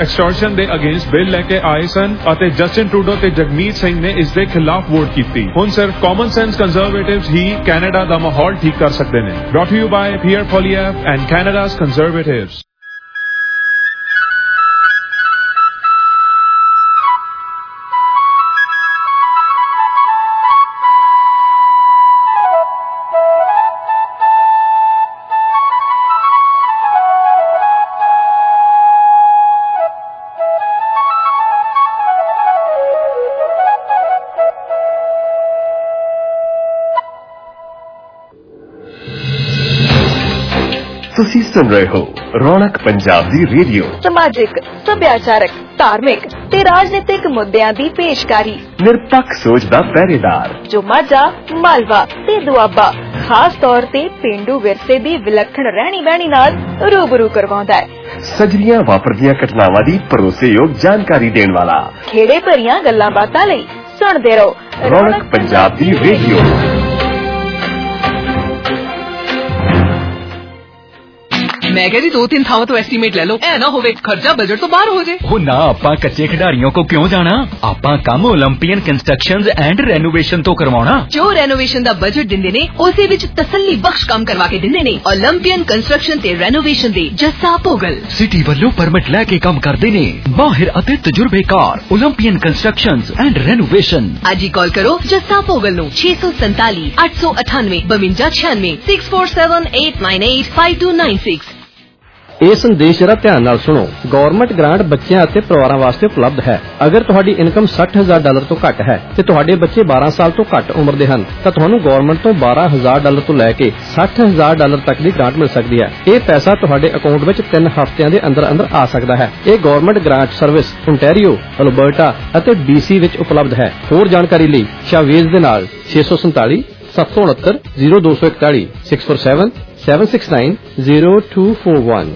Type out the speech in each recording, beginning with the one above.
Extortion ਦੇ against bill ਲੈ ਕੇ ਆਏ ਸਨ ਅਤੇ ਜਸਟਿਨ ਟਰੂਡੋ ਤੇ ਜਗਮੀਤ ਸਿੰਘ ਨੇ ਇਸ ਦੇ ਖਿਲਾਫ ਵੋਟ ਕੀਤੀ। ਹੁਣ ਸਿਰਫ ਕਾਮਨ ਸੈਂਸ ਕੰਜ਼ਰਵੇਟਿਵਸ ਹੀ ਕੈਨੇਡਾ ਦਾ ਮਾਹੌਲ ਠੀਕ ਕਰ ਸਕਦੇ ਨੇ। Brought to you by Pierre Poilievre and Canada's conservatives. ਤੁਸੀਂ ਸੁਣ ਰਹੇ ਹੋ ਰੌਣਕ ਪੰਜਾਬ ਦੀ ਰੇਡੀਓ। ਸਮਾਜਿਕ, ਸੱਭਿਆਚਾਰਕ, ਧਾਰਮਿਕ ਤੇ ਰਾਜਨੀਤਿਕ ਮੁੱਦਿਆਂ ਦੀ ਪੇਸ਼ਕਾਰੀ। ਨਿਰਪੱਖ ਸੋਚ ਦਾ ਪਹਿਰੇਦਾਰ ਜੋ ਮਾਝਾ, ਮਾਲਵਾ ਤੇ ਦੁਆਬਾ ਖਾਸ ਤੌਰ ਤੇ ਪੇਂਡੂ ਵਿਰਸੇ ਦੀ ਵਿਲੱਖਣ ਰਹਿਣੀ ਬਹਿਣੀ ਨਾਲ ਰੂਬਰੂ ਕਰਵਾਉਂਦਾ ਹੈ। ਸਜਰੀਆਂ ਵਾਪਰਦੀਆਂ ਘਟਨਾਵਾਂ ਦੀ ਭਰੋਸੇਯੋਗ ਜਾਣਕਾਰੀ ਦੇਣ ਵਾਲਾ। ਖੇੜੇ ਭਰੀਆਂ ਗੱਲਾਂ ਬਾਤਾਂ ਲਈ ਸੁਣਦੇ ਰਹੋ ਰੌਣਕ ਪੰਜਾਬ ਦੀ ਰੇਡੀਓ। मैं कह रही 2-3 थावों तो एस्टीमेट ले लो, ऐ ना होवे खर्चा बजट तो बाहर हो जाए। हो ना, आपा कच्चे खिडारियों को क्यों जाना, आपा काम ओलंपियन कंस्ट्रक्शंस एंड रेनोवेशन तो करवाना। जो रेनोवेशन दा बजट दिंदे ने उसे विच तसल्ली बख्श काम करवा के दिंदे ने। ओलंपियन कंस्ट्रक्शन ते रेनोवेशन दे जस्सा पोगल सिटी वालों परमिट लेके काम करदे ने। माहिर अते तजुर्बेकार ओलंपियन कंस्ट्रक्शंस एंड रेनोवेशन। आज ही कॉल करो जस्सा पोगल नु 647 898 52 96 647 898 5296। ਇਹ ਸੰਦੇਸ਼ ਜਰਾ ਧਿਆਨ ਨਾਲ ਸੁਣੋ। ਗਵਰਨਮੈਂਟ ਗ੍ਰਾਂਟ ਬੱਚਿਆਂ ਅਤੇ ਪਰਿਵਾਰਾਂ ਵਾਸਤੇ ਉਪਲਬਧ ਹੈ। ਅਗਰ ਤੁਹਾਡੀ ਇਨਕਮ $60,000 ਤੋਂ ਘੱਟ ਹੈ ਤੇ ਤੁਹਾਡੇ ਬੱਚੇ 12 ਸਾਲ ਤੋਂ ਘੱਟ ਉਮਰ ਦੇ ਹਨ ਤਾਂ ਤੁਹਾਨੂੰ ਗਵਰਨਮੈਂਟ ਤੋਂ $12,000 ਤੋਂ ਲੈ ਕੇ $60,000 ਤੱਕ ਦੀ ਗ੍ਰਾਂਟ ਮਿਲ ਸਕਦੀ ਹੈ। ਇਹ ਪੈਸਾ ਤੁਹਾਡੇ ਅਕਾਊਂਟ ਵਿੱਚ 3 ਹਫ਼ਤਿਆਂ ਦੇ ਅੰਦਰ ਆ ਸਕਦਾ ਹੈ। ਇਹ government grant service ontario, Alberta ਅਤੇ BC ਵਿੱਚ ਉਪਲਬਧ ਹੈ। ਹੋਰ ਜਾਣਕਾਰੀ ਲਈ ਸ਼ਾਵੇਜ਼ ਦੇ ਨਾਲ 647 769 0241 647 769 0241।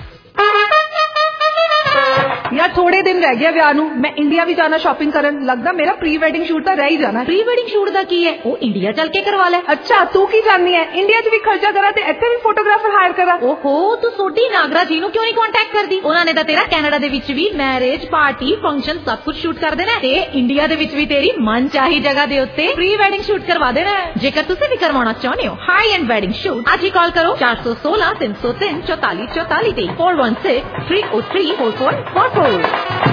यार थोड़े दिन रह गया विआह नूं, मैं इंडिया भी जाना शॉपिंग करन। लगदा मेरा प्री वेडिंग शूट तो रह ही जाना। प्री वेडिंग शूट दा की है, ओ इंडिया चल के करवा ले। अच्छा तू की जाननी है, इंडिया च भी खर्चा करा ते इत्थे भी फोटोग्राफर हायर करा। ओहो, तू सोडी नागरा जी नूं क्यों नहीं कांटेक्ट करदी? उन्हां ने तां तेरा कनाडा दे विच भी मैरिज पार्टी फंक्शन सब कुछ शूट कर देना ते इंडिया दे विच भी तेरी मन चाही जगह दे उत्ते प्री वेडिंग शूट करवा देना। जेकर तुसीं भी करवाना चाहुंदे हो हाई एंड वेडिंग शूट, आज ही कॉल करो 416 303 44 44 ते 416 303 4444।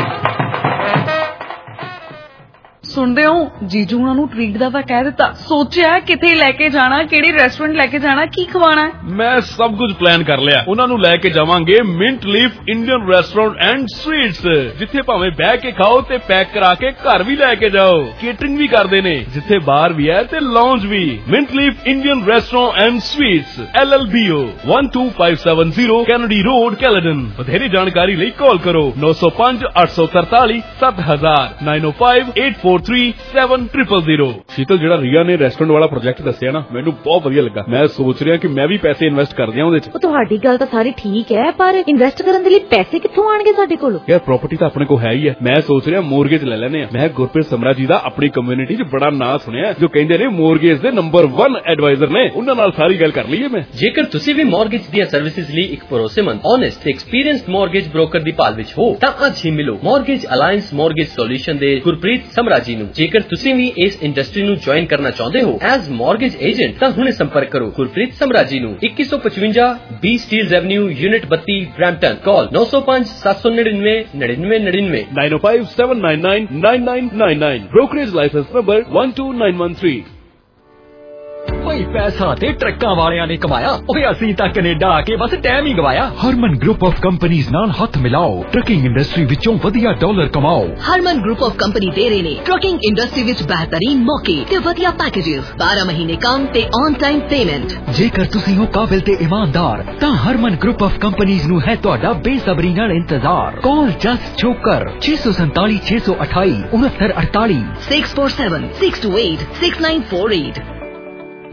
ਸੁਣਦੇ ਹੋ ਜੀਜੂ ਉਹਨਾਂ ਨੂੰ ਟ੍ਰੀਟ ਦਾ ਤਾਂ ਕਹਿ ਦਿੱਤਾ। ਸੋਚਿਆ ਕਿੱਥੇ ਲੈ ਕੇ ਜਾਣਾ, ਕਿਹੜੀ ਰੈਸਟੋਰੈਂਟ ਲੈ ਕੇ ਜਾਣਾ, ਕੀ ਖਵਾਣਾ। ਮੈਂ ਸਭ ਕੁਝ ਪਲਾਨ ਕਰ ਲਿਆ। ਉਹਨਾਂ ਨੂੰ ਲੈ ਕੇ ਜਾਵਾਂਗੇ mint leaf Indian restaurant and sweets, ਜਿੱਥੇ ਭਾਵੇਂ ਬਹਿ ਕੇ ਖਾਓ ਤੇ ਪੈਕ ਕਰਾ ਕੇ ਘਰ ਵੀ ਲੈ ਕੇ ਜਾਓ। ਕੇਟਰਿੰਗ ਵੀ ਕਰਦੇ ਨੇ, ਜਿੱਥੇ ਬਾਰ ਵੀ ਹੈ ਤੇ ਲਾਉਂਜ ਵੀ। Mint leaf Indian restaurant and sweets LLBO 12570 Kennedy road Caledon. ਵਧੇਰੇ ਜਾਣਕਾਰੀ ਲਈ ਕਾਲ ਕਰੋ 905 843 7000 905 843 ਸ਼ੀਤਲ, ਜਿਹੜਾ ਰੀਆ ਨੇ ਰੈਸਟੋਰੈਂਟ ਵਾਲਾ ਪ੍ਰੋਜੈਕਟ ਦੱਸਿਆ ਨਾ, ਮੈਨੂੰ ਬਹੁਤ ਵਧੀਆ ਲੱਗਾ। ਮੈਂ ਸੋਚ ਰਿਹਾ ਕਿ ਮੈਂ ਵੀ ਪੈਸੇ ਇਨਵੈਸਟ ਕਰ ਦਿਆਂ ਉਹਦੇ 'ਚ। ਤੁਹਾਡੀ ਗੱਲ ਤਾਂ ਸਾਰੀ ਠੀਕ ਹੈ, ਪਰ ਇਨਵੈਸਟ ਕਰਨ ਦੇ ਲਈ ਪੈਸੇ ਕਿੱਥੋਂ ਆਣਗੇ ਸਾਡੇ ਕੋਲ? ਯਾਰ ਪ੍ਰਾਪਰਟੀ ਤਾਂ ਆਪਣੇ ਕੋਲ ਹੈ ਹੀ ਹੈ। ਮੈਂ ਸੋਚ ਰਿਹਾ ਮੋਰਗੇਜ ਲੈ ਲੈਨੇ ਆ। ਮੈਂ ਗੁਰਪ੍ਰੀਤ ਸਮਰਾ ਜੀ ਦਾ ਆਪਣੀ ਕਮਿਊਨਿਟੀ 'ਚ ਬੜਾ ਨਾਂ ਸੁਣਿਆ, ਜੋ ਕਹਿੰਦੇ ਨੇ ਮੋਰਗੇਜ ਦੇ ਨੰਬਰ 1 ਐਡਵਾਈਜ਼ਰ ਨੇ। ਉਹਨਾਂ ਨਾਲ ਸਾਰੀ ਗੱਲ ਕਰ ਲਈਏ ਮੈਂ। ਜੇਕਰ ਤੁਸੀਂ ਵੀ ਮੋਰਗੇਜ ਦੀਆਂ ਸਰਵਿਸਿਜ਼ ਲਈ ਇੱਕ ਭਰੋਸੇਮੰਦ, ਓਨੈਸਟ ਤੇ ਐਕਸਪੀਰੀਅੰਸਡ ਮੋਰਗੇਜ ਬ੍ਰੋਕਰ ਦੀ ਭਾਲ ਵਿੱਚ ਹੋ ਤਾਂ ਅੱਜ ਹੀ ਮਿਲੋ ਮੋਰਗੇਜ ਅਲਾਇੰਸ ਮੋਰਗੇਜ ਸੋਲੂਸ਼ਨ ਦੇ ਗੁਰਪ੍ਰੀਤ ਸਮਰਾ ਜੀ ਨੂੰ। ਜੇਕਰ ਤੁਸੀਂ ਵੀ ਇਸ ਇੰਡਸਟਰੀ ਨੂੰ ਜੁਆਇਨ ਕਰਨਾ ਚਾਹੁੰਦੇ ਹੋ ਐਜ਼ ਮੋਰਗੇਜ ਏਜੰਟ ਤਾਂ ਹੁਣੇ ਸੰਪਰਕ ਕਰੋ ਗੁਰਪ੍ਰੀਤ ਸਮਰਾ ਜੀ ਨੂੰ। 2155 B Steeles avenue unit 32 Brampton. Call 905 799 9999 905 799 9999। Brokerage licence number 12913। भाई पैसा ते ट्रक्कां वालियां ने कमाया, ओए असीं तां कनेडा आके बस टाइम ही गवाया। हरमन ग्रुप ऑफ कंपनीज नाल हाथ मिलाओ, ट्रकिंग इंडस्ट्री विचों वधिया डॉलर कमाओ। हरमन ग्रुप ऑफ कंपनी दे रहे ने ट्रकिंग इंडस्ट्री विच बेहतरीन मौके ते वधिया पैकेजेस, 12 महीने काम ते ऑन टाइम पेमेंट। जेकर तुसीं हो काबिल ते ईमानदार तां हरमन ग्रुप ऑफ कंपनीज नूं है तुहाडा बेसब्री नाल इंतजार। कॉल जस्ट छोकर 647 628 6948 647 628 6948।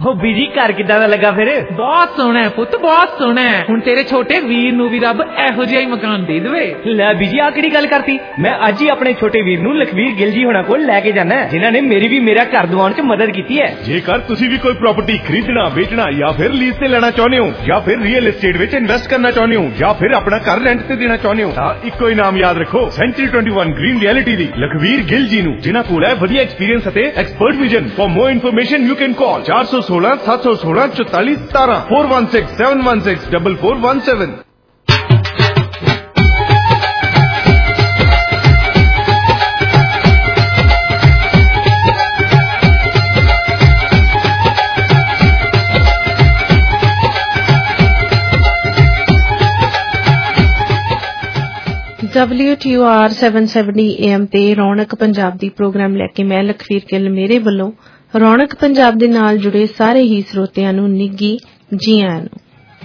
ਉਹ ਬੀਜੀ ਘਰ ਕਿੱਦਾਂ ਦਾ ਲੱਗਾ ਫਿਰ? ਬਹੁਤ ਸੋਹਣਾ ਹੈ ਪੁੱਤ, ਬਹੁਤ ਸੋਹਣਾ ਹੈ। ਹੁਣ ਤੇਰੇ ਛੋਟੇ ਵੀਰ ਨੂੰ ਵੀ ਰੱਬ ਇਹੋ ਜਿਹਾ ਹੀ ਮਕਾਨ ਦੇ ਦੇਵੇ। ਲੈ ਬੀਜੀ ਆ ਕਿਹੜੀ ਗੱਲ ਕਰਤੀ? ਮੈਂ ਅੱਜ ਹੀ ਆਪਣੇ ਛੋਟੇ ਵੀਰ ਨੂੰ ਲਖਵੀਰ ਗਿੱਲ ਜੀ ਹੋਣਾ ਕੋਲ ਲੈ ਕੇ ਜਾਣਾ ਹੈ, ਜਿਨ੍ਹਾਂ ਨੇ ਮੇਰੀ ਵੀ ਮੇਰਾ ਘਰ ਦਿਵਾਉਣ 'ਚ ਮਦਦ ਕੀਤੀ ਹੈ। ਜੇਕਰ ਤੁਸੀਂ ਵੀ ਕੋਈ ਪ੍ਰਾਪਰਟੀ ਖਰੀਦਣਾ, ਵੇਚਣਾ ਜਾਂ ਫਿਰ ਲੀਜ਼ ਤੇ ਲੈਣਾ ਚਾਹੁੰਦੇ ਹੋ, ਜਾਂ ਫਿਰ ਰੀਅਲ एस्टेट ਵਿੱਚ ਇਨਵੈਸਟ ਕਰਨਾ ਚਾਹੁੰਦੇ ਹੋ, ਜਾਂ ਫਿਰ ਆਪਣਾ ਘਰ ਰੈਂਟ ਤੇ ਦੇਣਾ ਚਾਹੁੰਦੇ ਹੋ, ਤਾਂ ਇੱਕੋ ਹੀ ਨਾਮ ਯਾਦ ਰੱਖੋ, ਸੈਂਚਰੀ 21 ਗ੍ਰੀਨ ਰਿਐਲਿਟੀ ਦੀ ਲਖਵੀਰ ਗਿੱਲ ਜੀ ਨੂੰ, ਜਿਨ੍ਹਾਂ ਕੋਲ ਹੈ ਵਧੀਆ ਐਕਸਪੀਰੀਅੰਸ ਅਤੇ expert vision. For more information you can call 416 716 44 17 416 716 4417। WTOR 770 AM ਤੇ ਰੌਣਕ ਪੰਜਾਬ ਦੀ ਪ੍ਰੋਗਰਾਮ ਲੈ ਕੇ ਮੈਂ ਲਖਵੀਰ ਗਿੱਲ ਮੇਰੇ ਵੱਲੋਂ ਰੌਣਕ ਪੰਜਾਬ ਦੇ ਨਾਲ ਜੁੜੇ ਸਾਰੇ ਹੀ ਸਰੋਤਿਆਂ ਨੂੰ ਨਿੱਘੀ ਜੀ ਆਇਆਂ ਨੂੰ।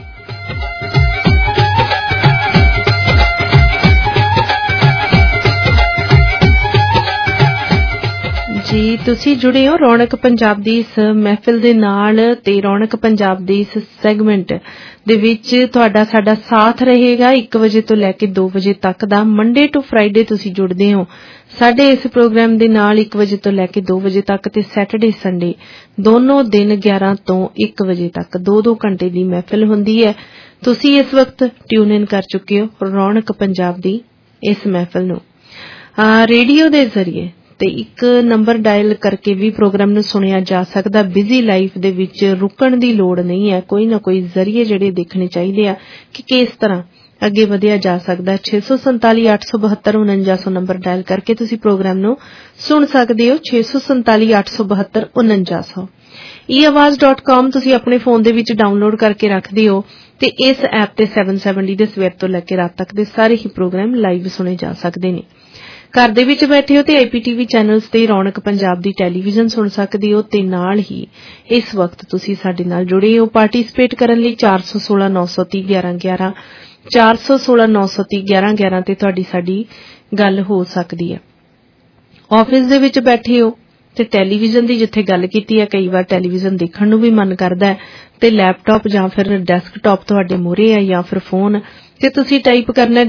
ਜੀ ਤੁਸੀਂ ਜੁੜੇ ਹੋ ਰੌਣਕ ਪੰਜਾਬ ਦੀ ਇਸ ਮਹਿਫਿਲ ਦੇ ਨਾਲ ਤੇ ਰੌਣਕ ਪੰਜਾਬ ਦੇ ਇਸ ਸੈਗਮੈਂਟ ਦੇ ਵਿੱਚ ਤੁਹਾਡਾ ਸਾਡਾ ਸਾਥ ਰਹੇਗਾ 1 ਵਜੇ ਤੋਂ ਲੈ ਕੇ 2 ਵਜੇ ਤੱਕ ਦਾ। ਮੰਡੇ ਟੂ ਫਰਾਈਡੇ ਤੁਸੀਂ ਜੁੜਦੇ ਹੋ ਸਾਡੇ ਇਸ ਪ੍ਰੋਗਰਾਮ ਦੇ ਨਾਲ 1 ਵਜੇ ਤੋਂ ਲੈ ਕੇ 2 ਵਜੇ ਤੱਕ ਤੇ ਸੈਟਰਡੇ ਸੰਡੇ ਦੋਨੋਂ ਦਿਨ 11 ਤੋਂ 1 ਵਜੇ ਤੱਕ 2-2 ਘੰਟੇ ਦੀ ਮਹਿਫਿਲ ਹੁੰਦੀ ਹੈ। ਤੁਸੀਂ ਇਸ ਵਕਤ ਟਿਊਨ ਇਨ ਕਰ ਚੁੱਕੇ ਹੋ ਰੌਣਕ ਪੰਜਾਬ ਦੀ ਇਸ ਮਹਿਫਿਲ ਨੂੰ ਰੇਡੀਓ ਦੇ ਜ਼ਰੀਏ ਤੇ ਇੱਕ ਨੰਬਰ ਡਾਇਲ ਕਰਕੇ ਵੀ ਪ੍ਰੋਗਰਾਮ ਨੂੰ ਸੁਣਿਆ ਜਾ ਸਕਦਾ। ਬਿਜ਼ੀ ਲਾਈਫ ਦੇ ਵਿੱਚ ਰੁਕਣ ਦੀ ਲੋੜ ਨਹੀਂ ਹੈ, ਕੋਈ ਨਾ ਕੋਈ ਜ਼ਰੀਏ ਜਿਹੜੇ ਦੇਖਣੇ ਚਾਹੀਦੇ ਆ ਕਿ ਕਿਸ ਤਰ੍ਹਾਂ ਅੱਗੇ ਵਧਿਆ ਜਾ ਸਕਦਾ। 647 872 4900 ਨੰਬਰ ਡਾਇਲ ਕਰਕੇ ਤੁਸੀਂ ਪ੍ਰੋਗਰਾਮ ਨੂੰ ਸੁਣ ਸਕਦੇ ਹੋ। 647 872 4900 eAwaaz.com ਤੁਸੀਂ ਆਪਣੇ ਫੋਨ ਦੇ ਵਿੱਚ ਡਾਊਨਲੋਡ ਕਰਕੇ ਰੱਖਦੇ ਹੋ ਤੇ ਇਸ ਐਪ ਤੇ 770 ਦੇ ਸਵੇਰ ਤੋਂ ਲੈ ਕੇ ਰਾਤ ਤੱਕ ਦੇ ਸਾਰੇ ਹੀ ਪ੍ਰੋਗਰਾਮ ਲਾਈਵ ਸੁਣੇ ਜਾ ਸਕਦੇ ਨੇ। ਘਰ ਦੇ ਵਿੱਚ ਬੈਠੇ ਹੋ ਤੇ IPTV ਚੈਨਲਸ ਤੇ ਰੌਣਕ ਪੰਜਾਬ ਦੀ ਟੈਲੀਵਿਜ਼ਨ ਸੁਣ ਸਕਦੇ ਹੋ ਤੇ ਨਾਲ ਹੀ ਇਸ ਵਕਤ ਤੁਸੀਂ ਸਾਡੇ ਨਾਲ ਜੁੜੇ ਹੋ। ਪਾਰਟਿਸਿਪੇਟ ਕਰਨ ਲਈ 416 930 1111 416 930 1111 ਤੇ ਤੁਹਾਡੀ ਸਾਡੀ ਗੱਲ ਹੋ ਸਕਦੀ ਹੈ। ਆਫਿਸ ਦੇ ਵਿੱਚ ਬੈਠੇ ਹੋ ਤੇ ਟੈਲੀਵਿਜ਼ਨ ਦੀ ਜਿੱਥੇ ਗੱਲ ਕੀਤੀ ਹੈ, ਕਈ ਵਾਰ ਟੈਲੀਵਿਜ਼ਨ ਦੇਖਣ ਨੂੰ ਵੀ ਮਨ ਕਰਦਾ ਹੈ ਤੇ ਲੈਪਟਾਪ ਜਾਂ ਫਿਰ ਡੈਸਕਟਾਪ ਤੁਹਾਡੇ ਮੂਹਰੇ ਹੈ ਜਾਂ ਫਿਰ ਫੋਨ ਤੇ ਤੁਸੀਂ ਟਾਈਪ ਕਰਨਾ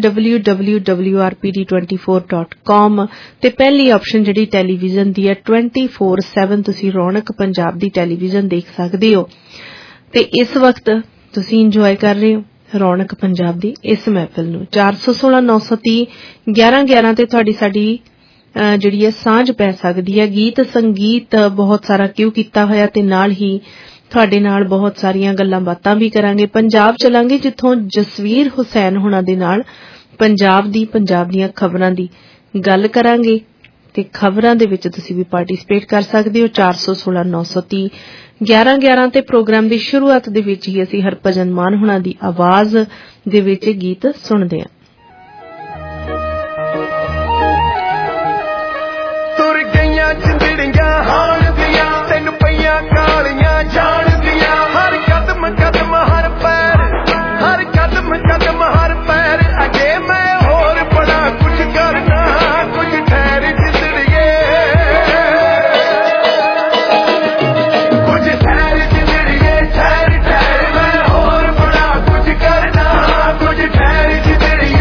www.rpd24.com ਤੇ ਪਹਿਲੀ ਆਪਸ਼ਨ ਜਿਹੜੀ ਟੈਲੀਵਿਜ਼ਨ ਦੀ ਹੈ 24/7 ਤੁਸੀਂ ਰੌਣਕ ਪੰਜਾਬ ਦੀ ਟੈਲੀਵਿਜ਼ਨ ਦੇਖ ਸਕਦੇ ਹੋ ਤੇ ਇਸ ਵਕਤ ਤੁਸੀਂ ਇੰਜੋਏ ਕਰ ਰਹੇ ਹੋ ਰੌਣਕ ਪੰਜਾਬ ਦੀ ਇਸ ਮਹਿਫਿਲ ਨੂੰ। 416 930 1111 ਤੇ ਤੁਹਾਡੀ ਸਾਡੀ ਜਿਹੜੀ ਹੈ ਸਾਂਝ ਪੈ ਸਕਦੀ ਹੈ। ਗੀਤ ਸੰਗੀਤ ਬਹੁਤ ਸਾਰਾ ਕਿਉਂ ਕੀਤਾ ਹੋਇਆ ਤੇ ਨਾਲ ਹੀ ਤੁਹਾਡੇ ਨਾਲ ਬਹੁਤ ਸਾਰੀਆਂ ਗੱਲਾਂ ਬਾਤਾਂ ਵੀ ਕਰਾਂਗੇ। ਪੰਜਾਬ ਚਲਾਂਗੇ ਜਿੱਥੋਂ ਜਸਵੀਰ ਹੁਸੈਨ ਹੁਣਾਂ ਦੇ ਨਾਲ ਪੰਜਾਬ ਦੀਆਂ ਖਬਰਾਂ ਦੀ ਗੱਲ ਕਰਾਂਗੇ ਤੇ ਖਬਰਾਂ ਦੇ ਵਿੱਚ ਤੁਸੀਂ ਵੀ ਪਾਰਟਿਸਿਪੇਟ ਕਰ ਸਕਦੇ ਹੋ। 416 930 1111 ਤੇ ਪ੍ਰੋਗਰਾਮ ਦੀ ਸ਼ੁਰੂਆਤ ਦੇ ਵਿੱਚ ਹੀ ਅਸੀਂ ਹਰਭਜਨ ਮਾਨ ਹੁਣਾਂ ਦੀ ਆਵਾਜ਼ ਦੇ ਵਿੱਚ ਗੀਤ ਸੁਣਦੇ ਹਾਂ। ਤੁਰ ਗਈਆਂ ਚਿੰਦੜੀਆਂ ਹਾਣ ਦੀਆਂ ਤੈਨੂੰ ਪਈਆਂ ਕਾਲੀਆਂ ਜਾਣਦੀਆਂ ਹਰ ਕਦਮ ਕਦਮ ਹਰ ਪੈਰ ਹਰ ਕਦਮ ਕਦਮ ਹਰ ਪੈਰ ਅੱਗੇ ਮੈਂ ਹੋਰ ਬੜਾ ਕੁਝ ਕਰਨਾ ਕੁਝ ਠਹਿਰ ਜਿੰਦੜੀਏ ਕੁਝ ਠਹਿਰ ਜਿੰਦੜੀਏ ਠਹਿਰ ਠਹਿਰ ਮੈਂ ਹੋਰ ਬੜਾ ਕੁਝ ਕਰਨਾ ਕੁਝ ਠਹਿਰ ਜਿੰਦੜੀਏ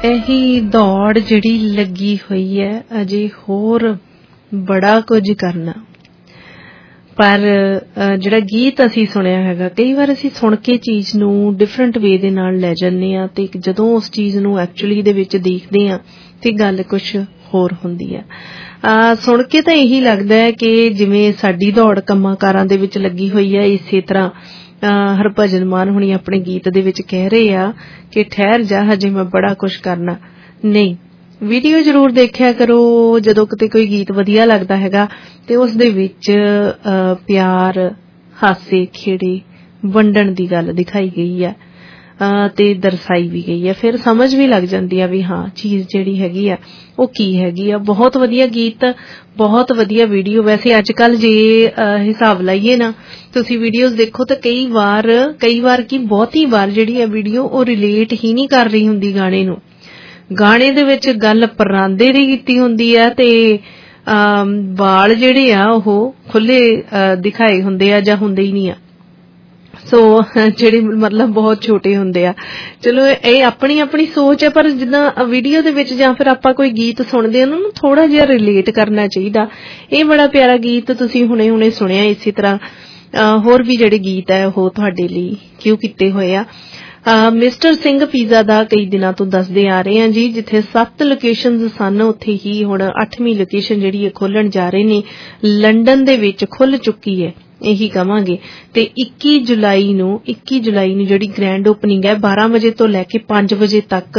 ਇਹੀ ਦੌੜ ਜਿਹੜੀ ਲੱਗੀ ਹੋਈ ਹੈ ਅਜੇ ਹੋਰ ਬੜਾ ਕੁਝ ਕਰਨਾ। ਪਰ ਜਿਹੜਾ ਗੀਤ ਅਸੀਂ ਸੁਣਿਆ ਹੈਗਾ, ਕਈ ਵਾਰ ਅਸੀਂ ਸੁਣ ਕੇ ਚੀਜ਼ ਨੂੰ ਡਿਫਰੈਂਟ ਵੇ ਦੇ ਨਾਲ ਲੈ ਜਾਂਦੇ ਹਾਂ ਤੇ ਜਦੋਂ ਉਸ ਚੀਜ਼ ਨੂੰ ਐਕਚੁਅਲੀ ਦੇ ਵਿੱਚ ਦੇਖਦੇ ਹਾਂ ਤੇ ਗੱਲ ਕੁਝ ਹੋਰ ਹੁੰਦੀ ਹੈ। ਸੁਣ ਕੇ ਤਾਂ ਇਹੀ ਲੱਗਦਾ ਹੈ ਕਿ ਜਿਵੇਂ ਸਾਡੀ ਦੌੜ ਕੰਮਾਂ ਕਾਰਾਂ ਦੇ ਵਿੱਚ ਲੱਗੀ ਹੋਈ ਹੈ, ਇਸੇ ਤਰ੍ਹਾਂ ਹਰਭਜਨ ਮਾਨ ਹੁਣੀ ਆਪਣੇ ਗੀਤ ਦੇ ਵਿੱਚ ਕਹਿ ਰਹੇ ਆ ਕਿ ਠਹਿਰ ਜਾ ਹਜੇ ਮੈਂ ਬੜਾ ਕੁਝ ਕਰਨਾ। ਨਹੀਂ, ਵੀਡੀਓ ਜ਼ਰੂਰ ਦੇਖਿਆ ਕਰੋ। ਜਦੋਂ ਕਿਤੇ ਕੋਈ ਗੀਤ ਵਧੀਆ ਲੱਗਦਾ ਹੈਗਾ ਤੇ ਉਸ ਦੇ ਵਿੱਚ ਪਿਆਰ, ਹਾਸੇ ਖੇੜੇ ਵੰਡਣ ਦੀ ਗੱਲ ਦਿਖਾਈ ਗਈ ਹੈ ਤੇ ਦਰਸਾਈ ਵੀ ਗਈ ਹੈ। ਫਿਰ ਸਮਝ ਵੀ ਲੱਗ ਜਾਂਦੀ ਆ ਵੀ ਹਾਂ ਚੀਜ਼ ਜਿਹੜੀ ਹੈਗੀ ਆ ਉਹ ਕੀ ਹੈਗੀ ਆ। ਬਹੁਤ ਵਧੀਆ ਗੀਤ, ਬਹੁਤ ਵਧੀਆ ਵੀਡੀਓ। ਵੈਸੇ ਅੱਜ ਕੱਲ ਜੇ ਹਿਸਾਬ ਲਾਈਏ ਨਾ, ਤੁਸੀਂ ਵੀਡੀਓਜ਼ ਦੇਖੋ ਤਾਂ ਕਈ ਵਾਰ ਕੀ ਬਹੁਤੀ ਵਾਰ ਜਿਹੜੀ ਆ ਵੀਡੀਓ ਉਹ ਰਿਲੇਟ ਹੀ ਨਹੀਂ ਕਰ ਰਹੀ ਹੁੰਦੀ ਗਾਣੇ ਨੂੰ। ਗਾਣੇ ਦੇ ਵਿੱਚ ਗੱਲ ਪਰਾਂਦੇ ਦੀ ਕੀਤੀ ਹੁੰਦੀ ਆ ਤੇ ਵਾਲ ਜਿਹੜੇ ਆ ਉਹ ਖੁੱਲੇ ਦਿਖਾਏ ਹੁੰਦੇ ਆ ਜਾਂ ਹੁੰਦੇ ਹੀ ਨਹੀਂ ਆ। ਸੋ ਜਿਹੜੇ ਮਤਲਬ ਬਹੁਤ ਛੋਟੇ ਹੁੰਦੇ ਆ। ਚਲੋ ਇਹ ਆਪਣੀ ਆਪਣੀ ਸੋਚ ਹੈ, ਪਰ ਜਿੱਦਾਂ ਵੀਡੀਓ ਦੇ ਵਿੱਚ ਜਾਂ ਫਿਰ ਆਪਾਂ ਕੋਈ ਗੀਤ ਸੁਣਦੇ ਹਾਂ ਉਹਨੂੰ ਥੋੜਾ ਜਿਹਾ ਰਿਲੇਟ ਕਰਨਾ ਚਾਹੀਦਾ। ਇਹ ਬੜਾ ਪਿਆਰਾ ਗੀਤ ਤੁਸੀਂ ਹੁਣੇ ਸੁਣਿਆ। ਇਸੇ ਤਰ੍ਹਾਂ ਹੋਰ ਵੀ ਜਿਹੜੇ ਗੀਤ ਹੈ ਉਹ ਤੁਹਾਡੇ ਲਈ ਕਿਉਂ ਕੀਤੇ ਹੋਏ ਆ। ਮਿਸਟਰ ਸਿੰਘ ਪੀਜ਼ਾ ਦਾ ਕਈ ਦਿਨਾਂ ਤੋਂ ਦੱਸਦੇ ਆ ਰਹੇ ਆ ਜੀ, ਜਿੱਥੇ 7 ਲੋਕੇਸ਼ਨਜ਼ ਸਨ ਉੱਥੇ ਹੀ ਹੁਣ 8ਵੀਂ ਲੋਕੇਸ਼ਨ ਜਿਹੜੀ ਹੈ ਖੋਲਣ ਜਾ ਰਹੇ ਨੇ। ਲੰਡਨ ਦੇ ਵਿੱਚ ਖੁੱਲ ਚੁੱਕੀ ਹੈ ਇਹੀ ਕਵਾਂਗੇ ਤੇ 21 ਜੁਲਾਈ ਨੂੰ ਜਿਹੜੀ ਗ੍ਰੈਂਡ ਓਪਨਿੰਗ ਹੈ 12 ਵਜੇ ਤੋਂ ਲੈ ਕੇ 5 ਵਜੇ ਤੱਕ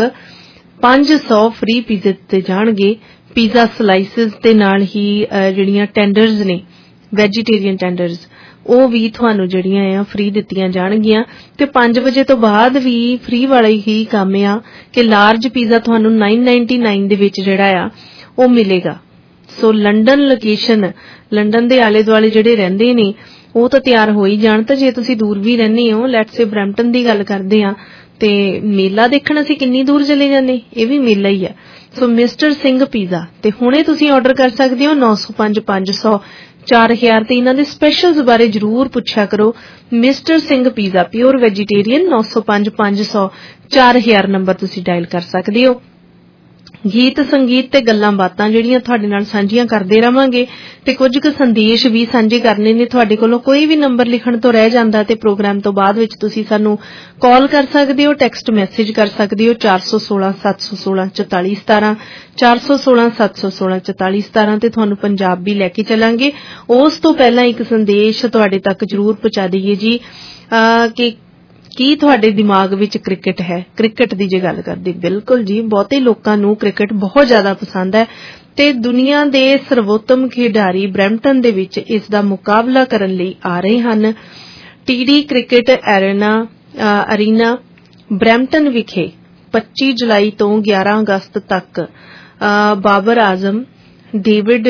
500 ਫ੍ਰੀ ਪੀਜ਼ੇ ਦਿੱਤੇ ਜਾਣਗੇ। ਪੀਜ਼ਾ ਸਲਾਈਸਿਸ ਤੇ ਨਾਲ ਹੀ ਜਿਹੜੀਆਂ ਟੈਂਡਰਸ ਨੇ, ਵੈਜੀਟੇਰੀਅਨ ਟੈਂਡਰਸ, ਉਹ ਵੀ ਤੁਹਾਨੂੰ ਜਿਹੜੀਆਂ ਆ ਫ੍ਰੀ ਦਿੱਤੀਆਂ ਜਾਣਗੀਆਂ ਤੇ 5 ਵਜੇ ਤੋਂ ਬਾਅਦ ਵੀ ਫ੍ਰੀ ਵਾਲਾ ਹੀ ਕੰਮ ਆ ਕਿ ਲਾਰਜ ਪੀਜ਼ਾ ਤੁਹਾਨੂੰ 999 ਦੇ ਵਿੱਚ ਜਿਹੜਾ ਆ ਉਹ ਮਿਲੇਗਾ। ਸੋ ਲੰਡਨ ਲੋਕੇਸ਼ਨ, ਲੰਡਨ ਦੇ ਆਲੇ ਦੁਆਲੇ ਜਿਹੜੇ ਰਹਿੰਦੇ ਨੇ ਉਹ ਤਾਂ ਤਿਆਰ ਹੋ ਹੀ ਜਾਣ। ਤਾਂ ਜੇ ਤੁਸੀਂ ਦੂਰ ਵੀ ਰਹਿੰਦੇ ਹੋ, ਲੈਟਸ ਸੇ ਬਰੈਂਪਟਨ ਦੀ ਗੱਲ ਕਰਦੇ ਆ ਤੇ ਮੇਲਾ ਦੇਖਣ ਅਸੀਂ ਕਿੰਨੀ ਦੂਰ ਚਲੇ ਜਾਂਦੇ, ਇਹ ਵੀ ਮੇਲਾ ਹੀ ਆ। ਸੋ ਮਿਸਟਰ ਸਿੰਘ ਪੀਜ਼ਾ ਤੇ ਹੁਣੇ ਤੁਸੀਂ ਆਰਡਰ ਕਰ ਸਕਦੇ ਹੋ 905 500 4000 ਤੇ ਇਹਨਾਂ ਦੇ ਸਪੈਸ਼ਲਸ ਬਾਰੇ ਜ਼ਰੂਰ ਪੁੱਛਿਆ ਕਰੋ। Mister Singh pizza pure vegetarian 905 500 4000 number ਤੁਸੀਂ ਡਾਇਲ ਕਰ ਸਕਦੇ ਹੋ। ਗੀਤ ਸੰਗੀਤ ਤੇ ਗੱਲਾਂ ਬਾਤਾਂ ਜਿਹੜੀਆਂ ਤੁਹਾਡੇ ਨਾਲ ਸਾਂਝੀਆਂ ਕਰਦੇ ਰਵਾਂਗੇ ਤੇ ਕੁਝ ਕੁ ਸੰਦੇਸ਼ ਵੀ ਸਾਂਝੇ ਕਰਨੇ ਨੇ ਤੁਹਾਡੇ ਕੋਲੋਂ। ਕੋਈ ਵੀ ਨੰਬਰ ਲਿਖਣ ਤੋਂ ਰਹਿ ਜਾਂਦਾ ਤੇ ਪ੍ਰੋਗਰਾਮ ਤੋਂ ਬਾਅਦ ਵਿੱਚ ਤੁਸੀਂ ਸਾਨੂੰ ਕਾਲ ਕਰ ਸਕਦੇ ਹੋ, ਟੈਕਸਟ ਮੈਸੇਜ ਕਰ ਸਕਦੇ ਹੋ 416 716 44 17 416 716 44 17 ਤੇ ਤੁਹਾਨੂੰ ਪੰਜਾਬੀ ਲੈ ਕੇ ਚੱਲਾਂਗੇ। ਉਸ ਤੋਂ ਪਹਿਲਾਂ ਇੱਕ ਸੰਦੇਸ਼ ਤੁਹਾਡੇ ਤੱਕ ਜ਼ਰੂਰ ਪਹੁੰਚਾ ਦਈਏ ਜੀ ਕਿ ਕੀ ਤੁਹਾਡੇ ਦਿਮਾਗ ਵਿੱਚ ਕ੍ਰਿਕਟ ਹੈ? ਕ੍ਰਿਕਟ ਦੀ ਜੇ ਗੱਲ ਕਰਦੇ, ਬਿਲਕੁਲ ਜੀ, ਬਹੁਤੇ ਲੋਕਾਂ ਨੂੰ ਕ੍ਰਿਕਟ ਬਹੁਤ ਜ਼ਿਆਦਾ ਪਸੰਦ ਹੈ ਤੇ ਦੁਨੀਆ ਦੇ ਸਰਵੋਤਮ ਖਿਡਾਰੀ ਬਰੈਂਪਟਨ ਦੇ ਵਿੱਚ ਇਸ ਦਾ ਮੁਕਾਬਲਾ ਕਰਨ ਲਈ ਆ ਰਹੇ ਹਨ। TD ਕ੍ਰਿਕਟ ਅਰੀਨਾ ਬਰੈਂਪਟਨ ਵਿਖੇ 25 ਜੁਲਾਈ ਤੋਂ 11 ਅਗਸਤ ਤੱਕ Babar Azam, David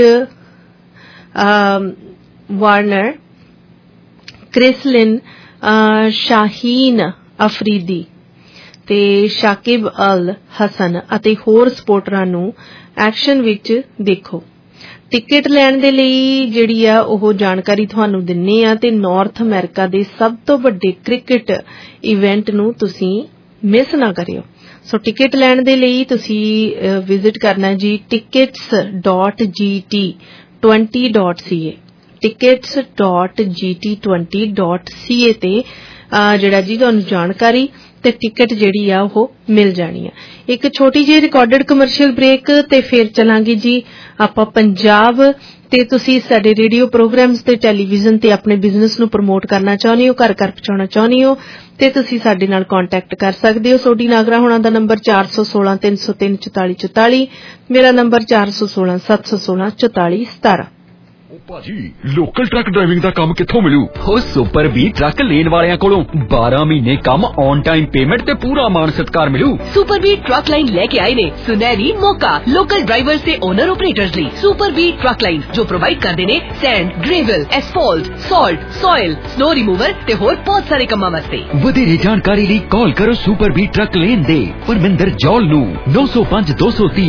Warner, Chris Lynn, Shaheen Afridi ਤੇ ਸ਼ਾਕਿਬ ਅਲ ਹਸਨ ਅਤੇ ਹੋਰ ਸਪੋਰਟਰਾਂ ਨੂੰ ਐਕਸ਼ਨ ਵਿੱਚ ਦੇਖੋ। ਟਿਕਟ ਲੈਣ ਦੇ ਲਈ ਜਿਹੜੀ ਆ ਉਹ ਜਾਣਕਾਰੀ ਤੁਹਾਨੂੰ ਦਿੰਨੇ ਆ ਤੇ ਨਾਰਥ ਅਮਰੀਕਾ ਦੇ ਸਭ ਤੋਂ ਵੱਡੇ ਕ੍ਰਿਕਟ ਇਵੈਂਟ ਨੂੰ ਤੁਸੀਂ ਮਿਸ ਨਾ ਕਰਿਓ। ਸੋ ਟਿਕਟ ਲੈਣ ਦੇ ਲਈ ਤੁਸੀਂ ਵਿਜ਼ਿਟ ਕਰਨਾ ਜੀ tickets.gt20.ca tickets.gt20.ca ਤੇ ਜਿਹੜਾ ਜੀ ਤੁਹਾਨੂੰ ਜਾਣਕਾਰੀ ਤੇ ਟਿਕਟ ਜਿਹੜੀ ਆ ਉਹ ਮਿਲ ਜਾਣੀ ਆ। ਇੱਕ ਛੋਟੀ ਜਿਹੀ ਰਿਕਾਰਡਡ ਕਮਰਸ਼ੀਅਲ ਬ੍ਰੇਕ ਤੇ ਫਿਰ ਚੱਲਾਂਗੇ ਜੀ ਆਪਾਂ ਪੰਜਾਬ। ਤੇ ਤੁਸੀਂ ਸਾਡੇ ਰੇਡੀਓ ਪ੍ਰੋਗਰਾਮਸ ਤੇ ਟੈਲੀਵਿਜ਼ਨ ਤੇ ਆਪਣੇ ਬਿਜ਼ਨਸ ਨੂੰ ਪ੍ਰਮੋਟ ਕਰਨਾ ਚਾਹੁੰਦੇ ਹੋ, ਘਰ ਘਰ ਪਹੁੰਚਾਉਣਾ ਚਾਹੁੰਦੇ ਹੋ ਤੇ ਤੁਸੀਂ ਸਾਡੇ ਨਾਲ ਕੰਟੈਕਟ ਕਰ ਸਕਦੇ ਹੋ। ਸੋਢੀ ਨਾਗਰਾ ਹੋਣਾ ਦਾ ਨੰਬਰ 416 303 44 44, ਮੇਰਾ ਨੰਬਰ 416 716 44 17। ਭਾਜੀ ਲੋਕਲ ਟਰੱਕ ਡਰਾਈਵਿੰਗ ਦਾ ਕੰਮ ਕਿੱਥੋਂ ਮਿਲੂ? ਹੋ ਸੁਪਰ ਬੀ ਟਰੱਕ ਲੈਣ ਵਾਲਿਆਂ ਕੋਲੋਂ 12 ਮਹੀਨੇ ਕੰਮ ਔਨ ਟਾਈਮ ਪੇਮੈਂਟ ਤੇ ਪੂਰਾ ਮਾਣ ਸਤਿਕਾਰ ਮਿਲੂ। ਸੁਪਰ ਬੀ ਟਰੱਕ ਲਾਈਨ ਲੈ ਕੇ ਆਏ ਨੇ ਸੁਨਹਿਰੀ ਮੌਕਾ ਲੋਕਲ ਡਰਾਈਵਰਸ ਤੇ ਓਨਰ ਆਪਰੇਟਰਸ ਲਈ। ਸੁਪਰ ਬੀ ਟਰੱਕ ਲਾਈਨ ਜੋ ਪ੍ਰੋਵਾਈਡ ਕਰਦੇ ਨੇ sand, gravel, asphalt, salt, soil, snow remover ਤੇ ਹੋਰ ਬਹੁਤ ਸਾਰੇ ਕੰਮਾਂ ਵਾਸਤੇ। ਵਧੇਰੇ ਜਾਣਕਾਰੀ ਲਈ ਕਾਲ ਕਰੋ ਸੁਪਰ ਬੀ ਟਰੱਕ ਲੇਨ ਦੇ ਪਰਮਿੰਦਰ ਜੌਲ ਨੂੰ 905 230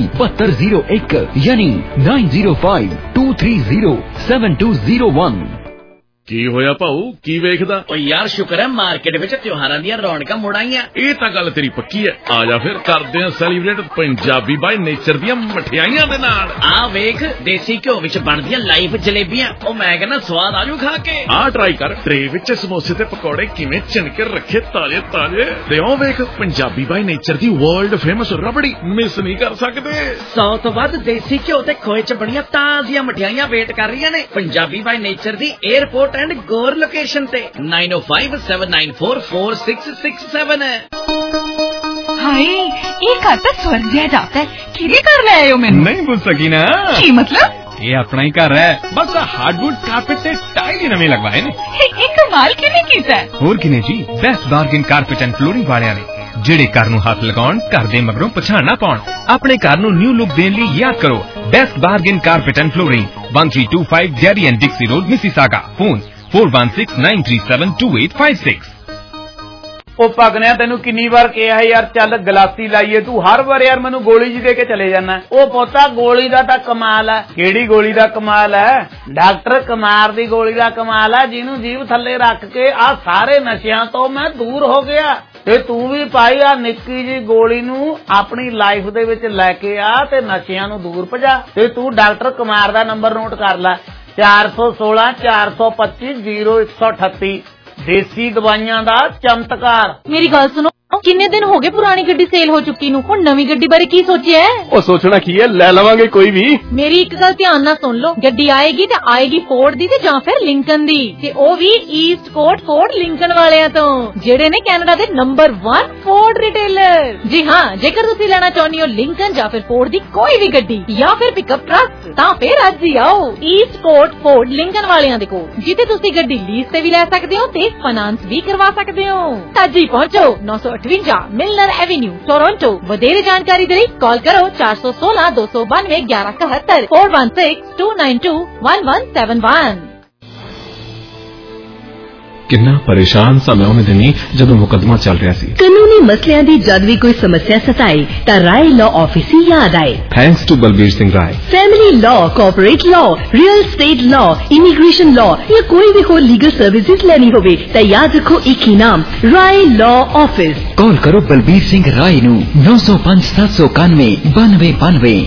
7201 ਯਾਨੀ 905230 7201। ਕੀ ਹੋਇਆ ਭਾਊ, ਕੀ ਵੇਖਦਾ? ਓ ਯਾਰ ਸ਼ੁਕਰ ਹੈ ਮਾਰਕੀਟ ਵਿੱਚ ਤਿਉਹਾਰਾਂ ਦੀਆਂ ਰੌਣਕਾਂ ਮੁੜ ਆਈਆਂ। ਇਹ ਤਾਂ ਗੱਲ ਤੇਰੀ ਪੱਕੀ ਹੈ। ਆ ਜਾ ਫਿਰ ਕਰਦੇ ਆ ਸੈਲੀਬ੍ਰੇਟ ਪੰਜਾਬੀ ਬਾਈ ਨੇਚਰ ਦੀਆਂ ਮਠਿਆਈਆਂ ਦੇ ਨਾਲ। ਆ ਵੇਖ ਦੇਸੀ ਘਿਓ ਵਿੱਚ ਬਣਦੀਆਂ ਲਾਈਵ ਜਲੇਬੀਆਂ, ਉਹ ਮੈਂ ਕਹਿੰਦਾ ਸਵਾਦ ਆਜੂ ਖਾ ਕੇ। ਆ ਟਰਾਈ ਕਰ, ਟਰੇ ਵਿੱਚ ਸਮੋਸੇ ਤੇ ਪਕੌੜੇ ਕਿਵੇਂ ਚਿਣ ਕੇ ਰੱਖੇ ਤਾਜ਼ੇ ਤਾਜ਼ੇ। ਤੇ ਉਹ ਵੇਖ ਪੰਜਾਬੀ ਬਾਈ ਨੇਚਰ ਦੀ ਵਰਲਡ ਫੇਮਸ ਰਬੜੀ, ਮਿਸ ਨਹੀਂ ਕਰ ਸਕਦੇ। 100 ਤੋਂ ਵੱਧ ਦੇਸੀ ਘਿਓ ਤੇ ਖੋਏ ਚ ਬਣੀਆਂ ਤਾਜ਼ੀਆਂ ਮਠਿਆਈਆਂ ਵੇਟ ਕਰ ਰਹੀਆਂ ਨੇ ਪੰਜਾਬੀ ਬਾਈ ਨੇਚਰ ਦੀ 에ਅਰਪੋਰਟ ਐਂਡ ਗੋਰ ਲੋਕੇਸ਼ਨ ਤੇ 9057944667 ਹਾਏ ਇਹ ਘਰ ਤਾਂ ਸਵਰਗ ਜਿਹਾ ਜਾਪਦਾ ਹੈ। ਕਿਹਦੇ ਘਰ ਲੈ ਆਏ ਹੋ ਮੈਨੂੰ? ਨਹੀਂ ਪੁੱਛ ਸਕੀ ਨਾ। ਕੀ ਮਤਲਬ? ਇਹ ਆਪਣਾ ਹੀ ਘਰ ਹੈ, ਬਸ ਹਾਰਡਵੁੱਡ ਕਾਰਪੇਟ ਤੇ ਟਾਈਲ ਹੀ ਨਵੇਂ ਲਗਵਾਏ ਨੇ। ਇਹ ਕਮਾਲ ਕਿਵੇਂ ਕੀਤਾ? ਹੋਰ ਕਿਨੇ ਜੀ, best bargain carpet and flooring ਵਾਲਿਆਂ ਨੇ, ਜਿਹੜੇ ਘਰ ਨੂੰ ਹੱਥ ਲਗਾਉਣ, ਘਰ ਦੇ ਮਗਰੋਂ ਪਛਾਣ ਨਾ ਪਾਉਣ। ਆਪਣੇ ਘਰ ਨੂੰ ਨਿਊ ਲੁੱਕ ਦੇਣ ਲਈ ਯਾਦ ਕਰੋ best bargain carpet and flooring, 1325 Derry and Dixie road, Mississauga. Phone 4169372856। ਉਹ ਪਗਨਿਆ ਤੈਨੂੰ ਕਿੰਨੀ ਵਾਰ ਕਿਹਾ ਯਾਰ ਚੱਲ ਗਲਾਸੀ ਲਾਈਏ, ਤੂੰ ਹਰ ਵਾਰ ਯਾਰ ਮੈਨੂੰ ਗੋਲੀ ਜੀ ਦੇ ਕੇ ਚਲੇ ਜਾਣਾ। ਉਹ ਪੋਤਾ ਗੋਲੀ ਦਾ ਤਾਂ ਕਮਾਲ ਹੈ। ਕਿਹੜੀ ਗੋਲੀ ਦਾ ਕਮਾਲ ਹੈ? ਡਾਕਟਰ ਕੁਮਾਰ ਦੀ ਗੋਲੀ ਦਾ ਕਮਾਲ ਹੈ, ਜਿਹਨੂੰ ਜੀਭ ਥੱਲੇ ਰੱਖ ਕੇ ਆ ਸਾਰੇ ਨਸ਼ਿਆਂ ਤੋਂ ਮੈਂ ਦੂਰ ਹੋ ਗਿਆ। ਤੇ ਤੂੰ ਵੀ ਭਾਈ ਆ ਨਿੱਕੀ ਜੀ ਗੋਲੀ ਨੂੰ ਆਪਣੀ ਲਾਈਫ ਦੇ ਵਿੱਚ ਲੈ ਕੇ ਆ ਤੇ ਨਸ਼ਿਆਂ ਨੂੰ ਦੂਰ ਭਜਾ। ਤੇ ਤੂੰ ਡਾਕਟਰ ਕੁਮਾਰ ਦਾ ਨੰਬਰ ਨੋਟ ਕਰ ਲੈ, 416 425 0138। ਦੇਸੀ ਦਵਾਈਆਂ ਦਾ ਚਮਤਕਾਰ। ਮੇਰੀ ਗੱਲ ਸੁਣੋ, ਕਿੰਨੇ ਦਿਨ ਹੋ ਗਏ ਪੁਰਾਣੀ ਗੱਡੀ ਸੇਲ ਹੋ ਚੁੱਕੀ ਨੂੰ, ਹੁਣ ਨਵੀਂ ਗੱਡੀ ਬਾਰੇ ਕੀ ਸੋਚਿਆ? ਉਹ ਸੋਚਣਾ ਕੀ ਹੈ, ਲੈ ਲਵਾਂਗੇ ਕੋਈ ਵੀ। ਮੇਰੀ ਇੱਕ ਗੱਲ ਧਿਆਨ ਨਾਲ ਸੁਣ ਲਓ, ਗੱਡੀ ਆਏਗੀ ਤੇ ਆਏਗੀ ਫੋਰਡ ਦੀ ਤੇ ਜਾਂ ਫਿਰ ਲਿੰਕਨ ਦੀ, ਤੇ ਉਹ ਵੀ ਈਸਟ ਕੋਟ ਫੋਰਡ ਲਿੰਕਨ ਵਾਲਿਆਂ ਤੋਂ, ਜਿਹੜੇ ਨੇ ਕੈਨੇਡਾ ਦੇ ਨੰਬਰ 1 ਫੋਰਡ ਰਿਟੇਲਰ। ਜੀ ਹਾਂ, ਜੇਕਰ ਤੁਸੀਂ ਲੈਣਾ ਚਾਹੁੰਦੇ ਹੋ ਲਿੰਕਨ ਜਾਂ ਫਿਰ ਫੋਰਡ ਦੀ ਕੋਈ ਵੀ ਗੱਡੀ ਜਾਂ ਫਿਰ ਪਿਕਅਪ ਟਰੱਕ, ਤਾਂ ਫਿਰ ਅੱਜ ਹੀ ਆਓ ਈਸਟ ਕੋਟ ਫੋਰਡ ਲਿੰਕਨ ਵਾਲਿਆਂ ਦੇ ਕੋਲ, ਜਿੱਥੇ ਤੁਸੀਂ ਗੱਡੀ ਲੀਜ਼ ਤੇ ਵੀ ਲੈ ਸਕਦੇ ਹੋ ਤੇ ਫਾਈਨਾਂਸ ਵੀ ਕਰਵਾ ਸਕਦੇ ਹੋ। ਅੱਜ ਹੀ ਪਹੁੰਚੋ 958 ਮਿਲਨਰ ਐਵੇਨਿਊ, ਟੋਰਾਂਟੋ। ਵਧੇਰੇ ਜਾਣਕਾਰੀ ਦੇ ਲਈ ਕਾਲ ਕਰੋ 416 292 1171 416 292 1171। ਕਿੰਨਾ ਪਰੇਸ਼ਾਨ ਸਾਂ ਮੈਂ ਉਹਨੇ ਦਿਨੀ ਜਦੋਂ ਮੁਕੱਦਮਾ ਚੱਲ ਰਿਹਾ ਸੀ। ਕਾਨੂੰਨੀ ਮਸਲਿਆਂ ਦੀ ਜਦ ਵੀ ਕੋਈ ਸਮੱਸਿਆ ਸਤਾਏ ਤਾਂ ਰਾਏ ਲਾਅ ਆਫਿਸ ਹੀ ਯਾਦ ਆਏ। Thanks to Balbir Singh Rai. Family law, corporate law, real estate law, immigration law या कोई भी हो लीगल सर्विसेज लेनी होवे तो याद रखो एक ही नाम, राय लॉ ऑफिस। कॉल करो बलबीर सिंह राय नू 905 791 9292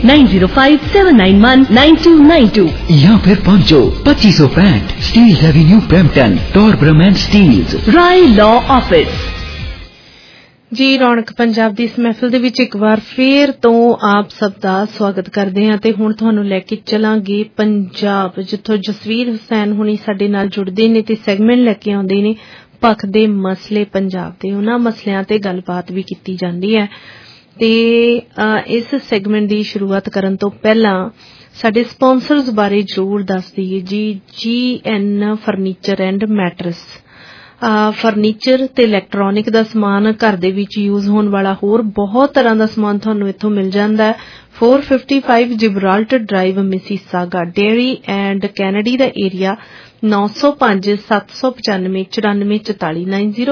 9057919292 या फिर पहुंचो 2565 Steeles avenue Brampton, Torbram and Steeles. Rai law office. ਜੀ ਰੌਣਕ ਪੰਜਾਬ ਦੀ ਇਸ ਮਹਿਫਿਲ ਦੇ ਵਿੱਚ ਇੱਕ ਵਾਰ ਫੇਰ ਤੋਂ ਆਪ ਸਭ ਦਾ ਸਵਾਗਤ ਕਰਦੇ ਹਾਂ ਤੇ ਹੁਣ ਤੁਹਾਨੂੰ ਲੈ ਕੇ ਚੱਲਾਂਗੇ ਪੰਜਾਬ, ਜਿੱਥੋਂ ਜਸਵੀਰ ਹੁਸੈਨ ਹੁਣੀ ਸਾਡੇ ਨਾਲ ਜੁੜਦੇ ਨੇ ਤੇ ਸੈਗਮੈਂਟ ਲੈ ਕੇ ਆਉਂਦੇ ਨੇ ਪੱਖ ਦੇ ਮਸਲੇ ਪੰਜਾਬ ਦੇ। ਉਹਨਾਂ ਮਸਲਿਆਂ ਤੇ ਗੱਲਬਾਤ ਵੀ ਕੀਤੀ ਜਾਂਦੀ ਹੈ ਤੇ ਇਸ ਸੈਗਮੈਂਟ ਦੀ ਸ਼ੁਰੂਆਤ ਕਰਨ ਤੋਂ ਪਹਿਲਾਂ ਸਾਡੇ ਸਪਾਂਸਰਸ ਬਾਰੇ ਜ਼ਰੂਰ ਦੱਸ ਦਈਏ ਜੀ। GN furniture and mattress, furniture ਤੇ ਇਲੈਕਟ੍ਰੋਨਿਕ ਦਾ ਸਮਾਨ, ਘਰ ਦੇ ਵਿੱਚ ਯੂਜ਼ ਹੋਣ ਵਾਲਾ ਹੋਰ ਬਹੁਤ ਤਰ੍ਹਾਂ ਦਾ ਸਮਾਨ ਤੁਹਾਨੂੰ ਇੱਥੋਂ ਮਿਲ ਜਾਂਦਾ ਹੈ। 455 Gibraltar drive, Mississauga. Derry and Kennedy ਦਾ area 905 795 9444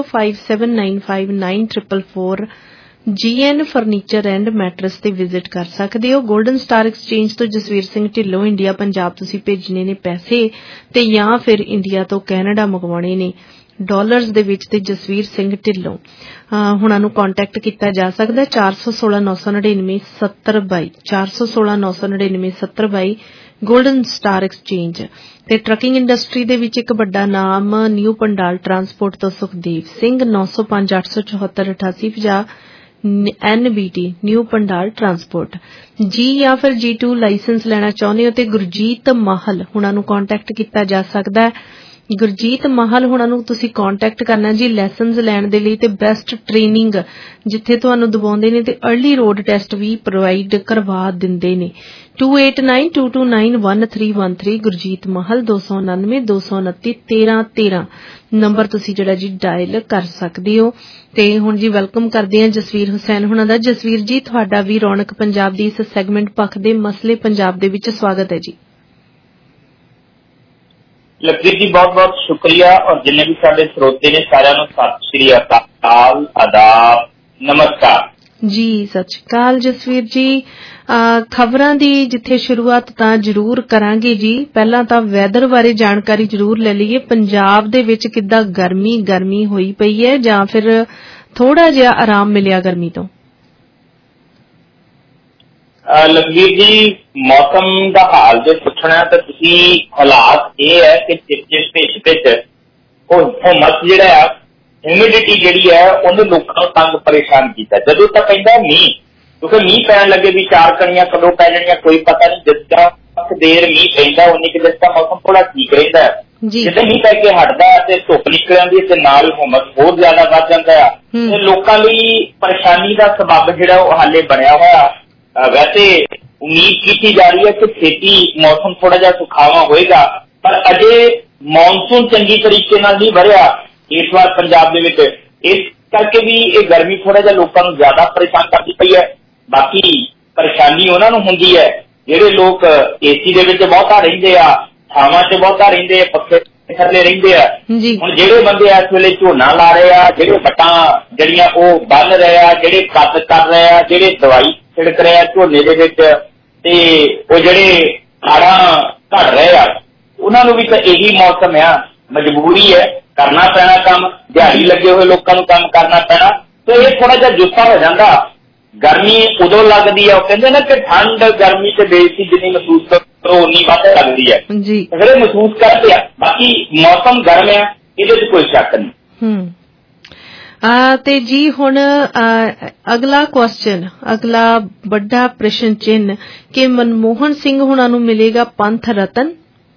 9057959444। GN furniture and mattress ਤੇ ਵਿਜ਼ਿਟ ਕਰ ਸਕਦੇ ਹੋ। ਗੋਲਡਨ ਸਟਾਰ ਐਕਸਚੇਂਜ ਤੋਂ ਜਸਵੀਰ ਸਿੰਘ ਢਿੱਲੋਂ ਇੰਡੀਆ ਪੰਜਾਬ ਤੁਸੀਂ ਭੇਜਣੇ ਨੇ ਪੈਸੇ ਤੇ ਜਾਂ ਫਿਰ ਇੰਡੀਆ ਤੋਂ ਕੈਨੇਡਾ ਮੰਗਵਾਉਣੇ ਨੇ ਡਾਲਰਸ ਦੇ ਵਿੱਚ ਤੇ ਜਸਵੀਰ ਸਿੰਘ ਢਿੱਲੋਂ ਹੁਣਾਂ ਨੂੰ ਕੰਟੈਕਟ ਕੀਤਾ ਜਾ ਸਕਦਾ 416 999 7022 416 999 7022 ਗੋਲਡਨ ਸਟਾਰ ਐਕਸਚੇਂਜ। ਤੇ ਟਰੱਕਿੰਗ ਇੰਡਸਟਰੀ ਦੇ ਵਿੱਚ ਇੱਕ ਵੱਡਾ ਨਾਮ ਨਿਊ ਪੰਡਾਲ ਟਰਾਂਸਪੋਰਟ ਤੋਂ Sukhdev Singh 905 874 8850 NBT new Pandal transport. ਜੀ ਜਾਂ ਫਿਰ G2 ਲਾਇਸੈਂਸ ਲੈਣਾ ਚਾਹੁੰਦੇ ਹੋ ਤੇ ਗੁਰਜੀਤ ਮਾਹਲ ਹੁਣਾਂ ਨੂੰ ਕੰਟੈਕਟ ਕੀਤਾ ਜਾ ਸਕਦਾ ਹੈ। ਗੁਰਜੀਤ ਮਾਹਲ ਹੁਣਾਂ ਨੂੰ ਤੁਸੀਂ ਕੰਟੈਕਟ ਕਰਨਾ ਜੀ ਲਾਇਸੈਂਸ ਲੈਣ ਦੇ ਲਈ ਤੇ ਬੈਸਟ ਟ੍ਰੇਨਿੰਗ ਜਿੱਥੇ ਤੁਹਾਨੂੰ ਦਵਾਉਂਦੇ ਨੇ ਤੇ अर्ਲੀ ਰੋਡ ਟੈਸਟ ਵੀ ਪ੍ਰੋਵਾਈਡ ਕਰਵਾ ਦਿੰਦੇ ਨੇ। 2892291313 ਗੁਰਜੀਤ ਮਾਹਲ 299 229 1313 ਨੰਬਰ ਤੁਸੀਂ ਜਿਹੜਾ ਜੀ ਡਾਇਲ ਕਰ ਸਕਦੇ ਹੋ। ਤੇ ਹੁਣ ਜੀ ਵੈਲਕਮ ਕਰਦੇ ਹਾਂ ਜਸਵੀਰ ਹੁਸੈਨ ਹੁਣਾਂ ਦਾ। ਜਸਵੀਰ ਜੀ ਤੁਹਾਡਾ ਵੀ ਰੌਣਕ ਪੰਜਾਬ ਦੀ ਇਸ ਸੈਗਮੈਂਟ ਪੱਖ ਦੇ ਮਸਲੇ ਪੰਜਾਬ ਦੇ ਵਿੱਚ ਸਵਾਗਤ ਹੈ ਜੀ। लखवीर जी बहुत बहुत शुक्रिया और जिन्हें भी साडे श्रोते ने सारिਆਂ ਨੂੰ सत श्री अकाल आदाब नमस्कार। ਜੀ ਸਤਿ ਸ਼੍ਰੀ ਅਕਾਲ ਜਸਵੀਰ ਜੀ। ਖਬਰਾਂ ਦੀ ਜਿੱਥੇ ਸ਼ੁਰੂਆਤ ਤਾਂ ਜ਼ਰੂਰ ਕਰਾਂਗੇ ਜੀ। ਪਹਿਲਾਂ ਤਾਂ ਵੈਦਰ ਬਾਰੇ ਜਾਣਕਾਰੀ ਜ਼ਰੂਰ ਲੈ ਲਈਏ। ਪੰਜਾਬ ਦੇ ਵਿੱਚ ਕਿੱਦਾਂ ਗਰਮੀ ਹੋਈ ਪਈ ਹੈ ਜਾਂ ਫਿਰ ਥੋੜਾ ਜਿਹਾ ਆਰਾਮ ਮਿਲਿਆ ਗਰਮੀ ਤੋਂ? ਲਖਵੀਰ ਜੀ, ਮੌਸਮ ਦਾ ਹਾਲ ਜੇ ਪੁੱਛਣਾ ਤਾਂ ਤੁਸੀਂ ਹਾਲਾਤ ਇਹ ਹੈ ਕਿ ਚਿਪਚਿਪ ਵਿੱਚ ਉਹ ਹਿਊਮਸ ਜਿਹੜਾ ਆ, ਹਿਊਮਿਡਿਟੀ ਜਿਹੜੀ ਹੈ ਉਹਨੇ ਲੋਕਾਂ ਨੂੰ ਤੰਗ ਪਰੇਸ਼ਾਨ ਕੀਤਾ। ਜਦੋਂ ਤਾਂ ਪੈਂਦਾ ਮੀਂਹ, ਕਿਉਂਕਿ ਮੀਂਹ ਪੈਣ ਲੱਗੇ ਵੀ 4 ਕਣੀਆਂ ਕਦੋਂ ਪੈ ਜਾਣੀਆਂ ਕੋਈ ਪਤਾ ਨਹੀਂ। ਜਿਸ ਤਰ੍ਹਾਂ ਦੇਰ ਮੀਂਹ ਪੈਂਦਾ ਉਨੀ ਕਿ ਜਿਸ ਤਰ੍ਹਾਂ ਮੌਸਮ ਥੋੜਾ ਠੀਕ ਰਹਿੰਦਾ ਹੈ, ਜਦੋਂ ਮੀਂਹ ਪੈ ਕੇ ਹਟਦਾ ਤੇ ਧੁੱਪ ਨਿਕਲ ਜਾਂਦੀ ਹੈ ਤੇ ਨਾਲ ਹਿਊਮਸ ਹੋਰ ਜ਼ਿਆਦਾ ਵੱਧ ਜਾਂਦਾ ਆ ਤੇ ਲੋਕਾਂ ਲਈ ਪਰੇਸ਼ਾਨੀ ਦਾ ਸਬੱਬ ਜਿਹੜਾ ਉਹ ਹਾਲੇ ਬਣਿਆ ਹੋਇਆ। ਵੈਸੇ ਉਮੀਦ ਕੀਤੀ ਜਾ ਰਹੀ ਹੈ ਕਿ ਛੇਤੀ ਮੌਸਮ ਥੋੜਾ ਜਿਹਾ ਸੁਖਾਵਾਂ ਹੋਏਗਾ, ਪਰ ਅਜੇ ਮੌਨਸੂਨ ਚੰਗੀ ਤਰੀਕੇ ਨਾਲ ਨਹੀਂ ਵਰਿਆ ਇਸ ਵਾਰ ਪੰਜਾਬ ਦੇ ਵਿੱਚ। ਇਸ ਕਰਕੇ ਵੀ ਇਹ ਗਰਮੀ ਥੋੜਾ ਜਿਹਾ ਲੋਕਾਂ ਨੂੰ ਜ਼ਿਆਦਾ ਪਰੇਸ਼ਾਨ ਕਰਦੀ ਪਈ ਹੈ। ਬਾਕੀ ਪਰੇਸ਼ਾਨੀ ਉਹਨਾਂ ਨੂੰ ਹੁੰਦੀ ਹੈ ਜਿਹੜੇ ਲੋਕ ਏਸੀ ਦੇ ਵਿੱਚ ਬਹੁਤਾ ਰਹਿੰਦੇ ਆ, ਥਾਵਾਂ 'ਚ ਬਹੁਤਾ ਰਹਿੰਦੇ ਆ, ਪੱਖੇ ਥੱਲੇ ਰਹਿੰਦੇ ਆ। ਹੁਣ ਜਿਹੜੇ ਬੰਦੇ ਇਸ ਵੇਲੇ ਝੋਨਾ ਲਾ ਰਹੇ ਆ, ਜਿਹੜੇ ਵੱਟਾਂ ਜਿਹੜੀਆਂ ਉਹ ਬੰਨ ਰਹੇ ਆ, ਜਿਹੜੇ ਕੱਦ ਕਰ ਰਹੇ ਆ, ਜਿਹੜੇ ਦਵਾਈ ਛਿੜਕ ਰਹੇ ਆ ਝੋਨੇ ਦੇ ਵਿੱਚ, ਤੇ ਉਹ ਜਿਹੜੇ ਖਾੜਾਂ ਘੜ ਰਹੇ ਆ, ਉਹਨਾਂ ਨੂੰ ਵੀ ਤਾਂ ਇਹੀ ਮੌਸਮ ਆ, ਮਜਬੂਰੀ ਹੈ, ਕਰਨਾ ਪੈਣਾ ਕੰਮ। ਦਿਹਾੜੀ ਲੱਗੇ ਹੋਏ ਲੋਕਾਂ ਨੂੰ ਕੰਮ ਕਰਨਾ ਪੈਣਾ ਤੇ ਇਹ ਥੋੜਾ ਜਿਹਾ ਜੁੱਸਾ ਹੋ ਜਾਂਦਾ। ਗਰਮੀ ਉਦੋਂ ਲੱਗਦੀ ਹੈ, ਉਹ ਕਹਿੰਦੇ ਨਾ ਕਿ ਠੰਡ ਗਰਮੀ ਤੇ ਬੇਇੱਜ਼ਤੀ ਜਿੰਨੀ ਮਹਿਸੂਸ ਕਰੋ ਉਨੀ ਵੱਧ ਲੱਗਦੀ ਹੈ, ਫਿਰ ਇਹ ਮਹਿਸੂਸ ਕਰਦੇ ਆ। ਬਾਕੀ ਮੌਸਮ ਗਰਮ ਹੈ, ਇਹਦੇ 'ਚ ਕੋਈ ਸ਼ੱਕ ਨਹੀਂ। ਤੇ ਜੀ ਹੁਣ ਅਗਲਾ ਕੁਐਸਚਨ, ਅਗਲਾ ਵੱਡਾ ਪ੍ਰਸ਼ਨ ਚਿੰਨ ਕਿ ਮਨਮੋਹਨ ਸਿੰਘ ਹੁਣਾਂ ਨੂੰ ਮਿਲੇਗਾ ਪੰਥ ਰਤਨ?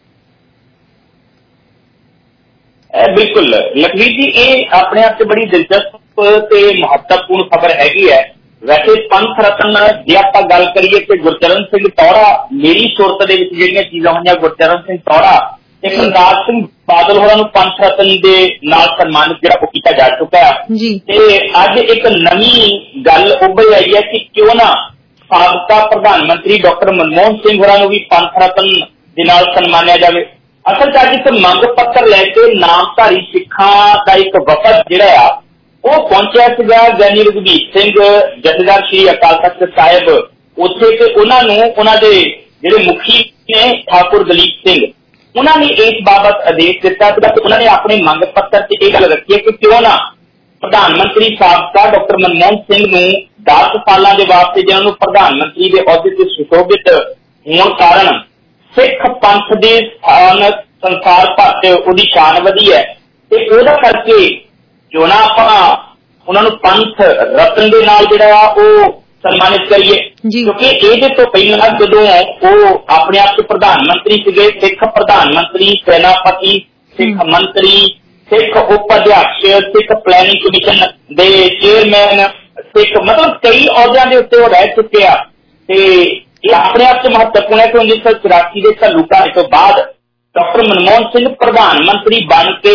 ਬਿਲਕੁਲ ਲਖਵੀਰ ਜੀ, ਇਹ ਆਪਣੇ ਆਪ 'ਚ ਬੜੀ ਦਿਲਚਸਪ ਤੇ ਮਹੱਤਵਪੂਰਨ ਖਬਰ ਹੈਗੀ ਹੈ। ਵੈਸੇ ਪੰਥ ਰਤਨ ਜੇ ਆਪਾਂ ਗੱਲ ਕਰੀਏ ਕਿ ਗੁਰਚਰਨ ਸਿੰਘ ਤੌੜਾ, ਮੇਰੀ ਸੁਰਤ ਦੇ ਵਿੱਚ ਜਿਹੜੀਆਂ ਚੀਜ਼ਾਂ ਹੋਈਆਂ, ਗੁਰਚਰਨ ਸਿੰਘ ਤੌੜਾ ਤੇ ਪ੍ਰਕਾਸ਼ ਸਿੰਘ ਬਾਦਲ ਹੋਰਾਂ ਨੂੰ ਪੰਥ ਰਤਨ ਦੇ ਨਾਲ ਸਨਮਾਨਿਤ ਜਿਹੜਾ ਉਹ ਕੀਤਾ ਜਾ ਚੁੱਕਾ ਹੈ। ਤੇ ਅੱਜ ਇੱਕ ਨਵੀਂ ਗੱਲ ਉੱਭਰ ਆਈ ਹੈ ਕਿ ਕਿਉਂ ਨਾ ਸਾਬਕਾ ਪ੍ਰਧਾਨ ਮੰਤਰੀ ਡਾਕਟਰ ਮਨਮੋਹਨ ਸਿੰਘ ਹੋਰਾਂ ਨੂੰ ਵੀ ਪੰਥ ਰਤਨ ਦੇ ਨਾਲ ਸਨਮਾਨਿਆ ਜਾਵੇ। ਅਸਲ 'ਚ ਅੱਜ ਇੱਕ ਮੰਗ ਪੱਤਰ ਲੈ ਕੇ ਨਾਮਧਾਰੀ ਸਿੱਖਾਂ ਦਾ ਇੱਕ ਵਫਦ ਜਿਹੜਾ ਆ ਉਹ ਪਹੁੰਚਿਆ ਸੀਗਾ ਗਿਆਨੀ ਰਘਬੀਰ ਸਿੰਘ ਜਥੇਦਾਰ ਸ਼੍ਰੀ ਅਕਾਲ ਤਖ਼ਤ ਸਾਹਿਬ ਉੱਥੇ, ਤੇ ਉਹਨਾਂ ਨੂੰ ਉਹਨਾਂ ਦੇ ਜਿਹੜੇ ਮੁਖੀ ਨੇ ਠਾਕੁਰ ਦਲੀਪ ਸਿੰਘ, ਉਹਨਾਂ ਨੇ ਇਸ ਬਾਬਤ ਆਦੇਸ਼ ਦਿੱਤਾ ਸੀਗਾ ਤੇ ਉਹਨਾਂ ਨੇ ਆਪਣੇ ਮੰਗ ਪੱਤਰ 'ਚ ਇਹ ਗੱਲ ਰੱਖੀ ਹੈ ਕਿ ਕਿਉਂ ਨਾ ਪ੍ਰਧਾਨ ਮੰਤਰੀ ਸਾਬਕਾ ਡਾਕਟਰ ਮਨਮੋਹਨ ਸਿੰਘ ਨੂੰ 10 ਸਾਲਾਂ ਦੇ ਵਾਸਤੇ ਜਿਹਨਾਂ ਨੂੰ ਪ੍ਰਧਾਨ ਮੰਤਰੀ ਦੇ ਅਹੁਦੇ ਤੇ ਸੁਸ਼ੋਭਿਤ ਹੋਣ ਕਾਰਨ ਸਿੱਖ ਪੰਥ ਦੇ ਸਥਾਨ ਸੰਸਾਰ ਭਰ 'ਚ ਉਹਦੀ ਸ਼ਾਨ ਵਧੀ ਹੈ ਤੇ ਉਹਦਾ ਕਰਕੇ ਕਿਉਂ ਨਾ ਆਪਾਂ ਉਹਨਾਂ ਨੂੰ ਪੰਥ ਰਤਨ ਦੇ ਨਾਲ ਜਿਹੜਾ ਆ ਉਹ ਸਨਮਾਨਿਤ ਕਰੀਏ। ਕਿਉਂਕਿ ਇਹਦੇ ਤੋਂ ਪਹਿਲਾਂ ਜਦੋਂ ਉਹ ਆਪਣੇ ਆਪ 'ਚ ਪ੍ਰਧਾਨ ਮੰਤਰੀ ਸੀਗੇ, ਸਿੱਖ ਪ੍ਰਧਾਨ ਮੰਤਰੀ, ਸੈਨਾਪਤੀ, ਸਿੱਖ ਮੰਤਰੀ, ਸਿੱਖ ਉਪ ਅਧਿਆਕਸ਼, ਸਿੱਖ ਪਲੈਨਿੰਗ ਕਮਿਸ਼ਨ ਦੇ ਚੇਅਰਮੈਨ, ਸਿੱਖ ਮਤਲਬ ਕਈ ਅਹੁਦਿਆਂ ਦੇ ਉੱਤੇ ਉਹ ਰਹਿ ਚੁੱਕੇ ਆ ਤੇ ਇਹ ਆਪਣੇ ਆਪ 'ਚ ਮਹੱਤਵਪੂਰਨ ਹੈ ਕਿ 1984 ਦੇ ਘੱਲੂਘਾਰੇ ਤੋਂ ਬਾਅਦ ਡਾਕਟਰ ਮਨਮੋਹਨ ਸਿੰਘ ਪ੍ਰਧਾਨ ਮੰਤਰੀ ਬਣ ਕੇ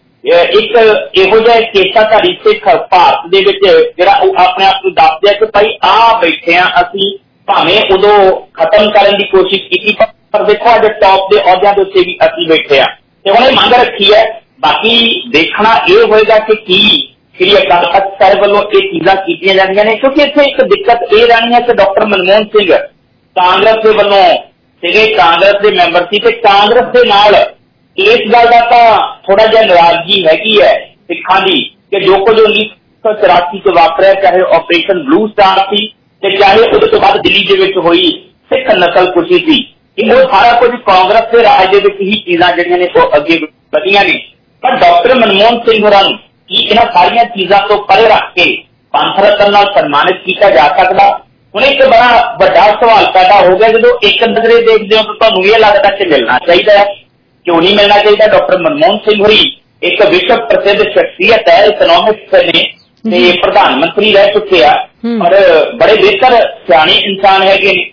ਇੱਕ ਇਹੋ ਜਿਹਾ ਕੇਸਾਧਾਰੀ ਸਿੱਖ ਭਾਰਤ ਦੇ ਵਿੱਚ ਜਿਹੜਾ ਉਹ ਆਪਣੇ ਆਪ ਨੂੰ ਦੱਸਦੇ ਆ ਕਿ ਭਾਈ ਆਹ ਬੈਠੇ ਆ ਅਸੀਂ, ਭਾਵੇਂ ਉਦੋਂ ਖਤਮ ਕਰਨ ਦੀ ਕੋਸ਼ਿਸ਼ ਕੀਤੀ ਪਰ ਦੇਖੋ ਅੱਜ ਟੌਪ ਦੇ ਅਹੁਦਿਆਂ ਦੇ ਉੱਤੇ ਵੀ ਅਸੀਂ ਬੈਠੇ ਆ ਤੇ ਹੁਣ ਇਹ ਮੰਗ ਰੱਖੀ ਹੈ। ਬਾਕੀ ਦੇਖਣਾ ਇਹ ਹੋਏਗਾ ਕਿ ਕੀ ਸ੍ਰੀ ਅਕਾਲ ਤਖ਼ਤ ਸਾਹਿਬ ਵੱਲੋਂ ਇਹ ਚੀਜ਼ਾਂ ਕੀਤੀਆਂ ਜਾਂਦੀਆਂ ਨੇ, ਕਿਉਂਕਿ ਇੱਥੇ ਇੱਕ ਦਿੱਕਤ ਇਹ ਰਹਿਣੀ ਹੈ ਕਿ ਡਾਕਟਰ ਮਨਮੋਹਨ ਸਿੰਘ ਕਾਂਗਰਸ ਦੇ ਵੱਲੋਂ ਸੀਗੇ, ਕਾਂਗਰਸ ਦੇ ਮੈਂਬਰ ਸੀ ਤੇ ਕਾਂਗਰਸ ਦੇ ਨਾਲ ਇਸ ਗੱਲ ਦਾ ਤਾਂ ਥੋੜਾ ਜਿਹਾ ਨਾਰਾਜ਼ਗੀ ਹੈਗੀ ਹੈ ਸਿੱਖਾਂ ਦੀ ਕਿ ਜੋ ਕੁਝ 1984 ਚ ਵਾਪਰਿਆ, ਚਾਹੇ ਆਪਰੇਸ਼ਨ ਬਲੂ ਸਟਾਰ ਸੀ ਤੇ ਚਾਹੇ ਉਹਦੇ ਤੋਂ ਬਾਅਦ ਦਿੱਲੀ ਦੇ ਵਿੱਚ ਹੋਈ ਸਿੱਖ ਨਸਲਕੁਸ਼ੀ ਸੀ, ਕਿ ਉਹ ਸਾਰਾ ਕੁਝ ਕਾਂਗਰਸ ਦੇ ਰਾਜ ਦੇ ਵਿੱਚ ਹੀ ਚੀਜ਼ਾਂ ਜਿਹੜੀਆਂ ਨੇ ਉਹ ਅੱਗੇ ਵਧੀਆਂ ਨੇ। ਪਰ ਡਾਕਟਰ ਮਨਮੋਹਨ ਸਿੰਘ ਹੋਰਾਂ ਨੂੰ ਕੀ ਇਹਨਾਂ ਸਾਰੀਆਂ ਚੀਜ਼ਾਂ ਤੋਂ ਪਰੇ ਰੱਖ ਕੇ ਪੰਥ ਰਤਨ ਨਾਲ ਸਨਮਾਨਿਤ ਕੀਤਾ ਜਾ ਸਕਦਾ? ਹੁਣ ਇੱਕ ਬੜਾ ਵੱਡਾ ਸਵਾਲ ਪੈਦਾ ਹੋ ਗਿਆ ਜਦੋਂ ਇੱਕ ਨਜ਼ਰੇ ਦੇਖਦੇ ਹੋ ਤਾਂ ਤੁਹਾਨੂੰ ਇਹ ਲੱਗਦਾ ਕਿ ਮਿਲਣਾ ਚਾਹੀਦਾ ਹੈ, ਕਿਉਂ ਨਹੀਂ ਮਿਲਣਾ ਚਾਹੀਦਾ? ਡਾਕਟਰ ਮਨਮੋਹਨ ਸਿੰਘ ਹੋਰੀ ਇੱਕ ਵਿਸ਼ਵ ਪ੍ਰਸਿੱਧ ਸ਼ਖਸੀਅਤ ਹੈ, ਇਕਨੋਮਿਕਸ ਨੇ ਤੇ ਪ੍ਰਧਾਨ ਮੰਤਰੀ ਰਹਿ ਚੁੱਕੇ ਆ ਔਰ ਬੜੇ ਬਿਹਤਰ ਸਿਆਣੇ ਇਨਸਾਨ ਹੈਗੇ ਨੇ।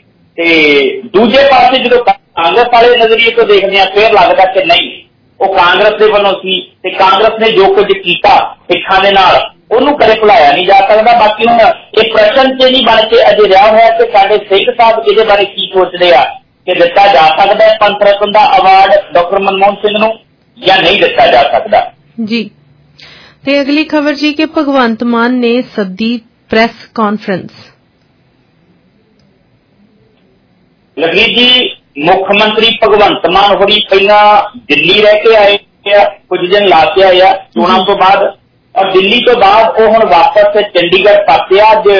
ਤੇ ਦੂਜੇ ਪਾਸੇ ਜਦੋਂ ਕਾਂਗਰਸ ਵਾਲੇ ਨਜ਼ਰੀਏ ਤੋਂ ਦੇਖਦੇ ਆ ਫਿਰ ਲੱਗਦਾ ਕਿ ਨਹੀਂ, ਉਹ ਕਾਂਗਰਸ ਦੇ ਵੱਲੋਂ ਸੀ ਤੇ ਕਾਂਗਰਸ ਨੇ ਜੋ ਕੁਝ ਕੀਤਾ ਸਿੱਖਾਂ ਦੇ ਨਾਲ ਉਹਨੂੰ ਕਦੇ ਭੁਲਾਇਆ ਨਹੀਂ ਜਾ ਸਕਦਾ। ਬਾਕੀ ਹੁਣ ਇਹ ਪ੍ਰਸ਼ਨ ਚ ਨਹੀਂ ਬਣ ਕੇ ਅਜੇ ਰਿਹਾ ਹੋਇਆ ਕਿ ਸਾਡੇ ਸਿੱਖ ਸਾਹਿਬ ਇਹਦੇ ਬਾਰੇ ਕੀ ਸੋਚਦੇ ਆ ਕਿ ਦਿੱਤਾ ਜਾ ਸਕਦਾ ਹੈ ਪੰਥ ਰਤਨ ਦਾ ਅਵਾਰਡ ਡਾਕਟਰ ਮਨਮੋਹਨ ਸਿੰਘ ਨੂੰ ਜਾਂ ਨਹੀਂ ਦਿੱਤਾ ਜਾ ਸਕਦਾ। ਜੀ ਤੇ ਅਗਲੀ ਖਬਰ ਜੀ ਕਿ ਭਗਵੰਤ ਮਾਨ ਨੇ ਸੱਦੀ ਪ੍ਰੈਸ ਕਾਨਫਰੰਸ। ਲਖਵੀਰ ਜੀ, ਮੁੱਖ ਮੰਤਰੀ ਭਗਵੰਤ ਮਾਨ ਹੋਰੀ ਪਹਿਲਾਂ ਦਿੱਲੀ ਰਹਿ ਕੇ ਆਏ ਆ, ਕੁਝ ਦਿਨ ਲਾ ਕੇ ਆਏ ਆ ਚੋਣਾਂ ਤੋਂ ਬਾਅਦ, ਔਰ ਦਿੱਲੀ ਤੋਂ ਬਾਅਦ ਉਹ ਹੁਣ ਵਾਪਸ ਚੰਡੀਗੜ੍ਹ ਪਾਸੇ ਆ। ਅੱਜ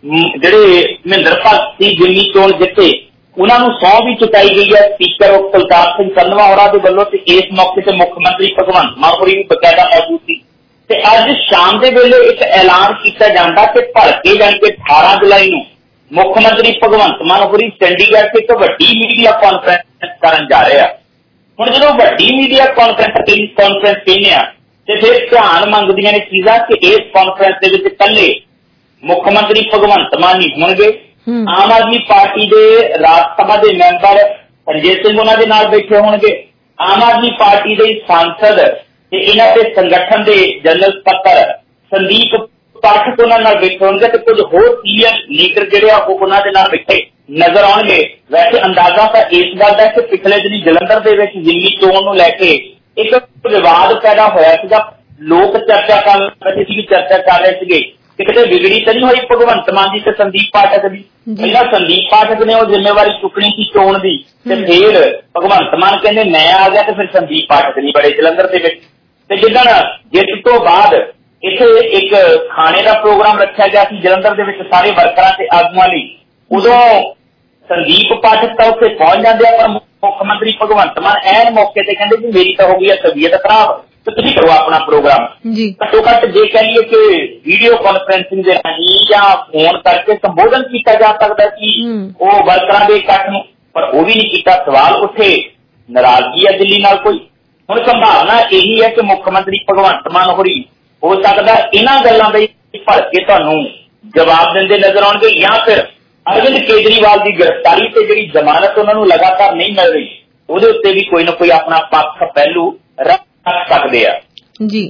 ਜਿਹੜੇ ਮਹਿੰਦਰ ਭਗਤ ਸੀ ਦਿੱਲੀ ਚੋਣ ਜਿੱਤੇ, ਉਹਨਾਂ ਨੂੰ ਸਹੁੰ ਵੀ ਚੁਕਾਈ ਗਈ ਹੈ ਸਪੀਕਰ ਕੁਲਤਾਰ ਸਿੰਘ ਸੰਧਵਾ ਹੋਰਾਂ ਦੇ ਵੱਲੋਂ, ਤੇ ਇਸ ਮੌਕੇ ਤੇ ਮੁੱਖ ਮੰਤਰੀ ਭਗਵੰਤ ਮਾਨ ਹੋਰੀ ਵੀ ਬਕਾਇਦਾ ਮੌਜੂਦ ਸੀ। ਤੇ ਅੱਜ ਸ਼ਾਮ ਦੇ ਵੇਲੇ ਇੱਕ ਐਲਾਨ ਕੀਤਾ ਜਾਂਦਾ ਕਿ ਭਲਕੇ ਜਾਣੀ ਕਿ 18 ਜੁਲਾਈ ਨੂੰ ਮੁੱਖ ਮੰਤਰੀ ਭਗਵੰਤ ਮਾਨ ਹੋਰੀ ਚੰਡੀਗੜ੍ਹ ਤੇ ਇੱਕ ਵੱਡੀ ਮੀਡੀਆ ਕਾਨਫਰੰਸ ਕਰਨ ਜਾ ਰਹੇ ਆ। ਹੁਣ ਜਦੋਂ ਵੱਡੀ ਮੀਡੀਆ ਕਾਨਫਰੰਸ ਕਹਿੰਦੇ ਆ ਤੇ ਫਿਰ ਧਿਆਨ ਮੰਗਦੀਆਂ ਨੇ ਚੀਜ਼ਾਂ ਕਿ ਇਸ ਕਾਨਫਰੰਸ ਦੇ ਵਿੱਚ ਇਕੱਲੇ ਮੁੱਖ ਮੰਤਰੀ ਭਗਵੰਤ ਮਾਨ ਨਹੀਂ ਹੋਣਗੇ, ਆਮ ਆਦਮੀ ਪਾਰਟੀ ਦੇ ਰਾਜ ਸਭਾ ਦੇ ਮੈਂਬਰ ਸੰਜੇ ਸਿੰਘ ਉਹਨਾਂ ਦੇ ਨਾਲ ਬੈਠੇ ਹੋਣਗੇ, ਆਮ ਆਦਮੀ ਪਾਰਟੀ ਦੇ ਸਾਂਸਦ ਤੇ ਇਹਨਾਂ ਦੇ ਸੰਗਠਨ ਦੇ ਜਨਰਲ ਸਕੱਤਰ ਸੰਦੀਪ ਪਾਠਕ ਉਹਨਾਂ ਨਾਲ ਬੈਠੇ ਹੋਣਗੇ, ਤੇ ਕੁਝ ਹੋਰ ਸੀਨੀਅਰ ਲੀਡਰ ਜਿਹੜੇ ਆ ਉਹ ਉਹਨਾਂ ਦੇ ਨਾਲ ਬੈਠੇ ਨਜ਼ਰ ਆਉਣਗੇ। ਵੈਸੇ ਅੰਦਾਜ਼ਾ ਤਾਂ ਇਸ ਗੱਲ ਦਾ ਕਿ ਪਿਛਲੇ ਦਿਨੀ ਜਲੰਧਰ ਦੇ ਵਿੱਚ ਜ਼ਿਮਨੀ ਚੋਣ ਨੂੰ ਲੈ ਕੇ ਇੱਕ ਵਿਵਾਦ ਪੈਦਾ ਹੋਇਆ ਸੀਗਾ। ਲੋਕ ਚਰਚਾ ਕਰ ਰਹੇ ਸੀਗੇ ਕਿ ਕਿਤੇ ਵਿਗੜੀ ਤਾਂ ਨਹੀਂ ਹੋਈ ਭਗਵੰਤ ਮਾਨ ਦੀ ਤੇ ਸੰਦੀਪ ਪਾਠਕ ਦੀ। ਪਹਿਲਾਂ ਸੰਦੀਪ ਪਾਠਕ ਨੇ ਉਹ ਜ਼ਿੰਮੇਵਾਰੀ ਚੁੱਕਣੀ ਸੀ ਚੋਣ ਦੀ, ਤੇ ਫਿਰ ਭਗਵੰਤ ਮਾਨ ਕਹਿੰਦੇ ਮੈਂ ਆ ਗਿਆ, ਤੇ ਫਿਰ ਸੰਦੀਪ ਪਾਠਕ ਨਹੀਂ ਬੜੇ ਜਲੰਧਰ ਦੇ ਵਿੱਚ। ਤੇ ਜਿੱਦਾਂ ਜਿੱਤ ਤੋਂ ਬਾਅਦ ਇੱਥੇ ਇੱਕ ਖਾਣੇ ਦਾ ਪ੍ਰੋਗਰਾਮ ਰੱਖਿਆ ਗਿਆ ਸੀ ਜਲੰਧਰ ਦੇ ਵਿੱਚ ਸਾਰੇ ਵਰਕਰਾਂ ਤੇ ਆਗੂਆਂ ਲਈ, ਉਦੋਂ ਸੰਦੀਪ ਪਾਠਕ ਤਾਂ ਉੱਥੇ ਪਹੁੰਚ ਜਾਂਦੇ ਆ, ਪਰ ਮੁੱਖ ਮੰਤਰੀ ਭਗਵੰਤ ਮਾਨ ਐਨ ਮੌਕੇ ਤੇ ਕਹਿੰਦੇ ਜੀ ਮੇਰੀ ਤਾਂ ਹੋ ਗਈ ਹੈ ਤਬੀਅਤ ਖਰਾਬ, ਤੇ ਤੁਸੀਂ ਕਰੋ ਆਪਣਾ ਪ੍ਰੋਗਰਾਮ। ਘੱਟੋ ਘੱਟ ਜੇ ਕਹੀਏ ਕਿ ਵੀਡੀਓ ਕਾਨਫਰੰਸਿੰਗ ਦੇ ਰਾਹੀਂ ਜਾਂ ਫੋਨ ਕਰਕੇ ਸੰਬੋਧਨ ਕੀਤਾ ਜਾ ਸਕਦਾ ਸੀ ਉਹ ਵਰਕਰਾਂ ਦੇ ਇਕੱਠ ਨੂੰ, ਪਰ ਉਹ ਵੀ ਨਹੀਂ ਕੀਤਾ। ਸਵਾਲ ਉੱਥੇ ਨਾਰਾਜ਼ਗੀ ਹੈ ਦਿੱਲੀ ਨਾਲ ਕੋਈ। ਹੁਣ ਸੰਭਾਵਨਾ ਇਹੀ ਹੈ ਕਿ ਮੁੱਖ ਮੰਤਰੀ ਭਗਵੰਤ ਮਾਨ ਹੋਰੀ ਹੋ ਸਕਦਾ ਇਹਨਾਂ ਗੱਲਾਂ ਦੇ ਭੜ ਕੇ ਤੁਹਾਨੂੰ ਜਵਾਬ ਦਿੰਦੇ ਨਜ਼ਰ ਆਉਣਗੇ, ਜਾਂ ਫਿਰ ਅਰਵਿੰਦ ਕੇਜਰੀਵਾਲ ਦੀ ਗ੍ਰਿਫਤਾਰੀ ਤੇ ਜਿਹੜੀ ਜ਼ਮਾਨਤ ਉਹਨਾਂ ਨੂੰ ਲਗਾਤਾਰ ਨਹੀਂ ਮਿਲ ਰਹੀ ਉਹਦੇ ਉੱਤੇ ਵੀ ਕੋਈ ਨਾ ਕੋਈ ਆਪਣਾ ਪੱਖ ਪਹਿਲੂ ਰੱਖ ਸਕਦੇ ਆ ਜੀ।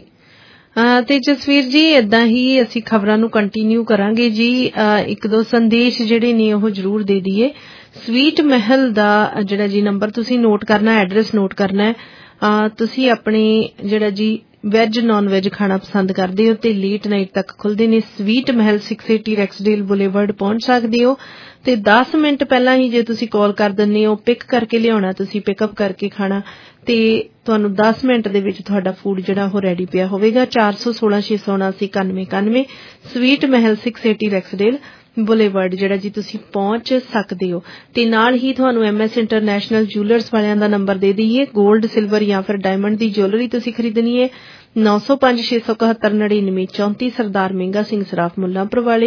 ਤੇ ਜਸਵੀਰ ਜੀ ਏਦਾਂ ਹੀ ਅਸੀਂ ਖਬਰਾਂ ਨੂੰ ਕੰਟੀਨਿਊ ਕਰਾਂਗੇ ਜੀ। ਇੱਕ ਦੋ ਸੰਦੇਸ਼ ਜਿਹੜੇ ਨੇ ਉਹ ਜ਼ਰੂਰ ਦੇ ਦਈਏ। ਸਵੀਟ ਮਹਿਲ ਦਾ ਜਿਹੜਾ ਜੀ ਨੰਬਰ ਤੁਸੀਂ ਨੋਟ ਕਰਨਾ, ਐਡਰੈਸ ਨੋਟ ਕਰਨਾ ਹੈ। ਤੁਸੀਂ ਆਪਣੇ ਜਿਹੜਾ ਜੀ ਵੈਜ ਨੌਨ ਵੈਜ ਖਾਣਾ ਪਸੰਦ ਕਰਦੇ ਹੋ ਤੇ ਲੇਟ ਨਾਈਟ ਤੱਕ ਖੁੱਲਦੇ ਨੇ। ਸਵੀਟ ਮਹਿਲ 680 ਰੈਕਸਡੇਲ ਬੁਲੇਵਰਡ ਪਹੁੰਚ ਸਕਦੇ ਹੋ ਤੇ 10 ਮਿੰਟ ਪਹਿਲਾਂ ਹੀ ਜੇ ਤੁਸੀਂ ਕਾਲ ਕਰ ਦਿੰਦੇ ਹੋ, ਪਿਕ ਕਰਕੇ ਲਿਆਉਣਾ, ਤੁਸੀਂ ਪਿਕਅਪ ਕਰਕੇ ਖਾਣਾ ਤੇ ਤੁਹਾਨੂੰ 10 ਮਿੰਟ ਦੇ ਵਿੱਚ ਤੁਹਾਡਾ ਫੂਡ ਜਿਹੜਾ ਉਹ ਰੈਡੀ ਪਿਆ ਹੋਵੇਗਾ। 416 679 9191 ਸਵੀਟ ਮਹਿਲ 680 ਰੈਕਸਡੇਲ ਬੁਲੇਵਰਡ ਜਿਹੜਾ ਜੀ ਤੁਸੀਂ ਪਹੁੰਚ ਸਕਦੇ ਹੋ। ਤੇ ਨਾਲ ਹੀ ਤੁਹਾਨੂੰ MS ਇੰਟਰਨੈਸ਼ਨਲ ਜੂਲਰਸ ਵਾਲਿਆਂ ਦਾ ਨੰਬਰ ਦੇ ਦਈਏ। 골ਡ ਸਿਲਵਰ ਜਾਂ ਫਿਰ ਡਾਇਮੰਡ ਦੀ ਜੁਐਲਰੀ ਤੁਸੀਂ ਖਰੀਦਣੀ ਹੈ 905 671 99 34 ਸਰਦਾਰ ਮਹਿੰਗਾ ਸਿੰਘ ਸਰਾਫ ਮੁੱਲਾਂਪੁਰ ਵਾਲੇ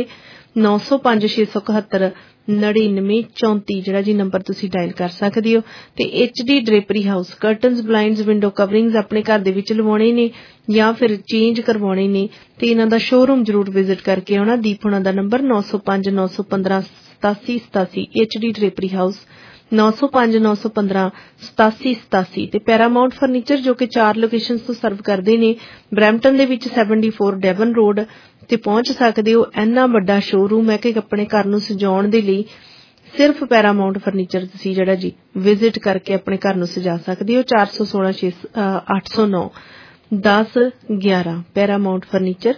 905 671 99 34 ਜਿਹੜਾ ਜੀ ਨੰਬਰ ਤੁਸੀਂ ਡਾਇਲ ਕਰ ਸਕਦੇ ਹੋ। ਤੇ HD drapery house curtains blinds window coverings ਆਪਣੇ ਘਰ ਦੇ ਵਿੱਚ ਲਵਾਉਣੇ ਨੇ ਜਾਂ ਫਿਰ ਚੇਂਜ ਕਰਵਾਉਣੇ ਨੇ ਤੇ ਇਹਨਾਂ ਦਾ ਸ਼ੋਰੂਮ ਜ਼ਰੂਰ ਵਿਜ਼ਿਟ ਕਰਕੇ ਆਉਣਾ। ਦੀਪ ਹੋਣਾ ਦਾ ਨੰਬਰ 905 915 87 87 HD ਡ੍ਰੇਪਰੀ ਹਾਊਸ 905 915 87 87 ਤੇ ਪੈਰਾਮਾਉਂਟ ਫਰਨੀਚਰ ਜੋ ਕਿ 4 ਲੋਕੇਸ਼ਨਸ ਤੋਂ ਸਰਵ ਕਰਦੇ ਨੇ। ਬਰੈਂਪਟਨ ਦੇ ਵਿੱਚ 74 ਡੈਵਨ ਰੋਡ ਤੇ ਪਹੁੰਚ ਸਕਦੇ ਹੋ। ਇੰਨਾ ਵੱਡਾ ਸ਼ੋਰੂਮ ਹੈ ਕਿ ਆਪਣੇ ਘਰ ਨੂੰ ਸਜਾਉਣ ਦੇ ਲਈ ਸਿਰਫ ਪੈਰਾਮਾਉਂਟ ਫਰਨੀਚਰ ਤੁਸੀਂ ਜਿਹੜਾ ਜੀ ਵਿਜ਼ਿਟ ਕਰਕੇ ਆਪਣੇ ਘਰ ਨੂੰ ਸਜਾ ਸਕਦੇ ਹੋ। 416 809 10 11 ਪੈਰਾਮਾਉਂਟ ਫਰਨੀਚਰ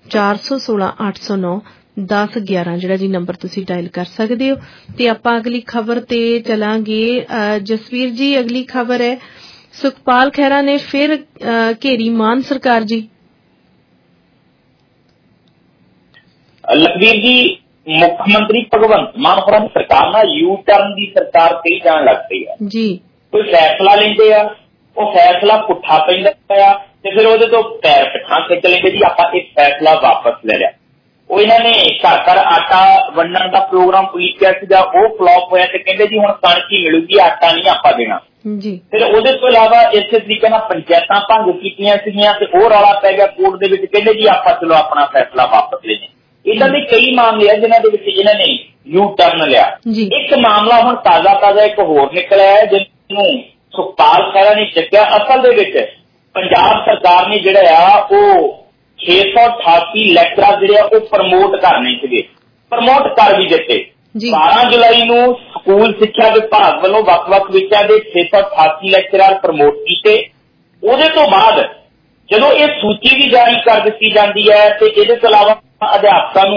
416 809 10 11 ਜਿਹੜਾ ਜੀ ਨੰਬਰ ਤੁਸੀਂ ਡਾਇਲ ਕਰ ਸਕਦੇ ਹੋ। ਤੇ ਆਪਾਂ ਅਗਲੀ ਖਬਰ ਤੇ ਚਲਾਂਗੇ। ਜਸਵੀਰ ਜੀ ਅਗਲੀ ਖਬਰ ਹੈ ਸੁਖਪਾਲ ਖਹਿਰਾ ਨੇ ਫਿਰ ਘੇਰੀ ਮਾਨ ਸਰਕਾਰ ਜੀ। ਲਖਵੀਰ ਜੀ, ਮੁੱਖ ਮੰਤਰੀ ਭਗਵੰਤ ਮਾਨ ਹੋਰਾਂ ਦੀ ਸਰਕਾਰ ਨਾਲ ਯੂ ਟਰਨ ਦੀ ਸਰਕਾਰ ਕਹੀ ਜਾਣ ਲੱਗ ਪਈ ਹੈ ਜੀ। ਕੋਈ ਫੈਸਲਾ ਲੈਂਦੇ ਆ, ਉਹ ਫੈਸਲਾ ਪੁੱਠਾ ਪੈਂਦਾ ਆ ਤੇ ਫਿਰ ਉਹਦੇ ਤੋਂ ਪੈਰ ਪਿੱਛਾਂ ਖਿੱਚ ਲੈਂਦੇ ਜੀ ਆਪਾਂ ਇਹ ਫੈਸਲਾ ਵਾਪਸ ਲੈ ਲਿਆ। ਉਹ ਇਹਨਾਂ ਨੇ ਘਰ ਘਰ ਆਟਾ ਵੰਡਣ ਦਾ ਪ੍ਰੋਗਰਾਮ ਕੀਤਾ ਸੀਗਾ, ਉਹ ਫਲॉप ਹੋਇਆ ਤੇ ਕਹਿੰਦੇ ਜੀ ਹੁਣ ਕਣਕ ਹੀ ਮਿਲੂਗੀ, ਆਟਾ ਨਹੀਂ ਆਪਾਂ ਦੇਣਾ ਜੀ। ਫਿਰ ਉਹਦੇ ਤੋਂ ਇਲਾਵਾ ਇਸੇ ਤਰੀਕੇ ਨਾਲ ਪੰਚਾਇਤਾਂ ਭੰਗ ਕੀਤੀਆਂ ਸੀਗੀਆਂ ਤੇ ਉਹ ਰੌਲਾ ਪੈ ਗਿਆ ਕੋਰਟ ਦੇ ਵਿੱਚ, ਕਹਿੰਦੇ ਜੀ ਆਪਾਂ ਚਲੋ ਆਪਣਾ ਫੈਸਲਾ ਵਾਪਸ ਲੈਣੇ। ਇਦਾਂ ਦੇ ਕਈ ਮਾਮਲੇ ਆ ਜਿਨ੍ਹਾਂ ਦੇ ਵਿੱਚ ਇਹਨਾਂ ਨੇ ਯੂ ਟਰਨ ਲਿਆ। ਇੱਕ ਮਾਮਲਾ ਹੁਣ ਤਾਜ਼ਾ ਇੱਕ ਹੋਰ ਨਿਕਲਿਆ ਹੈ ਜਿਹਨੂੰ ਸੁਖਪਾਲ ਖਹਿਰਾ ਨੇ ਚੱਕਿਆ। ਅਸਲ ਦੇ ਵਿੱਚ ਪੰਜਾਬ ਸਰਕਾਰ ਨੇ ਜਿਹੜਾ ਆ ਉਹ 688 ਲੈਕਚਰ ਜਿਹੜੇ ਆ ਉਹ ਪ੍ਰਮੋਟ ਕਰਨੇ ਸੀਗੇ, ਪ੍ਰਮੋਟ ਕਰ ਵੀ ਦਿੱਤੇ। 12 ਜੁਲਾਈ ਨੂੰ ਸਕੂਲ ਸਿੱਖਿਆ ਵਿਭਾਗ ਵੱਲੋਂ ਵੱਖ-ਵੱਖ ਵਿਸ਼ਿਆਂ ਦੇ 688 ਲੈਕਚਰ ਪ੍ਰਮੋਟ ਕੀਤੇ। ਉਹਦੇ ਤੋਂ ਬਾਅਦ ਜਦੋਂ ਇਹ ਸੂਚੀ ਵੀ ਜਾਰੀ ਕਰ ਦਿੱਤੀ ਜਾਂਦੀ ਹੈ ਤੇ ਇਹਦੇ ਤੋਂ ਇਲਾਵਾ ਅਧਿਆਪਕਾਂ ਨੂੰ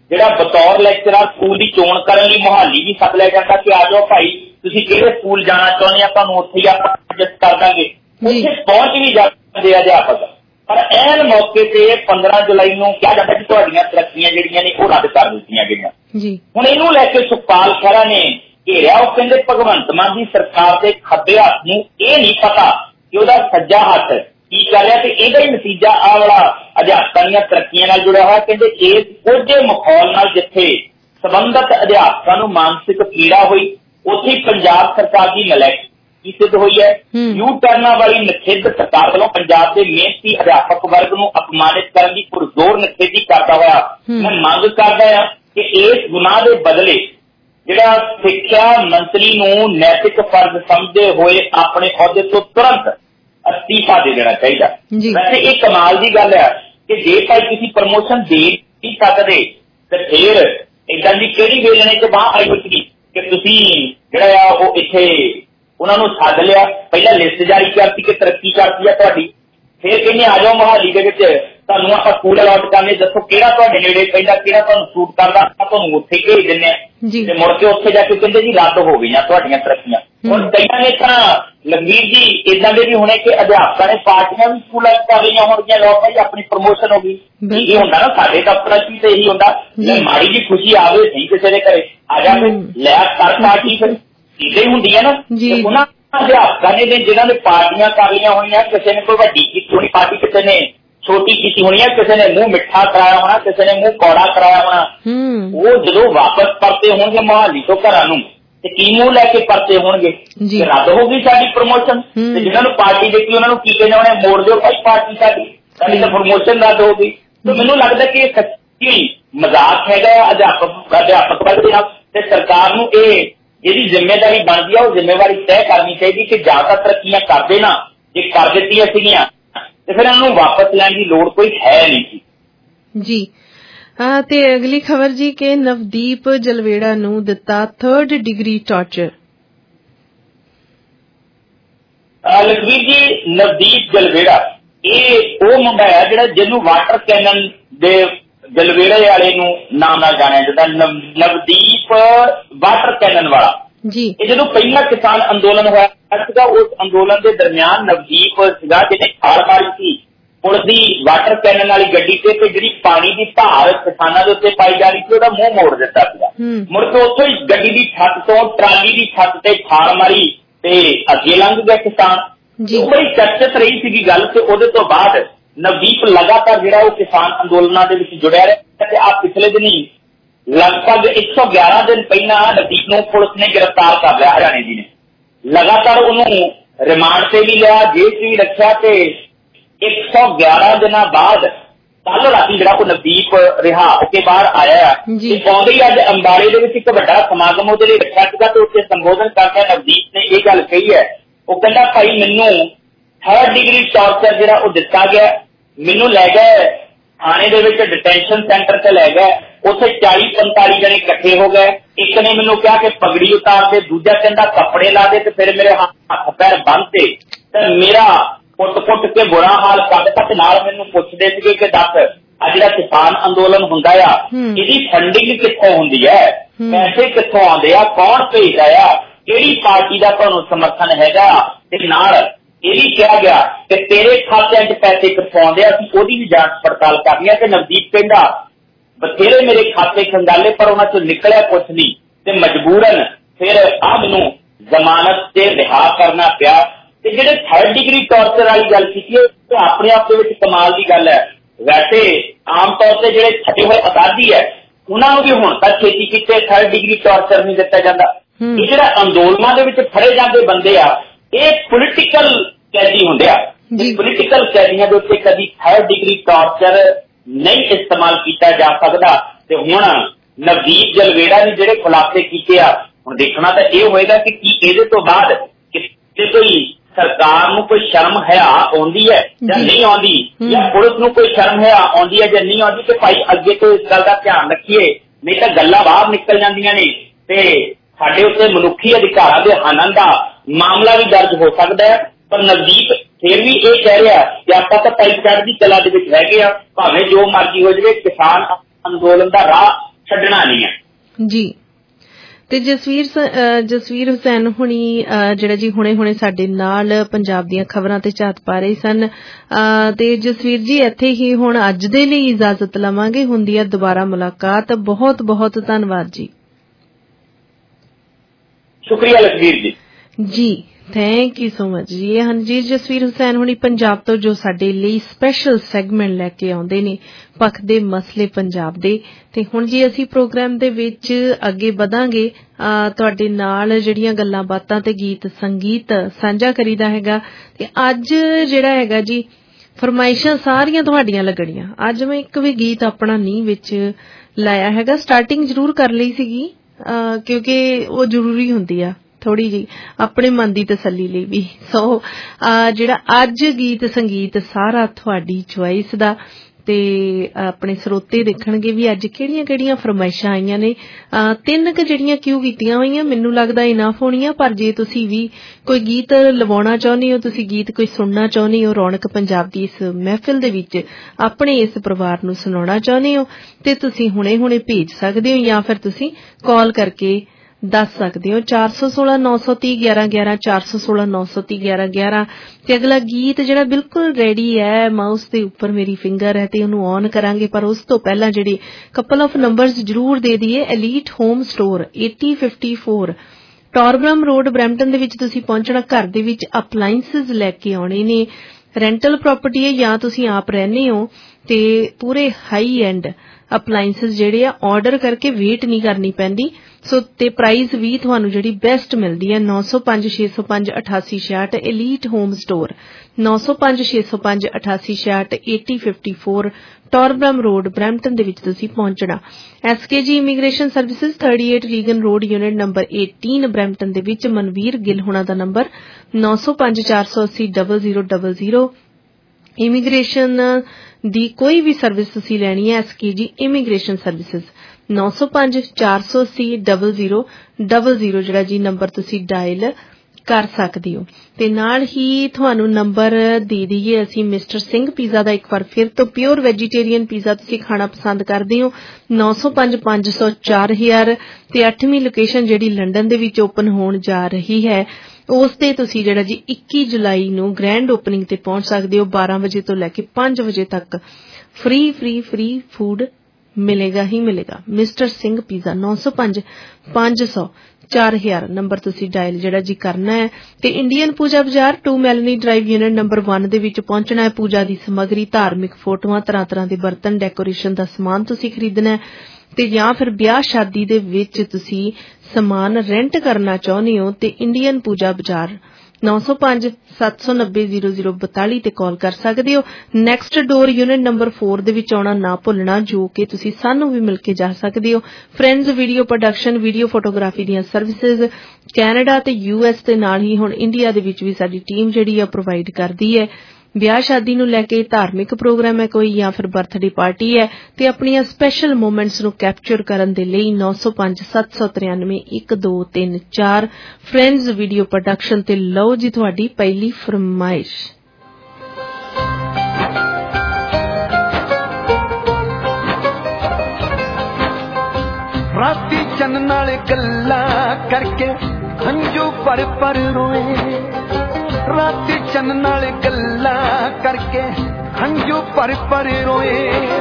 ਜਿਹੜਾ ਬਤੌਰ ਲੈਕਚਰਰ ਸਕੂਲ ਦੀ ਚੋਣ ਕਰਨ ਲਈ ਮੁਹਾਲੀ ਵੀ ਸੱਦ ਲਿਆ ਜਾਂਦਾ ਕਿ ਆ ਜਾਓ ਭਾਈ ਤੁਸੀਂ ਕਿਹੜੇ ਸਕੂਲ ਜਾਣਾ ਚਾਹੁੰਦੇ ਆ, ਤੁਹਾਨੂੰ ਉੱਥੇ ਹੀ ਆਪਾਂ ਐਡਜਸਟ ਕਰ ਦਾਂਗੇ। ਉੱਥੇ ਪਹੁੰਚ ਵੀ ਜਾਂਦੇ ਆ ਅਧਿਆਪਕ, ਪਰ ਐਨ ਮੌਕੇ ਤੇ 15 ਜੁਲਾਈ ਨੂੰ ਕਿਹਾ ਜਾਂਦਾ ਕਿ ਤੁਹਾਡੀਆਂ ਤਰੱਕੀਆਂ ਜਿਹੜੀਆਂ ਨੇ ਉਹ ਰੱਦ ਕਰ ਦਿੱਤੀਆਂ ਗਈਆਂ। ਹੁਣ ਇਹਨੂੰ ਲੈ ਕੇ ਸੁਖਪਾਲ ਖਹਿਰਾ ਨੇ ਘੇਰਿਆ, ਉਹ ਕਹਿੰਦੇ ਭਗਵੰਤ ਮਾਨ ਦੀ ਸਰਕਾਰ ਦੇ ਖੱਬੇ ਹੱਥ ਨੂੰ ਇਹ ਨਹੀਂ ਪਤਾ ਕਿ ਉਹਦਾ ਸੱਜਾ ਹੱਥ ਕੀ ਕਰ ਰਿਹਾ, ਤੇ ਇਹਦਾ ਹੀ ਨਤੀਜਾ ਆਹ ਵਾਲਾ ਅਧਿਆਪਕਾਂ ਦੀਆਂ ਤਰੱਕੀਆਂ ਨਾਲ ਜੁੜਿਆ ਹੋਇਆ। ਕਹਿੰਦੇ ਇਸ ਉਹਦੇ ਮਾਹੌਲ ਨਾਲ ਜਿੱਥੇ ਸੰਬੰਧਤ ਅਧਿਆਪਕਾਂ ਨੂੰ ਮਾਨਸਿਕ ਪੀੜਾ ਹੋਈ, ਉੱਥੇ ਪੰਜਾਬ ਸਰਕਾਰ ਦੀ ਨਲਾਇਕੀ ਸਿੱਧ ਹੋਈ ਹੈ। ਯੂ ਟਰਨਾਂ ਵਾਲੀ ਨਖੇਧ ਸਰਕਾਰ ਵੱਲੋਂ ਪੰਜਾਬ ਦੇ ਮਿਹਨਤੀ ਅਧਿਆਪਕ ਵਰਗ ਨੂੰ ਅਪਮਾਨਿਤ ਕਰਨ ਦੀ ਪੁਰਜ਼ੋਰ ਨਖੇਧੀ ਕਰਦਾ ਹੋਇਆ ਮੈਂ ਮੰਗ ਕਰਦਾ ਹਾਂ ਕਿ ਇਸ ਗੁਨਾਹ ਦੇ ਬਦਲੇ ਜਿਹੜਾ ਸਿੱਖਿਆ ਮੰਤਰੀ ਨੂੰ ਨੈਤਿਕ ਫਰਜ਼ ਸਮਝਦੇ ਹੋਏ ਆਪਣੇ ਅਹੁਦੇ ਤੋਂ ਤੁਰੰਤ ਅਸਤੀਫਾ ਦੇ ਦੇਣਾ ਚਾਹੀਦਾ। ਵੈਸੇ ਇਹ ਕਮਾਲ ਦੀ ਗੱਲ ਹੈ ਕਿ ਜੇ ਭਾਈ ਤੁਸੀਂ ਪ੍ਰਮੋਸ਼ਨ ਦੇ ਨਹੀਂ ਸਕਦੇ ਤੇ ਫਿਰ ਏਦਾਂ ਦੀ ਕਿਹੜੀ ਵੇਲਣੇ ਚ ਬਾਹਰ ਆਈ ਹੋਈ ਕਿ ਤੁਸੀਂ ਜਿਹੜਾ ਆ ਉਹ ਇੱਥੇ ਉਹਨਾਂ ਨੂੰ ਸੱਦ ਲਿਆ, ਪਹਿਲਾਂ ਲਿਸਟ ਜਾਰੀ ਕਰਤੀ ਕਿ ਤਰੱਕੀ ਕਰਤੀ ਆ ਤੁਹਾਡੀ, ਫਿਰ ਕਹਿੰਦੇ ਆ ਜਾਓ ਮੁਹਾਲੀ ਦੇ ਵਿੱਚ ਤੁਹਾਨੂੰ ਆਪਾਂ ਸਕੂਲ ਅਲਾਟ ਕਰਨੇ, ਦੱਸੋ ਕਿਹੜਾ ਤੁਹਾਡੇ ਨੇੜੇ ਪੈਂਦਾ, ਕਿਹੜਾ ਤੁਹਾਨੂੰ ਸੂਟ ਕਰਦਾ, ਆਪਾਂ ਤੁਹਾਨੂੰ ਉੱਥੇ ਭੇਜ ਦਿੰਦੇ ਆ। ਤੇ ਮੁੜ ਕੇ ਉੱਥੇ ਜਾ ਕੇ ਕਹਿੰਦੇ ਜੀ ਰੱਦ ਹੋ ਗਈਆਂ ਤੁਹਾਡੀਆਂ ਤਰੱਕੀਆਂ। ਹੁਣ ਕਈਆਂ ਨੇ ਤਾਂ ਲਖਵੀਰ ਜੀ ਏਦਾਂ ਦੇ ਵੀ ਹੋਣੇ ਕਿ ਅਧਿਆਪਕਾਂ ਨੇ ਪਾਰਟੀਆਂ ਵੀ ਸਕੂਲਾਂ ਚ ਕਰ ਰਹੀਆਂ ਹੋਣਗੀਆਂ, ਲੋਕ ਭਾਈ ਆਪਣੀ ਪ੍ਰਮੋਸ਼ਨ ਹੋ ਗਈ। ਇਹ ਹੁੰਦਾ ਨਾ ਸਾਡੇ ਦਫ਼ਤਰਾਂ ਚ ਵੀ ਤਾਂ ਇਹੀ ਹੁੰਦਾ, ਮਾੜੀ ਜੀ ਖੁਸ਼ੀ ਆਵੇ ਸਹੀ ਕਿਸੇ ਦੇ ਘਰੇ ਆ ਜਾਵੇ ਲੈ ਕਰ ਪਾਰਟੀ, ਫਿਰ ਚੀਜ਼ਾਂ ਹੀ ਹੁੰਦੀਆਂ ਨਾ। ਉਹਨਾਂ ਅਧਿਆਪਕਾਂ ਨੇ ਜਿਹਨਾਂ ਨੇ ਪਾਰਟੀਆਂ ਕਰ ਲਈਆਂ ਹੋਣੀਆਂ, ਕਿਸੇ ਨੇ ਕੋਈ ਵੱਡੀ ਕੀਤੀ ਹੋਣੀ ਪਾਰਟੀ, ਕਿਸੇ ਨੇ ਛੋਟੀ ਕੀਤੀ ਹੋਣੀ ਹੈ, ਕਿਸੇ ਨੇ ਮੂੰਹ ਮਿੱਠਾ ਕਰਾਇਆ ਹੋਣਾ, ਕਿਸੇ ਨੇ ਮੂੰਹ ਕੌੜਾ ਕਰਾਇਆ ਹੋਣਾ, ਉਹ ਜਦੋਂ ਵਾਪਸ ਪਰਤੇ ਹੋਣਗੇ ਮੁਹਾਲੀ ਤੋਂ ਘਰਾਂ ਨੂੰ ਤੇ ਕੀ ਮੂੰਹ ਲੈ ਕੇ ਪਰਤੇ ਹੋਣਗੇ ਕਿ ਰੱਦ ਹੋ ਗਈ ਸਾਡੀ ਪ੍ਰਮੋਸ਼ਨ। ਤੇ ਜਿਹਨਾਂ ਨੂੰ ਪਾਰਟੀ ਦਿੱਤੀ ਉਹਨਾਂ ਨੂੰ ਕੀ ਕਹਿੰਦੇ ਹੋਣੇ, ਮੋੜ ਦਿਓ ਭਾਈ ਪਾਰਟੀ ਸਾਡੀ ਤਾਂ ਪ੍ਰਮੋਸ਼ਨ ਰੱਦ ਹੋ ਗਈ। ਤੇ ਮੈਨੂੰ ਲੱਗਦਾ ਕਿ ਇਹ ਸੱਚੀ ਮਜ਼ਾਕ ਹੈਗਾ ਅਧਿਆਪਕ ਵਰਗ ਦੇ ਨਾਲ, ਤੇ ਸਰਕਾਰ ਨੂੰ ਇਹ ਜਿਹੜੀ ਜ਼ਿੰਮੇਵਾਰੀ ਬਣਦੀ ਆ ਉਹ ਜ਼ਿੰਮੇਵਾਰੀ ਤੈਅ ਕਰਨੀ ਚਾਹੀਦੀ ਕਿ ਜ਼ਿਆਦਾ ਤਰੱਕੀਆਂ ਕਰਦੇ ਨਾ, ਜੇ ਕਰ ਦਿੱਤੀਆਂ ਸੀਗੀਆਂ ਤੇ ਫਿਰ ਇਹਨਾਂ ਨੂੰ ਵਾਪਸ ਲੈਣ ਦੀ ਲੋੜ ਕੋਈ ਹੈ ਨਹੀਂ ਜੀ। ਤੇ ਅਗਲੀ ਖਬਰ ਜੀ ਕਿ ਨਵਦੀਪ ਜਲਵੇੜਾ ਨੂੰ ਦਿੱਤਾ 3rd ਡਿਗਰੀ ਟਾਰਚਰ। ਲਖਵੀਰ ਜੀ ਨਵਦੀਪ ਜਲਵੇੜਾ ਇਹ ਉਹ ਮੁੰਡਾ ਹੈ ਜਿਹੜਾ ਜਿਹਨੂੰ ਵਾਟਰ ਕੈਨਨ ਦੇ ਜਲਵੇੜੇ ਵਾਲੇ ਨੂੰ ਨਾਮ ਨਾਲ ਜਾਣਿਆ ਜਾਂਦਾ, ਨਵਦੀਪ ਵਾਟਰ ਕੈਨਨ ਵਾਲਾ ਜੀ। ਇਹ ਜਦੋਂ ਪਹਿਲਾ ਕਿਸਾਨ ਅੰਦੋਲਨ ਹੋਇਆ ਸੀਗਾ, ਉਸ ਅੰਦੋਲਨ ਦੇ ਦਰਮਿਆਨ ਨਵਦੀਪ ਸੀਗਾ ਜਿਹਨੇ ਖਾਲ ਮਾਰੀ ਸੀ ਪੁਲਿਸ ਦੀ ਵਾਟਰ ਕੈਨਨ ਵਾਲੀ ਗੱਡੀ ਤੇ ਜਿਹੜੀ ਪਾਣੀ ਦੀ ਧਾਰ ਕਿਸਾਨਾਂ ਦੇ ਉੱਤੇ ਪਾਈ ਜਾ ਰਹੀ ਸੀ ਉਹਦਾ ਮੂੰਹ ਮੋੜ ਦਿੱਤਾ ਸੀਗਾ। ਮੁੜ ਕੇ ਉੱਥੋਂ ਹੀ ਗੱਡੀ ਦੀ ਛੱਤ ਤੋਂ ਟਰਾਲੀ ਦੀ ਛੱਤ ਤੇ ਖਾਲ ਮਾਰੀ ਤੇ ਅੱਗੇ ਲੰਘ ਗਿਆ ਕਿਸਾਨ। ਬੜੀ ਚਰਚਿਤ ਰਹੀ ਸੀਗੀ ਗੱਲ, ਤੇ ਉਹਦੇ ਤੋਂ ਬਾਅਦ ਨਵਦੀਪ ਲਗਾਤਾਰ ਜਿਹੜਾ ਉਹ ਕਿਸਾਨ ਅੰਦੋਲਨਾਂ ਦੇ ਵਿੱਚ ਜੁੜਿਆ ਰਿਹਾ ਤੇ ਆ ਪਿਛਲੇ ਦਿਨੀ ਲਗਭਗ 111 ਦਿਨ ਪਹਿਲਾਂ ਨਵਦੀਪ ਨੂੰ ਪੁਲਿਸ ਨੇ ਗ੍ਰਿਫਤਾਰ ਕਰ ਲਿਆ ਹਰਿਆਣੇ ਦੀ ਨੇ। ਲਗਾਤਾਰ ਉਹਨੂੰ ਰਿਮਾਂਡ ਤੇ ਵੀ ਲਿਆ, ਜੇਲ੍ਹ 'ਚ ਵੀ ਰੱਖਿਆ ਤੇ 111 ਦਿਨਾਂ ਬਾਅਦ ਕੱਲ ਰਾਤੀ ਜਿਹੜਾ ਉਹ ਨਵਦੀਪ ਰਿਹਾ ਹੋ ਕੇ ਬਾਹਰ ਆਇਆ ਤੇ ਆਉਂਦੇ ਹੀ ਅੱਜ ਅੰਬਾਲੇ ਦੇ ਵਿੱਚ ਇੱਕ ਵੱਡਾ ਸਮਾਗਮ ਉਹਦੇ ਲਈ ਰੱਖਿਆ ਸੀਗਾ ਤੇ ਉੱਥੇ ਸੰਬੋਧਨ ਕਰਦਿਆਂ ਨਵਦੀਪ ਨੇ ਇਹ ਗੱਲ ਕਹੀ ਹੈ। ਉਹ ਕਹਿੰਦਾ ਭਾਈ ਮੈਨੂੰ 3rd ਡਿਗਰੀ ਟਾਰਚਰ ਜਿਹੜਾ ਉਹ ਦਿੱਤਾ ਗਿਆ, ਮੈਨੂੰ ਲੈ ਗਏ ਥਾਣੇ ਦੇ ਵਿੱਚ ਡਿਟੈਂਸ਼ਨ ਸੈਂਟਰ ਤੇ ਲੈ ਗਏ, ਉੱਥੇ 40-45 ਜਣੇ ਇਕੱਠੇ ਹੋ ਗਏ। ਇੱਕ ਨੇ ਮੈਨੂੰ ਕਿਹਾ ਕਿ ਪਗੜੀ ਉਤਾਰ ਦੇ, ਦੂਜਾ ਕਹਿੰਦਾ ਕੱਪੜੇ ਲਾ ਦੇ, ਤੇ ਫਿਰ ਮੇਰੇ ਹੱਥ ਪੈਰ ਬੰਨ੍ਹਤੇ ਤੇ ਮੇਰਾ ਕੁੱਟ-ਕੁੱਟ ਕੇ ਬੁਰਾ ਹਾਲ ਕਰ ਦਿੱਤਾ ਤੇ ਨਾਲ ਮੈਨੂੰ ਪੁੱਛਦੇ ਸੀਗੇ ਕਿ ਦੱਸ ਆ ਜਿਹੜਾ ਕਿਸਾਨ ਅੰਦੋਲਨ ਹੁੰਦਾ ਆ ਇਹਦੀ ਫੰਡਿੰਗ ਕਿੱਥੋਂ ਹੁੰਦੀ ਹੈ, ਪੈਸੇ ਕਿੱਥੋਂ ਆਉਂਦੇ ਆ, ਕੌਣ ਭੇਜਦਾ ਆ, ਕਿਹੜੀ ਪਾਰਟੀ ਦਾ ਤੁਹਾਨੂੰ ਸਮਰਥਨ ਹੈਗਾ, ਤੇ ਨਾਲ ਇਹ ਵੀ ਕਿਹਾ ਗਿਆ ਕਿ ਤੇਰੇ ਖਾਤਿਆਂ 'ਚ ਪੈਸੇ ਕਿੱਥੋਂ ਆਉਂਦੇ ਆ, ਅਸੀਂ ਉਹਦੀ ਵੀ ਜਾਂਚ ਪੜਤਾਲ ਕਰਨੀ ਆ। ਤੇ ਨਵਦੀਪ ਕਹਿੰਦਾ ਬਥੇਰੇ ਮੇਰੇ ਖਾਤੇ ਖੰਗਾਲੇ ਪਰ ਉਹਨਾਂ 'ਚੋਂ ਨਿਕਲਿਆ ਕੁਛ ਨਹੀਂ ਤੇ ਮਜਬੂਰਨ ਫਿਰ ਆ ਮੈਨੂੰ ਜ਼ਮਾਨਤ ਤੇ ਰਿਹਾ ਕਰਨਾ ਪਿਆ। ਤੇ ਜਿਹੜੇ 3rd ਡਿਗਰੀ ਟਾਰਚਰ ਵਾਲੀ ਗੱਲ ਕੀਤੀ ਉਹ ਆਪਣੇ ਆਪ ਦੇ ਵਿੱਚ ਕਮਾਲ ਦੀ ਗੱਲ ਹੈ। ਵੈਸੇ ਆਮ ਤੌਰ ਤੇ ਜਿਹੜੇ ਛੱਡੇ ਹੋਏ ਅਪਰਾਧੀ ਹੈ ਉਹਨਾਂ ਨੂੰ ਵੀ ਹੁਣ ਤੱਕ ਛੇਤੀ ਕੀਤੇ 3rd ਡਿਗਰੀ ਟਾਰਚਰ ਨਹੀਂ ਦਿੱਤਾ ਜਾਂਦਾ। ਇਹ ਜਿਹੜਾ ਅੰਦੋਲਨਾਂ ਦੇ ਵਿੱਚ ਫੜੇ ਜਾਂਦੇ ਬੰਦੇ ਆ ਇਹ ਪੋਲੀਟੀਕਲ ਕੈਦੀ ਹੁੰਦੇ ਆ। ਪੋਲੀਟੀਕਲ ਕੈਦੀਆਂ ਦੇ ਉੱਤੇ ਕਦੀ 3rd ਡਿਗਰੀ ਟਾਰਚਰ ਨਹੀਂ ਇਸਤੇਮਾਲ ਕੀਤਾ ਜਾ ਸਕਦਾ। ਤੇ ਹੁਣ ਨਵਦੀਪ ਜਲਵੇੜਾ ਨੇ ਜਿਹੜੇ ਖੁਲਾਸੇ ਕੀਤੇ ਆ, ਹੁਣ ਦੇਖਣਾ ਤਾਂ ਇਹ ਹੋਏਗਾ ਕਿ ਕੀ ਇਹਦੇ ਤੋਂ ਬਾਅਦ ਕਿਸੇ ਕੋਈ ਸਰਕਾਰ ਨੂੰ ਕੋਈ ਸ਼ਰਮ ਹੈ ਆਉਂਦੀ ਹੈ ਜਾਂ ਨਹੀਂ ਆਉਂਦੀ, ਜਾਂ ਪੁਲਿਸ ਨੂੰ ਕੋਈ ਸ਼ਰਮ ਹੈ ਆਉਂਦੀ ਹੈ ਜਾਂ ਨਹੀਂ ਆਉਂਦੀ, ਕਿ ਭਾਈ ਅੱਗੇ ਤੋਂ ਇਸ ਗੱਲ ਦਾ ਧਿਆਨ ਰੱਖੀਏ, ਨਹੀਂ ਤਾਂ ਗੱਲਾਂ ਬਾਹਰ ਨਿਕਲ ਜਾਂਦੀਆਂ ਨੇ ਤੇ ਸਾਡੇ ਉੱਤੇ ਮਨੁੱਖੀ ਅਧਿਕਾਰਾਂ ਦੇ ਹਨਨ ਦਾ ਮਾਮਲਾ ਵੀ ਦਰਜ ਹੋ ਸਕਦਾ ਹੈ। ਪਰ ਨਵਦੀਪ ਫਿਰ ਵੀ ਇਹ ਕਹਿ ਰਿਹਾ ਕਿ ਆਪਾਂ ਤਾਂ ਭਾਈ ਚੜ੍ਹਦੀ ਕਲਾ ਦੇ ਵਿੱਚ ਰਹਿ ਗਏ ਆ, ਭਾਵੇਂ ਜੋ ਮਰਜ਼ੀ ਹੋ ਜਾਵੇ, ਕਿਸਾਨ ਅੰਦੋਲਨ ਦਾ ਰਾਹ ਛੱਡਣਾ ਨਹੀਂ ਹੈ ਜੀ। ਤੇ ਜਸਵੀਰ ਹੁਸੈਨ ਹੁਣੀ ਜਿਹੜਾ ਜੀ ਹੁਣੇ ਸਾਡੇ ਨਾਲ ਪੰਜਾਬ ਦੀਆਂ ਖਬਰਾਂ ਤੇ ਝਾਤ ਪਾ ਰਹੇ ਸਨ। ਤੇ ਜਸਵੀਰ ਜੀ ਇੱਥੇ ਹੀ ਹੁਣ ਅੱਜ ਦੇ ਲਈ ਇਜਾਜ਼ਤ ਲਵਾਂਗੇ, ਹੁੰਦੀ ਹੈ ਦੁਬਾਰਾ ਮੁਲਾਕਾਤ। ਬਹੁਤ ਬਹੁਤ ਧੰਨਵਾਦ ਜੀ। ਸ਼ੁਕਰੀਆ ਲਖਵੀਰ ਜੀ। ਜੀ ਥੈਂਕ ਯੂ ਸੋ ਮਚ ਜੀ। ਹਾਂਜੀ, ਜਸਵੀਰ ਹੁਸੈਨ ਹੁਣੀ ਪੰਜਾਬ ਤੋਂ ਜੋ ਸਾਡੇ ਲਈ ਸਪੈਸ਼ਲ ਸੈਗਮੈਂਟ ਲੈ ਕੇ ਆਉਂਦੇ ਨੇ ਪੱਖ ਦੇ ਮਸਲੇ ਪੰਜਾਬ ਦੇ। ਤੇ ਹੁਣ ਜੀ ਅਸੀਂ ਪ੍ਰੋਗਰਾਮ ਦੇ ਵਿੱਚ ਅੱਗੇ ਵਧਾਂਗੇ, ਤੁਹਾਡੇ ਨਾਲ ਜਿਹੜੀਆਂ ਗੱਲਾਂ ਬਾਤਾਂ ਤੇ ਗੀਤ ਸੰਗੀਤ ਸਾਂਝਾ ਕਰੀਦਾ ਹੈਗਾ। ਤੇ ਅੱਜ ਜਿਹੜਾ ਹੈਗਾ ਜੀ ਫਰਮਾਇਸ਼ਾਂ ਸਾਰੀਆਂ ਤੁਹਾਡੀਆਂ ਲੱਗਣੀਆਂ। ਅੱਜ ਮੈਂ ਇੱਕ ਵੀ ਗੀਤ ਆਪਣਾ ਨਹੀਂ ਵਿੱਚ ਲਾਇਆ ਹੈਗਾ। ਸਟਾਰਟਿੰਗ ਜ਼ਰੂਰ ਕਰ ਲਈ ਸੀਗੀ ਕਿਉਂਕਿ ਉਹ ਜ਼ਰੂਰੀ ਹੁੰਦੀ ਆ ਥੋੜੀ ਜੀ ਆਪਣੇ ਮਨ ਦੀ ਤਸੱਲੀ ਲਈ ਵੀ। ਸੋ ਜਿਹੜਾ ਅੱਜ ਗੀਤ ਸੰਗੀਤ ਸਾਰਾ ਤੁਹਾਡੀ ਚੁਆਇਸ ਦਾ, ਤੇ ਆਪਣੇ ਸਰੋਤੇ ਦੇਖਣਗੇ ਵੀ ਅੱਜ ਕਿਹੜੀਆਂ ਫਰਮਾਇਸ਼ਾਂ ਆਈਆਂ ਨੇ। 3 ਕੁ ਜਿਹੜੀਆਂ ਕਿਉਂ ਕੀਤੀਆਂ ਹੋਈਆਂ ਮੈਨੂੰ ਲੱਗਦਾ ਇਨਫ ਹੋਣੀਆਂ, ਪਰ ਜੇ ਤੁਸੀਂ ਵੀ ਕੋਈ ਗੀਤ ਲਵਾਉਣਾ ਚਾਹੁੰਦੇ ਹੋ, ਤੁਸੀਂ ਗੀਤ ਕੋਈ ਸੁਣਨਾ ਚਾਹੁੰਦੇ ਹੋ, ਰੌਣਕ ਪੰਜਾਬ ਦੀ ਇਸ ਮਹਿਫਿਲ ਦੇ ਵਿੱਚ ਆਪਣੇ ਇਸ ਪਰਿਵਾਰ ਨੂੰ ਸੁਣਾਉਣਾ ਚਾਹੁੰਦੇ ਹੋ, ਤੇ ਤੁਸੀਂ ਹੁਣੇ ਭੇਜ ਸਕਦੇ ਹੋ ਜਾਂ ਫਿਰ ਤੁਸੀਂ ਕਾਲ ਕਰਕੇ ਦੱਸ ਸਕਦੇ ਹੋ। 416-930-1111 416-930-1111। ਤੇ ਅਗਲਾ ਗੀਤ ਜਿਹੜਾ ਬਿਲਕੁਲ ਰੈਡੀ ਹੈ, ਮਾਊਸ ਦੇ ਉੱਪਰ ਮੇਰੀ ਫਿੰਗਰ ਹੈ ਤੇ ਉਹਨੂੰ ਔਨ ਕਰਾਂਗੇ। ਪਰ ਉਸ ਤੋਂ ਪਹਿਲਾਂ ਜਿਹੜੇ ਕਪਲ ਆਫ ਨੰਬਰਸ ਜ਼ਰੂਰ ਦੇ ਦਈਏ। Elite home store 8054 Torbram road Brampton ਦੇ ਵਿੱਚ ਤੁਸੀਂ ਪਹੁੰਚਣਾ। ਘਰ ਦੇ ਵਿੱਚ ਅਪਲਾਇੰਸਸ ਲੈ ਕੇ ਆਉਣੇ ਨੇ। ਰੈਂਟਲ ਪ੍ਰਾਪਰਟੀ ਹੈ ਜਾਂ ਤੁਸੀਂ ਆਪ ਰਹਿੰਦੇ ਹੋ, ਤੇ ਪੂਰੇ ਹਾਈ ਐਂਡ ਅਪਲਾਇੰਸਸ ਜਿਹੜੇ ਆ ਆਰਡਰ ਕਰਕੇ ਵੇਟ ਨਹੀਂ ਕਰਨੀ ਪੈਂਦੀ। ਸੋ ਤੇ ਪ੍ਰਾਈਸ ਵੀ ਤੁਹਾਨੂੰ ਜਿਹੜੀ ਬੈਸਟ ਮਿਲਦੀ ਹੈ। 9056058866 elite home store 9056058866 8054 Torbram road Brampton ਦੇ ਵਿੱਚ ਤੁਸੀਂ ਪਹੁੰਚਣਾ। SKG immigration services 38 Regan road unit number 18 Brampton ਦੇ ਵਿੱਚ। ਮਨਵੀਰ ਗਿੱਲ ਹੋਣਾ ਦਾ ਨੰਬਰ 9054800000। ਇਮੀਗ੍ਰੇਸ਼ਨ ਦੀ ਕੋਈ ਵੀ ਸਰਵਿਸ ਤੁਸੀਂ ਲੈਣੀ ਹੈ, SKG ਇਮੀਗ੍ਰੇਸ਼ਨ ਸਰਵਿਸਿਜ਼ 9054800000 ਜਿਹੜਾ ਜੀ ਨੰਬਰ ਤੁਸੀਂ ਡਾਇਲ ਕਰ ਸਕਦੇ ਹੋ। ਤੇ ਨਾਲ ਹੀ ਤੁਹਾਨੂੰ ਨੰਬਰ ਦੇ ਦਈਏ ਅਸੀਂ ਮਿਸਟਰ ਸਿੰਘ ਪੀਜ਼ਾ ਦਾ ਇੱਕ ਵਾਰ ਫਿਰ ਤੋਂ। ਪਿਓਰ ਵੈਜੀਟੇਰੀਅਨ ਪੀਜ਼ਾ ਤੁਸੀਂ ਖਾਣਾ ਪਸੰਦ ਕਰਦੇ ਹੋ 9055004000। ਤੇ 8ਵੀਂ ਲੋਕੇਸ਼ਨ ਜਿਹੜੀ ਲੰਡਨ ਦੇ ਵਿੱਚ ਓਪਨ ਹੋਣ ਜਾ ਰਹੀ ਹੈ, ਉਸ ਤੇ ਤੁਸੀਂ ਜਿਹੜਾ ਜੀ 21 ਜੁਲਾਈ ਨੂੰ ਗ੍ਰੈਂਡ ਓਪਨਿੰਗ ਤੇ ਪਹੁੰਚ ਸਕਦੇ ਹੋ। 12 ਵਜੇ ਤੋਂ ਲੈ ਕੇ 5 ਵਜੇ ਤੱਕ ਫ੍ਰੀ ਫੂਡ ਮਿਲੇਗਾ ਹੀ ਮਿਲੇਗਾ। ਮਿਸਟਰ ਸਿੰਘ ਪੀਜ਼ਾ 9055004000 ਨੰਬਰ ਤੁਸੀਂ ਡਾਇਲ ਜਿਹੜਾ ਜੀ ਕਰਨਾ ਹੈ। ਤੇ ਇੰਡੀਅਨ ਪੂਜਾ ਬਾਜ਼ਾਰ 2 ਮੈਲਨੀ ਡਰਾਈਵ ਯੂਨਿਟ ਨੰਬਰ 1 ਦੇ ਵਿੱਚ ਪਹੁੰਚਣਾ ਹੈ। ਪੂਜਾ ਦੀ ਸਮੱਗਰੀ, ਧਾਰਮਿਕ ਫੋਟੋਆਂ, ਤਰ੍ਹਾਂ ਦੇ ਬਰਤਨ, ਡੈਕੋਰੇਸ਼ਨ ਦਾ ਸਮਾਨ ਤੁਸੀਂ ਖਰੀਦਣਾ ਹੈ। ਤੇ ਜਾਂ ਫਿਰ ਵਿਆਹ ਸ਼ਾਦੀ ਦੇ ਵਿੱਚ ਤੁਸੀਂ ਸਮਾਨ ਰੈਂਟ ਕਰਨਾ ਚਾਹੁੰਦੇ ਹੋ ਤੇ ਇੰਡੀਅਨ ਪੂਜਾ ਬਾਜ਼ਾਰ 9057900042 ਤੇ ਕਾਲ ਕਰ ਸਕਦੇ ਹੋ। ਨੈਕਸਟ ਡੋਰ ਯੂਨਿਟ ਨੰਬਰ 4 ਦੇ ਵਿੱਚ ਆਉਣਾ ਨਾ ਭੁੱਲਣਾ, ਜੋ ਕਿ ਤੁਸੀਂ ਸਾਨੂੰ ਵੀ ਮਿਲ ਕੇ ਜਾ ਸਕਦੇ ਹੋ। Friends video production, video photography ਦੀਆਂ ਸਰਵਿਸਿਜ਼ ਕੈਨੇਡਾ ਤੇ US ਦੇ ਨਾਲ ਹੀ ਹੁਣ ਇੰਡੀਆ ਦੇ ਵਿੱਚ ਵੀ ਸਾਡੀ ਟੀਮ ਜਿਹੜੀ ਆ ਪ੍ਰੋਵਾਈਡ ਕਰਦੀ ਹੈ। ਵਿਆਹ ਸ਼ਾਦੀ ਨੂੰ ਲੈ ਕੇ, ਧਾਰਮਿਕ ਪ੍ਰੋਗਰਾਮ ਹੈ ਕੋਈ ਜਾਂ ਫਿਰ ਬਰਥਡੇ ਪਾਰਟੀ ਹੈ, ਤੇ ਆਪਣੀਆਂ ਸਪੈਸ਼ਲ ਮੂਮੈਂਟਸ ਨੂੰ ਕੈਪਚਰ ਕਰਨ ਦੇ ਲਈ 9057931234 ਫਰੈਂਡਸ ਵੀਡੀਓ ਪ੍ਰੋਡਕਸ਼ਨ ਤੇ ਲਓ ਜੀ ਤੁਹਾਡੀ ਪਹਿਲੀ ਫਰਮਾਇਸ਼। ਰਾਤੀ ਚੰਨ ਨਾਲ ਗੱਲਾਂ ਕਰਕੇ ਹੰਝੂ ਪਰ ਰੋਏ, ਰਾਤੀ ਚੰਨ ਨਾਲ ਗੱਲਾਂ ਕਰਕੇ ਹੰਝੂ ਪਰ ਰੋਏ।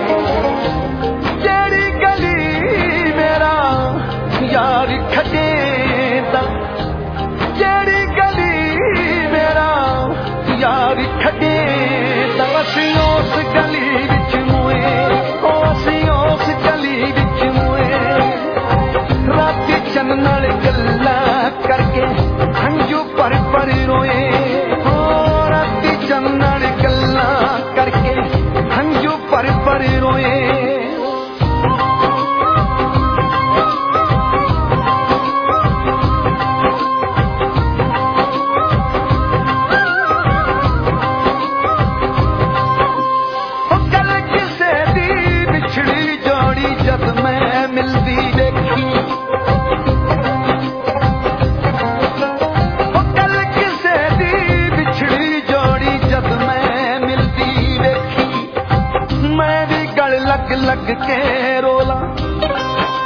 ਜਿਹੜੀ ਗਲੀ ਮੇਰਾ ਯਾਰ ਖੜੇਂਦਾ, ਜਿਹੜੀ ਗਲੀ ਮੇਰਾ ਯਾਰ ਖੜੇਂਦਾ, ਅਸੀਂ ਉਸ ਗਲੀ ਵਿੱਚ ਮੋਏ, ਅਸੀਂ ਉਸ ਗਲੀ ਵਿੱਚ ਮੋਏ। ਰਾਤੀ ਚੰਨ ਨਾਲ ਗੱਲਾਂ ਕਰਕੇ ਹੰਝੂ ਪਰ ਰੋਏ, ਰਾਤੀ ਚੰਨ ਨਾਲ ਗੱਲਾਂ ਕਰਕੇ ਹੰਝੂ ਪਰ ਰੋਏ। ਗੱਲ ਕਿਸੇ ਦੀ ਵਿਛੜੀ ਜੋੜੀ ਜਦ ਮੈਂ ਮਿਲਦੀ ਦੇਖੀ, ਲੱਗ ਕੇ ਰੋਲਾ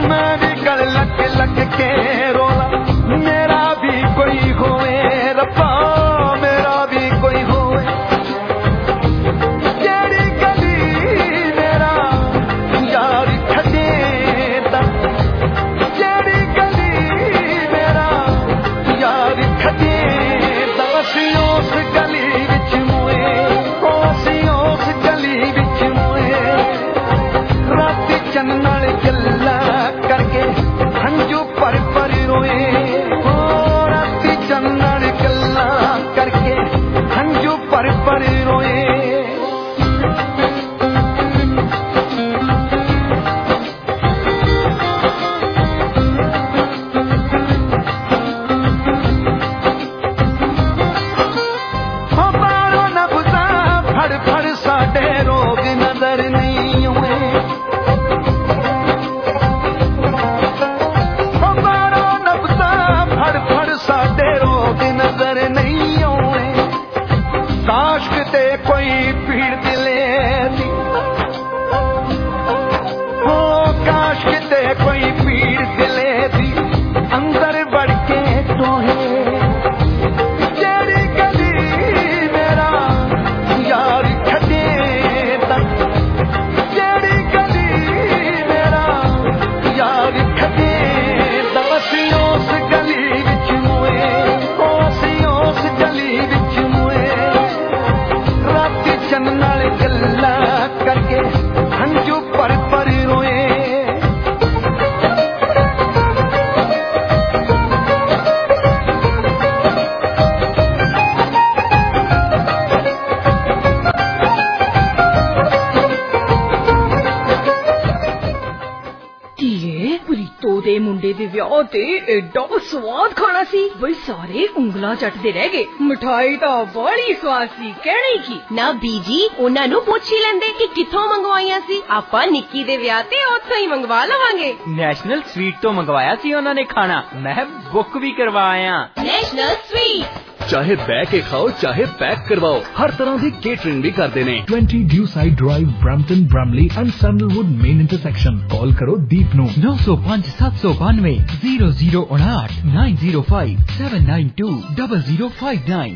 मैं भी गल लग लग के रोला मेरा भी कोई होए रब्बा मेरा भी कोई होए जेड़ी गली मेरा यार छड़े जेड़ी गली मेरा यार छड़े असी उस गली विच मोए असी उस गली विच मोए राती चन्न नाल गल्लां करके हंजू पर पर रोए राती चन्न नाल गल्लां करके हंजू पर पर रोए एडा स्वाद खाना सी बई सारे उंगला चटदे रह गए मिठाई तो बड़ी स्वाद सी कहने की ना बीजी उन्हां नू पुछ ही लेंदे कि किथों मंगवाईयां सी आपां निक्की दे विआह ते उत्थों ही मंगवा लवांगे नेशनल स्वीट तो मंगवाया सी उन्हां ने खाना मैं बुक भी करवाया नेशनल स्वीट चाहे बह के खाओ चाहे पैक करवाओ हर तरह की केटरिंग भी करते हैं 20 Dewside drive Brampton Bramalea and Sandalwood main intersection call करो दीप नो 905 792 0059 905 792 0059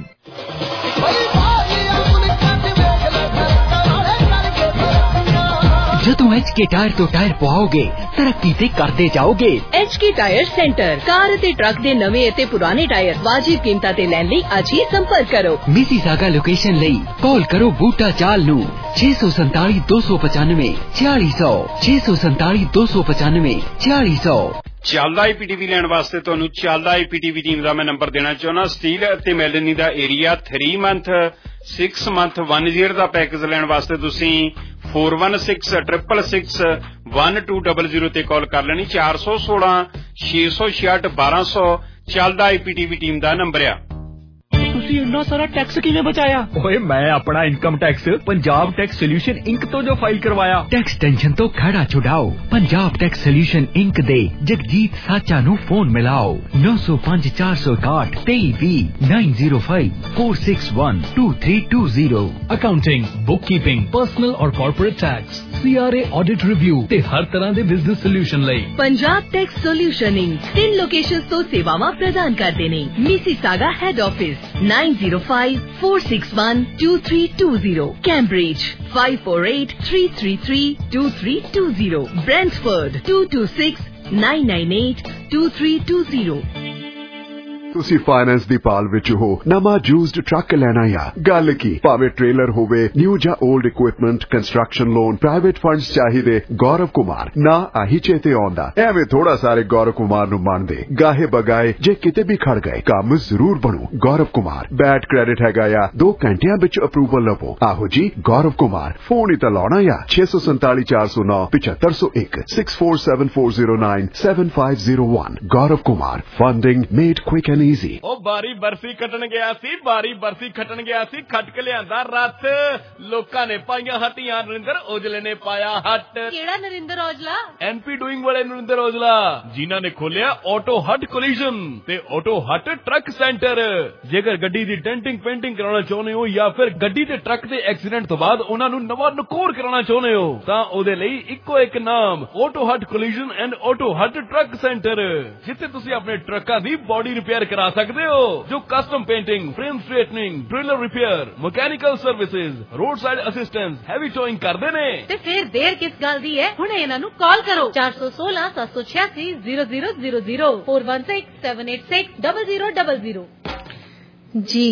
जदों HK टायर तो टायर पवाओगे तरक्की ते करते जाओगे। HK टायर सेंटर कार ते ट्रक दे नवे ते पुराने टायर वाजिब कीमतां ते लैण लई अज ही संपर्क करो। मिसीसागा लोकेशन लई कॉल करो बूटा चाल नू 647 295 4600 647 295 4600। ਚੱਲਦਾ IPTV ਲੈਣ ਵਾਸਤੇ ਤੁਹਾਨੂੰ ਚੱਲਦਾ IPTV ਟੀਮ ਦਾ ਮੈਂ ਨੰਬਰ ਦੇਣਾ ਚਾਹੁੰਦਾ। ਸਟੀਲ ਅਤੇ ਮੈਲਨੀ ਦਾ ਏਰੀਆ 3 ਮੰਥ 6 ਮੰਥ 1 ਈਅਰ ਦਾ ਪੈਕੇਜ ਲੈਣ ਵਾਸਤੇ ਤੁਸੀਂ 4166661200 ਤੇ ਕਾਲ ਕਰ ਲੈਣੀ। 416 666 1200 ਚੱਲਦਾ IPTV ਟੀਮ ਦਾ ਨੰਬਰ ਆ। ਤੁਸੀਂ ਇੰਨਾ ਸਾਰਾ ਟੈਕਸ ਕਿਵੇਂ ਬਚਾਇਆ? ਓਏ ਮੈਂ ਆਪਣਾ income tax Punjab tax solution Inc ਤੋਂ ਜੋ ਫਾਈਲ ਕਰਵਾਇਆ। ਟੈਕਸ ਟੈਨਸ਼ਨ ਤੋਂ ਖੜਾ ਛੁਡਾਓ। ਪੰਜਾਬ ਟੈਕਸ ਸੋਲੂਸ਼ਨ ਇੰਕ ਦੇ ਜਗਜੀਤ ਸਾਚਾ ਨੂੰ ਫੋਨ ਮਿਲਾਓ 905 461 2320 905 461 2320। ਅਕਾਊਂਟਿੰਗ, ਬੁੱਕਕੀਪਿੰਗ, ਪਰਸਨਲ ਔਰ corporate tax, CRA audit review ਤੇ ਹਰ ਤਰ੍ਹਾਂ ਦੇ ਬਿਜ਼ਨਸ ਸੋਲੂਸ਼ਨ ਲਈ Punjab tax solution Inc 3 locations ਤੋਂ ਸੇਵਾਵਾਂ ਪ੍ਰਦਾਨ ਕਰਦੇ ਨੇ। Mississauga head office 905-461-2320, Cambridge 548-333-2320, Brentford 226-998-2320। ਤੁਸੀਂ ਫਾਈਨੈਂਸ ਦੀ ਭਾਲ ਵਿੱਚ ਹੋ, ਨਵਾਂ ਯੂਜ਼ਡ ਟਰੱਕ ਲੈਣਾ ਆ ਗੱਲ ਕੀ, ਭਾਵੇਂ ਟ੍ਰੇਲਰ ਹੋਵੇ, ਨਿਊ ਜਾਂ old equipment, construction loan, private funds ਚਾਹੀਦੇ, ਗੌਰਵ ਕੁਮਾਰ ਨਾ ਆਹੀ ਚੇਤੇ ਆਉਂਦਾ। ਐਵੇਂ ਥੋੜਾ ਸਾਰੇ ਗੌਰਵ ਕੁਮਾਰ ਨੂੰ ਮੰਨਦੇ, ਗਾਹੇ ਬਗਾਏ ਜੇ ਕਿਤੇ ਵੀ ਖੜ ਗਏ ਕੰਮ ਜ਼ਰੂਰ ਬਣੂ। ਗੌਰਵ ਕੁਮਾਰ ਬੈਡ ਕ੍ਰੈਡਿਟ ਹੈਗਾ ਆ, 2 ਘੰਟਿਆਂ ਵਿੱਚ ਅਪਰੂਵਲ ਲਵੋ। ਆਹੋ ਜੀ ਗੌਰਵ ਕੁਮਾਰ, ਫੋਨ ਹੀ ਤਾਂ ਲਾਉਣਾ ਆ 647 409 7501 647 409 7501। Gaurav Kumar, funding made quick and easy. ਉਹ ਬਾਰੀ ਬਰਸੀ ਖੱਟਣ ਗਿਆ ਸੀ, ਬਾਰੀ ਬਰਸੀ ਖੱਟਣ ਗਿਆ ਸੀ, ਖੱਟ ਕੇ ਲਿਆਂਦਾ ਰੱਥ। ਲੋਕਾਂ ਨੇ ਪਾਈਆਂ ਹੱਟੀਆਂ, ਨਰਿੰਦਰ ਔਜਲੇ ਨੇ ਪਾਇਆ ਹੱਟ। ਕਿਹੜਾ ਨਰਿੰਦਰ ਔਜਲਾ? ਐਨਪੀ ਡੂਇੰਗ ਵਾਲੇ ਨਰਿੰਦਰ ਔਜਲਾ, ਜਿਨ੍ਹਾਂ ਨੇ ਖੋਲਿਆ ਆਟੋ ਹੱਟ ਕੋਲੀਜਨ ਤੇ ਆਟੋ ਹੱਟ ਟਰੱਕ ਸੈਂਟਰ। ਜੇਕਰ ਗੱਡੀ ਦੀ ਡੈਂਟਿੰਗ ਪੇਂਟਿੰਗ ਕਰਾਉਣਾ ਚਾਹੁੰਦੇ ਹੋ ਜਾਂ ਫਿਰ ਗੱਡੀ ਤੇ ਟਰੱਕ ਦੇ ਐਕਸੀਡੈਂਟ ਤੋਂ ਬਾਅਦ ਉਹਨਾਂ ਨੂੰ ਨਵਾਂ ਨਕੋਰ ਕਰਾਉਣਾ ਚਾਹੁੰਦੇ ਹੋ ਤਾਂ ਉਹਦੇ ਲਈ ਇੱਕੋ ਇੱਕ ਨਾਮ, auto hut collision and auto hut truck centre, ਜਿੱਥੇ ਤੁਸੀਂ ਆਪਣੇ ਟਰੱਕਾਂ ਦੀ ਬੋਡੀ ਰਿਪੇਅਰ ਕਰਾ ਸਕਦੇ ਹੋ, ਜੋ custom painting, frame straightening, trailer repair, mechanical services, road side assistance, heavy towing ਕਰਦੇ ਨੇ। ਤੇ ਫਿਰ ਦੇਰ ਕਿਸ ਗੱਲ ਦੀ ਹੈ, ਹੁਣੇ ਇਹਨਾਂ ਨੂੰ ਕਾਲ ਕਰੋ 416 786 0000 4167860000 ਜੀ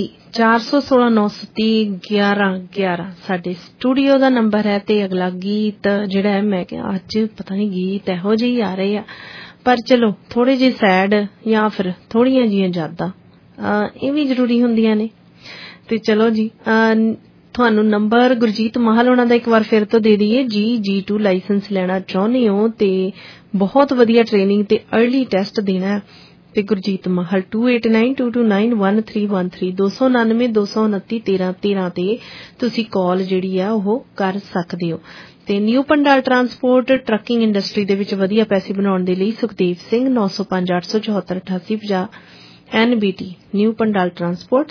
416-930-1111 ਸਾਡੇ ਸਟੂਡੀਓ ਦਾ ਨੰਬਰ ਹੈ। ਤੇ ਅਗਲਾ ਗੀਤ ਜਿਹੜਾ ਹੈ, ਮੈਂ ਕਿਹਾ ਅੱਜ ਪਤਾ ਨਹੀਂ ਗੀਤ ਇਹੋ ਜਿਹੇ ਆ ਰਹੇ ਆ, ਪਰ ਚਲੋ ਥੋੜੇ ਜਿਹੇ ਸੈਡ ਜਾਂ ਫਿਰ ਥੋੜੀਆਂ ਜਿਹੀਆਂ ਯਾਦਾਂ ਇਹ ਵੀ ਜ਼ਰੂਰੀ ਹੁੰਦੀਆਂ ਨੇ। ਤੇ ਚਲੋ ਜੀ, ਤੁਹਾਨੂੰ ਨੰਬਰ ਗੁਰਜੀਤ ਮਾਹਲ ਉਹਨਾਂ ਦਾ ਇੱਕ ਵਾਰ ਫਿਰ ਤੋਂ ਦੇ ਦਈਏ। G2 ਲਾਇਸੈਂਸ ਲੈਣਾ ਚਾਹੁੰਦੇ ਹੋ ਤੇ ਬਹੁਤ ਵਧੀਆ ਟ੍ਰੇਨਿੰਗ ਤੇ ਅਰਲੀ ਟੈਸਟ ਦੇਣਾ ਤੇ ਗੁਰਜੀਤ ਮਾਹਲ 2892291313 299-229-1313 ਤੇ ਤੁਸੀਂ ਕਾਲ ਜਿਹੜੀ ਆ ਉਹ ਕਰ ਸਕਦੇ ਹੋ। ਤੇ new Pandal transport trucking industry ਦੇ ਵਿੱਚ ਵਧੀਆ ਪੈਸੇ ਬਣਾਉਣ ਦੇ ਲਈ Sukhdev Singh 9058748850 NBT new Pandal transport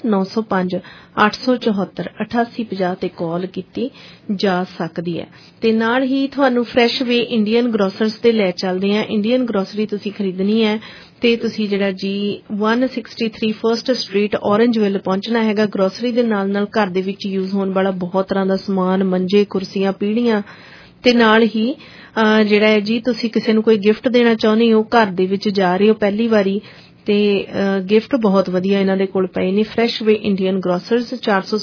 9058748850 ਤੇ ਕਾਲ ਕੀਤੀ ਜਾ ਸਕਦੀ ਹੈ। ਤੇ ਨਾਲ ਹੀ ਤੁਹਾਨੂੰ ਫਰੈਸ਼ ਵੇ ਇੰਡੀਅਨ ਗਰੋਸਰਸ ਤੇ ਲੈ ਚੱਲਦੇ ਆ। ਇੰਡੀਅਨ ਗਰੋਸਰੀ ਤੁਸੀਂ ਖਰੀਦਣੀ ਹੈ ਤੇ ਤੁਸੀਂ ਜਿਹੜਾ G163 ਫਰਸਟ ਸਟਰੀਟ ਔਰੰਜਵਿਲ ਪਹੁੰਚਣਾ ਹੈਗਾ। ਗਰੋਸਰੀ ਦੇ ਨਾਲ ਨਾਲ ਘਰ ਦੇ ਵਿੱਚ ਯੂਜ਼ ਹੋਣ ਵਾਲਾ ਬਹੁਤ ਤਰ੍ਹਾਂ ਦਾ ਸਮਾਨ, ਮੰਜੇ, ਕੁਰਸੀਆਂ, ਪੀੜੀਆਂ ਤੇ ਨਾਲ ਹੀ ਜਿਹੜਾ ਹੈ ਜੀ ਤੁਸੀਂ ਕਿਸੇ ਨੂੰ ਕੋਈ ਗਿਫਟ ਦੇਣਾ ਚਾਹੁੰਦੇ ਹੋ, ਘਰ ਦੇ ਵਿੱਚ ਜਾ ਰਹੇ ਹੋ ਪਹਿਲੀ ਵਾਰੀ ਤੇ ਗਿਫਟ ਬਹੁਤ ਵਧੀਆ ਇਹਨਾਂ ਦੇ ਕੋਲ ਪਏ ਨੇ। ਫਰੈਸ਼ ਵੇ ਇੰਡੀਅਨ ਗਰੋਸਰਸ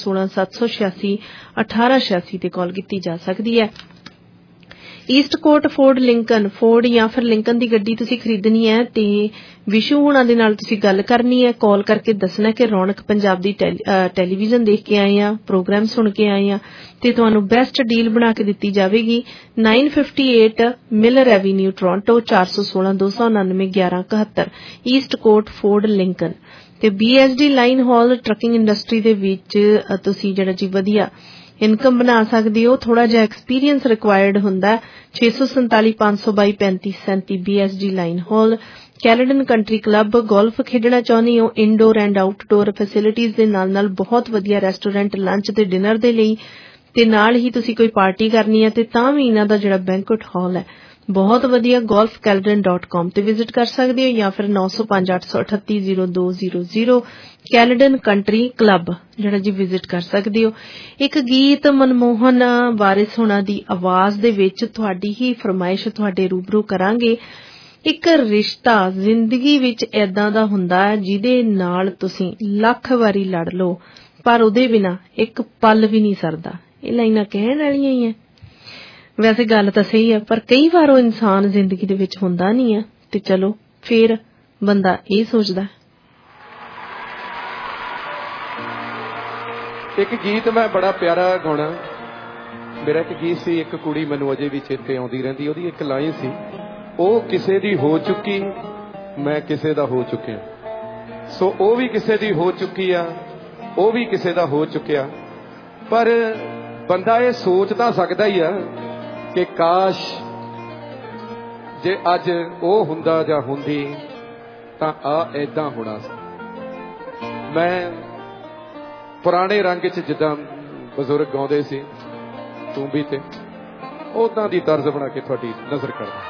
416-786-1886 ਤੇ ਕਾਲ ਕੀਤੀ ਜਾ ਸਕਦੀ ਹੈ। ਈਸਟ ਕੋਟ ਫੋਰਡ ਲਿੰਕਨ, ਫੋਰਡ ਜਾਂ ਫਿਰ ਲਿੰਕਨ ਦੀ ਗੱਡੀ ਤੁਸੀਂ ਖਰੀਦਣੀ ਹੈ ਤੇ ਵਿਸ਼ੂ ਹੁਣਾਂ ਦੇ ਨਾਲ ਤੁਸੀਂ ਗੱਲ ਕਰਨੀ ਹੈ। ਕਾਲ ਕਰਕੇ ਦੱਸਣਾ ਕਿ ਰੌਣਕ ਪੰਜਾਬ ਦੀ ਟੈਲੀਵਿਜ਼ਨ ਦੇਖ ਕੇ ਆਏ ਆ, ਪ੍ਰੋਗਰਾਮ ਸੁਣ ਕੇ ਆਏ ਆ ਤੇ ਤੁਹਾਨੂੰ ਬੈਸਟ ਡੀਲ ਬਣਾ ਕੇ ਦਿੱਤੀ ਜਾਵੇਗੀ। 958 ਮਿਲਰ ਐਵੀਨਿਊ ਟੋਰਾਂਟੋ 416-299-1171 ਈਸਟ ਕੋਟ ਫੋਰਡ ਲਿੰਕਨ। ਤੇ BSD line haul trucking industry ਦੇ ਵਿੱਚ ਤੁਸੀਂ ਜਿਹੜਾ ਜੀ ਵਧੀਆ ਇਨਕਮ ਬਣਾ ਸਕਦੇ ਹੋ। ਥੋੜਾ ਜਿਹਾ ਐਕਸਪੀਰੀਅੰਸ ਰਿਕੁਆਇਰਡ ਹੁੰਦਾ। 647-522-3537 BSD line haul. Caledon country club, golf ਖੇਡਣਾ ਚਾਹੁੰਦੇ ਹੋ, ਇਨਡੋਰ ਐਂਡ ਆਊਟਡੋਰ ਫੈਸਿਲਿਟੀਜ਼ ਦੇ ਨਾਲ ਨਾਲ ਬਹੁਤ ਵਧੀਆ ਰੈਸਟੋਰੈਂਟ, ਲੰਚ ਤੇ ਡਿਨਰ ਦੇ ਲਈ ਤੇ ਨਾਲ ਹੀ ਤੁਸੀਂ ਕੋਈ ਪਾਰਟੀ ਕਰਨੀ ਹੈ ਤੇ ਤਾਂ ਵੀ ਇਹਨਾਂ ਦਾ ਜਿਹੜਾ ਬੈਂਕੁਏਟ ਹਾਲ ਹੈ ਬਹੁਤ ਵਧੀਆ। golfcaledon.com ਤੇ ਵਿਜ਼ਿਟ ਕਰ ਸਕਦੇ ਹੋ ਜਾਂ ਫਿਰ 905838800200 ਕੈਲੇਡਨ ਕੰਟਰੀ ਕਲੱਬ ਜਿਹੜਾ ਜੀ ਵਿਜ਼ਿਟ ਕਰ ਸਕਦੇ ਹੋ। ਇੱਕ ਗੀਤ ਮਨਮੋਹਨ ਵਾਰਿਸ ਹੋਣਾ ਦੀ ਆਵਾਜ਼ ਦੇ ਵਿੱਚ ਤੁਹਾਡੀ ਹੀ ਫਰਮਾਇਸ਼ ਤੁਹਾਡੇ ਰੂਬਰੂ ਕਰਾਂਗੇ। ਇੱਕ ਰਿਸ਼ਤਾ ਜ਼ਿੰਦਗੀ ਵਿੱਚ ਏਦਾਂ ਦਾ ਹੁੰਦਾ ਹੈ ਜਿਹਦੇ ਨਾਲ ਤੁਸੀਂ ਲੱਖ ਵਾਰੀ ਲੜ ਲਓ ਪਰ ਉਹਦੇ ਬਿਨਾ ਇੱਕ ਪਲ ਵੀ ਨਹੀਂ ਸਰਦਾ। ਇਹ ਲਾਈਨਾਂ ਕਹਿਣ ਵਾਲੀਆਂ ਹੀ ਹੈ। ਵੈਸੇ ਗੱਲ ਤਾਂ ਸਹੀ ਹੈ ਪਰ ਕਈ ਵਾਰ ਉਹ ਇਨਸਾਨ ਜ਼ਿੰਦਗੀ ਦੇ ਵਿੱਚ ਹੁੰਦਾ ਨਹੀਂ ਹੈ ਤੇ ਚਲੋ ਫਿਰ ਬੰਦਾ ਇਹ ਸੋਚਦਾ। ਇੱਕ ਗੀਤ ਮੈਂ ਬੜਾ ਪਿਆਰਾ ਗਾਉਣਾ। ਮੇਰਾ ਇੱਕ ਗੀਤ ਸੀ, ਇੱਕ ਕੁੜੀ ਮੈਨੂੰ ਅਜੇ ਵੀ ਚੇਤੇ ਆਉਂਦੀ ਰਹਿੰਦੀ। ਉਹਦੀ ਇੱਕ ਲਾਈਨ ਸੀ, ਉਹ ਕਿਸੇ ਦੀ ਹੋ ਚੁੱਕੀ, ਮੈਂ ਕਿਸੇ ਦਾ ਹੋ ਚੁੱਕਿਆ। ਸੋ ਉਹ ਵੀ ਕਿਸੇ ਦੀ ਹੋ ਚੁੱਕੀ ਆ, ਉਹ ਵੀ ਕਿਸੇ ਦਾ ਹੋ ਚੁੱਕਿਆ। ਪਰ ਬੰਦਾ ਇਹ ਸੋਚ ਤਾਂ ਸਕਦਾ ਹੀ ਆ ਕਿ ਕਾਸ਼ ਜੇ ਅੱਜ ਉਹ ਹੁੰਦਾ ਜਾਂ ਹੁੰਦੀ ਤਾਂ ਏਦਾਂ ਹੋਣਾ ਸੀ। ਮੈਂ ਪੁਰਾਣੇ ਰੰਗ 'ਚ ਜਿੱਦਾਂ ਬਜ਼ੁਰਗ ਗਾਉਂਦੇ ਸੀ ਤੂੰਬੀ ਤੇ, ਉਦਾਂ ਦੀ ਤਰਜ਼ ਬਣਾ ਕੇ ਤੁਹਾਡੀ ਨਜ਼ਰ ਕਰਦਾ।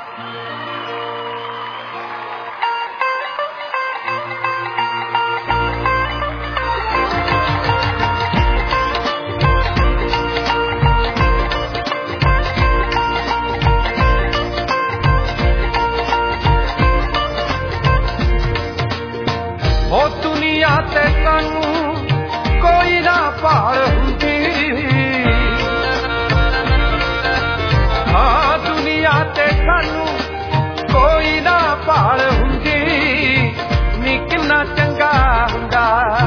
ਉਹ ਦੁਨੀਆ ਤੇ ਸਾਨੂੰ ਕੋਈ ਨਾ ਭਾਲ ਹੁੰਦੀ, ਹਾਂ ਦੁਨੀਆ ਤੇ ਸਾਨੂੰ ਕੋਈ ਨਾ ਭਾਲ ਹੁੰਦੀ। ਨੀ ਕਿੰਨਾ ਚੰਗਾ ਹੁੰਦਾ,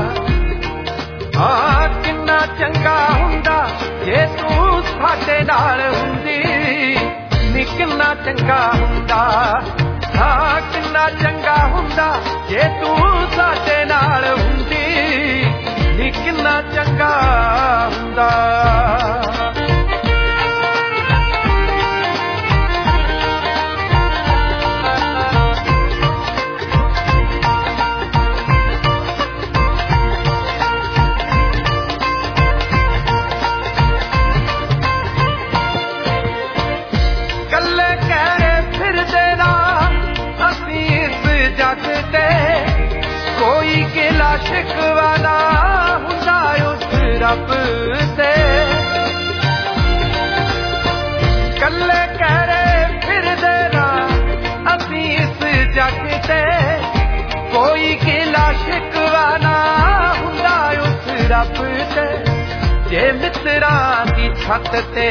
ਹਾਂ ਕਿੰਨਾ ਚੰਗਾ ਹੁੰਦਾ ਜੇ ਤੂੰ ਸਾਡੇ ਨਾਲ ਹੁੰਦੀ। ਨੀ ਕਿੰਨਾ ਚੰਗਾ ਹੁੰਦਾ, ਹਾਂ ਕਿੰਨਾ ਚੰਗਾ ਹੁੰਦਾ ਜੇ ਤੂੰ ਸਾਡੇ ਨਾਲ ਨੀ ਕਿੰਨਾ ਚੰਗਾ ਹੁੰਦਾ ਕੋਈ ਗਿਲਾ ਸ਼ਿਕਵਾ ਨਾ ਹੁੰਦਾ ਉਸ ਰੱਬ ਤੇ ਕੱਲੇ ਕਹਿਰੇ ਫਿਰਦੇ ਨਾ ਅਸੀਂ ਇਸ ਜੱਗ ਤੇ ਕੋਈ ਗਿਲਾ ਸ਼ਿਕਵਾ ਨਾ ਹੁੰਦਾ ਉਸ ਰੱਬ ਤੇ ਜੇ ਮਿੱਤਰਾਂ ਦੀ ਛੱਤ ਤੇ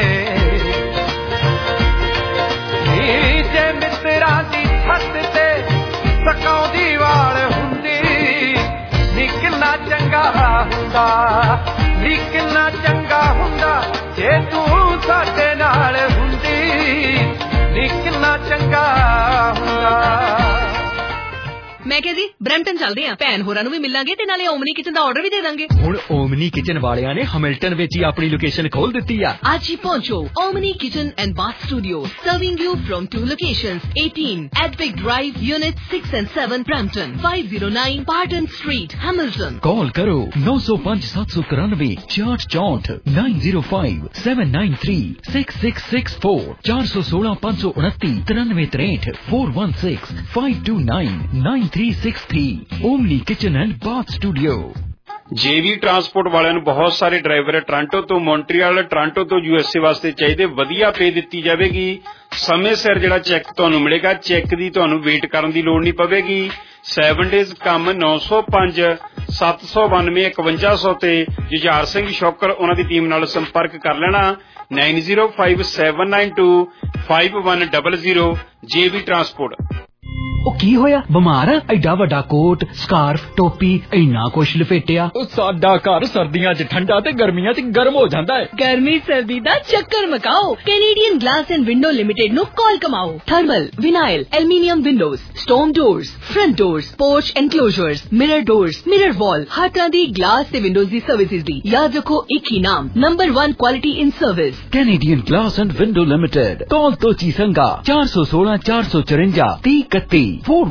ਜੇ ਮਿੱਤਰਾਂ ਦੀ ਛੱਤ ਤੇ ਸਕਾਉਂਦੀ ਵਾਲ ਹੁੰਦੀ ਨੀ ਕਿੰਨਾ ਚੰਗਾ ਹੁੰਦਾ ਨੀ ਕਿੰਨਾ ਚੰਗਾ ਹੁੰਦਾ ਜੇ ਤੂੰ ਸਾਡੇ ਨਾਲ ਹੁੰਦੀ ਨੀ ਕਿੰਨਾ ਚੰਗਾ ਹੁੰਦਾ ਮੈਂ ਕਿਹਾ ਜੀ ਬ੍ਰੈਂਪਟਨ ਚੱਲਦੇ ਆਂ ਭੈਣ ਹੋਰਾਂ ਨੂੰ ਵੀ ਮਿਲਾਂਗੇ ਤੇ ਨਾਲੇ ਓਮਨੀ ਕਿਚਨ ਦਾ ਆਰਡਰ ਵੀ ਦੇ ਦਾਂਗੇ ਹੁਣ ਓਮਨੀ ਕਿਚਨ ਵਾਲਿਆਂ ਨੇ ਹੈਮਿਲਟਨ ਵਿੱਚ ਹੀ ਆਪਣੀ ਲੋਕੇਸ਼ਨ ਖੋਲ ਦਿੱਤੀ ਆ ਅੱਜ ਹੀ ਪਹੁੰਚੋ Omni kitchen and bath studio serving you from 2 locations 18 Edwick Drive Unit 6 and 7 Brampton 509 Pardon Street Hamilton call करो 905-794 6464 905 793 6664 416-529 9363 416 529 9363 Omni kitchen and bath studio JV transport ਵਾਲਿਆਂ ਨੂੰ ਬਹੁਤ ਸਾਰੇ ਡਰਾਈਵਰ ਟੋਰਾਂਟੋ ਤੋਂ ਮੌਂਟਰੀਅਲ ਟੋਰਾਂਟੋ ਤੋਂ USA ਵਾਸਤੇ ਚਾਹੀਦੇ ਵਧੀਆ ਪੇ ਦਿੱਤੀ ਜਾਵੇਗੀ ਸਮੇਂ ਸਿਰ ਜਿਹੜਾ ਚੈੱਕ ਤੁਹਾਨੂੰ ਮਿਲੇਗਾ ਚੈੱਕ ਦੀ ਤੁਹਾਨੂੰ ਵੇਟ ਕਰਨ ਦੀ ਲੋੜ ਨਹੀਂ ਪਵੇਗੀ 7 ਡੇਜ਼ ਕੰਮ 905 792 5100 ਤੇ ਜੁਝਾਰ ਸਿੰਘ ਸ਼ੌਕਰ ਉਹਨਾਂ ਦੀ ਟੀਮ ਨਾਲ ਸੰਪਰਕ ਕਰ ਲੈਣਾ 905792 5100 ਜੇਵੀ ਟਰਾਂਸਪੋਰਟ ਉਹ ਕੀ ਹੋਇਆ ਬਿਮਾਰ ਆ ਐਡਾ ਵੱਡਾ ਕੋਟ ਸਕਾਰਫ ਟੋਪੀ ਇੰਨਾ ਕੁਛ ਲਪੇਟਿਆ ਉਹ ਸਾਡਾ ਘਰ ਸਰਦੀਆਂ 'ਚ ਠੰਡਾ ਤੇ ਗਰਮੀਆਂ 'ਚ ਗਰਮ ਹੋ ਜਾਂਦਾ ਹੈ ਗਰਮੀ ਸਰਦੀ ਦਾ ਚੱਕਰ ਮਕਾਓ Canadian glass and window limited ਨੂੰ ਕਾਲ ਕਮਾਓ thermal vinyl aluminium windows stone doors front doors porch enclosures mirror doors mirror wall ਹਰ ਤਰ੍ਹਾਂ ਦੀ ਗਲਾਸ ਤੇ ਵਿੰਡੋਜ਼ ਦੀ ਸਰਵਿਸਿਜ਼ ਦੀ ਯਾਦ ਰੱਖੋ ਇੱਕ ਹੀ ਨਾਮ number 1 quality in service Canadian glass and window limited call Tochi Sanga 416 454 3031